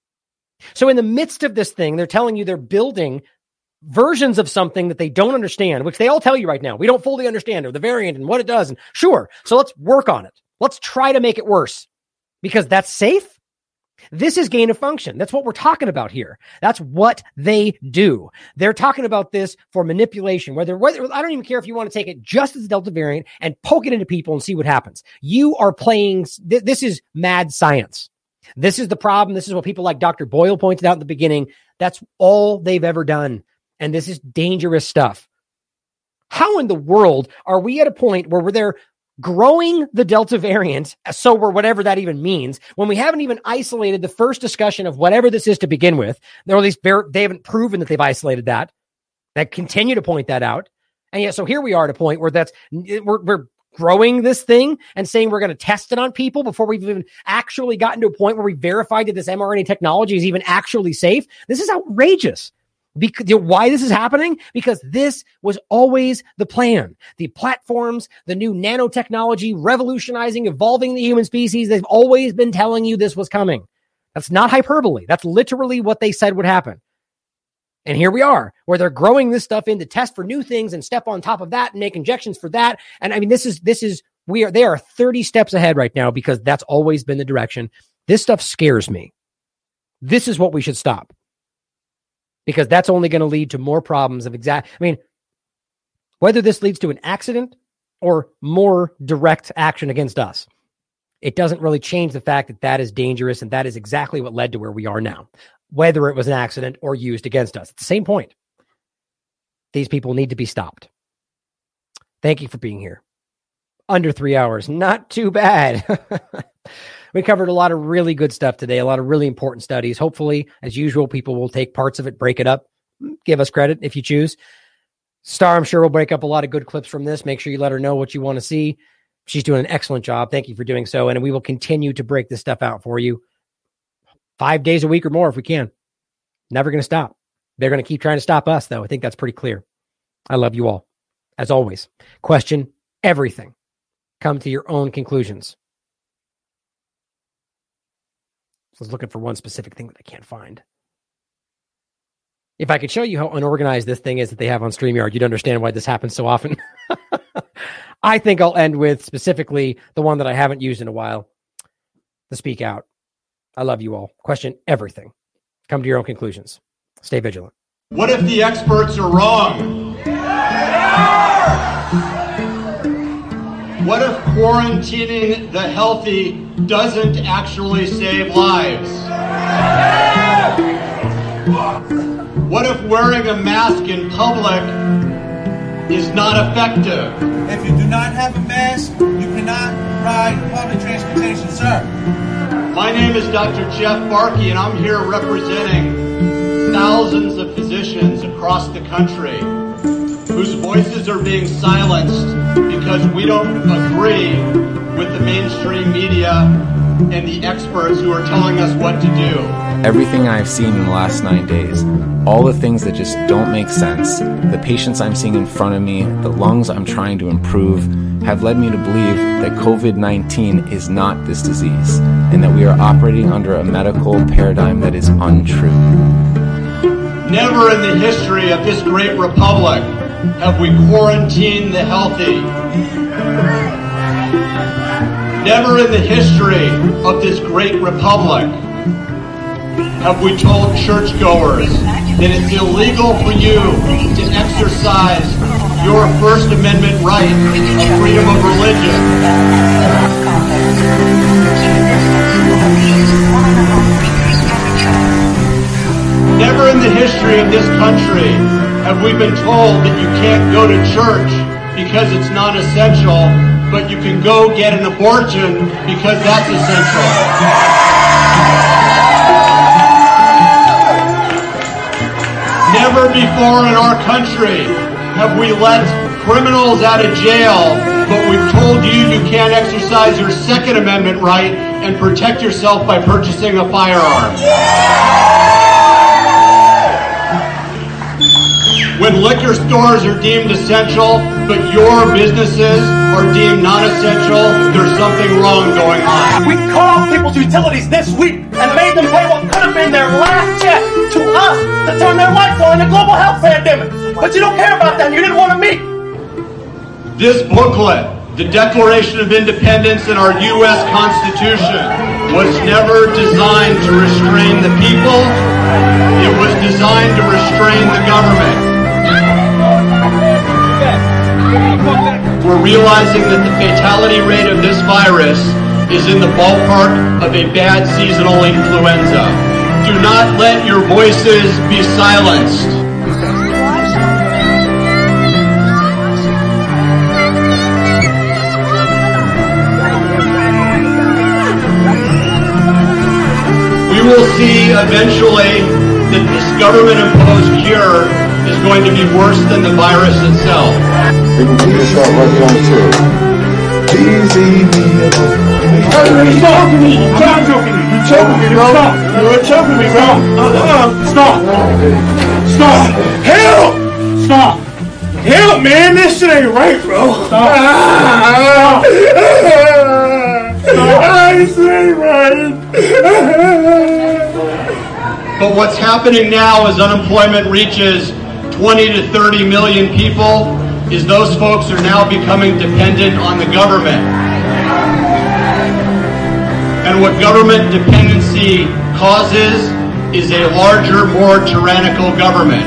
So in the midst of this thing, they're telling you they're building versions of something that they don't understand, which they all tell you right now. We don't fully understand, or the variant and what it does. And sure, so let's work on it. Let's try to make it worse, because that's safe. This is gain of function. That's what we're talking about here. That's what they do. They're talking about this for manipulation. Whether, whether I don't even care if you want to take it just as a Delta variant and poke it into people and see what happens. You are playing. Th- this is mad science. This is the problem. This is what people like Doctor Boyle pointed out in the beginning. That's all they've ever done. And this is dangerous stuff. How in the world are we at a point where we're there growing the Delta variant, so we're whatever that even means, when we haven't even isolated the first discussion of whatever this is to begin with, or at least they haven't proven that they've isolated that. They continue to point that out. And yet, so here we are at a point where that's, we're, we're growing this thing and saying we're going to test it on people before we've even actually gotten to a point where we verified that this mRNA technology is even actually safe. This is outrageous. Because, you know, why this is happening? Because this was always the plan. The platforms, the new nanotechnology, revolutionizing, evolving the human species, they've always been telling you this was coming. That's not hyperbole. That's literally what they said would happen. And here we are, where they're growing this stuff in to test for new things and step on top of that and make injections for that. And I mean, this is, this is, we are, they are thirty steps ahead right now, because that's always been the direction. This stuff scares me. This is what we should stop. Because that's only going to lead to more problems of exact. I mean, whether this leads to an accident or more direct action against us, it doesn't really change the fact that that is dangerous, and that is exactly what led to where we are now, whether it was an accident or used against us. It's the same point. These people need to be stopped. Thank you for being here. Under three hours. Not too bad. We covered a lot of really good stuff today, a lot of really important studies. Hopefully, as usual, people will take parts of it, break it up, give us credit if you choose. Star, I'm sure, will break up a lot of good clips from this. Make sure you let her know what you want to see. She's doing an excellent job. Thank you for doing so. And we will continue to break this stuff out for you five days a week or more if we can. Never going to stop. They're going to keep trying to stop us, though. I think that's pretty clear. I love you all. As always, question everything. Come to your own conclusions. I was looking for one specific thing that I can't find. If I could show you how unorganized this thing is that they have on StreamYard, you'd understand why this happens so often. I think I'll end with specifically the one that I haven't used in a while, the Speak Out. I love you all. Question everything. Come to your own conclusions. Stay vigilant. What if the experts are wrong? What if quarantining the healthy doesn't actually save lives? What if wearing a mask in public is not effective? If you do not have a mask, you cannot ride public transportation, sir. My name is Doctor Jeff Barkey, and I'm here representing thousands of physicians across the country whose voices are being silenced because we don't agree with the mainstream media and the experts who are telling us what to do. Everything I've seen in the last nine days, all the things that just don't make sense, the patients I'm seeing in front of me, the lungs I'm trying to improve, have led me to believe that COVID nineteen is not this disease, and that we are operating under a medical paradigm that is untrue. Never in the history of this great republic have we quarantined the healthy. Never in the history of this great republic have we told churchgoers that it's illegal for you to exercise your First Amendment right of freedom of religion. Never in the history of this country have we been told that you can't go to church because it's non-essential, but you can go get an abortion because that's essential. Never before in our country have we let criminals out of jail, but we've told you you can't exercise your Second Amendment right and protect yourself by purchasing a firearm. When liquor stores are deemed essential, but your businesses are deemed non-essential, there's something wrong going on. We cut off people's utilities this week and made them pay what could have been their last check to us to turn their lights on in a global health pandemic. But you don't care about them. You didn't want to meet. This booklet, the Declaration of Independence in our U S Constitution, was never designed to restrain the people. It was designed to restrain the government. We're realizing that the fatality rate of this virus is in the ballpark of a bad seasonal influenza. Do not let your voices be silenced. We will see eventually that this government-imposed cure is going to be worse than the virus itself. People keep this out right on too. Easy me. You're choking me. You're choking me. You're choking me, bro. You're choking me, bro. Uh-uh. Stop. Stop. Help. Stop. Help, man. This shit ain't right, bro. Stop. Stop. Stop. This ain't right. But what's happening now as unemployment reaches twenty to thirty million people is those folks are now becoming dependent on the government. And what government dependency causes is a larger, more tyrannical government.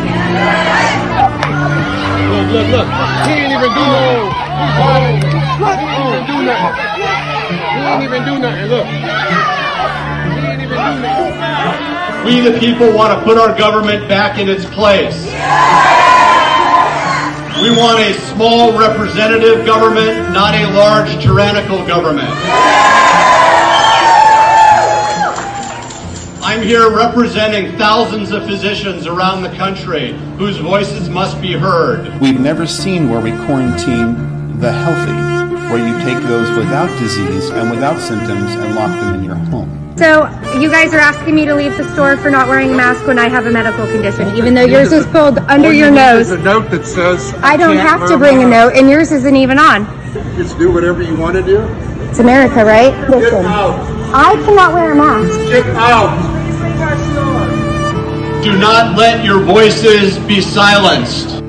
Look, look, look. He ain't even do no. He ain't even do nothing. Look. He ain't even do nothing. We, the people, want to put our government back in its place. We want a small representative government, not a large tyrannical government. I'm here representing thousands of physicians around the country whose voices must be heard. We've never seen where we quarantine the healthy, where you take those without disease and without symptoms and lock them in your home. So you guys are asking me to leave the store for not wearing a mask when I have a medical condition, even though yours is pulled under your nose. There's a note that says I don't have to bring a note, and yours isn't even on. Just do whatever you want to do. It's America, right? Listen, Get out. I cannot wear a mask. Get out. Do not let your voices be silenced.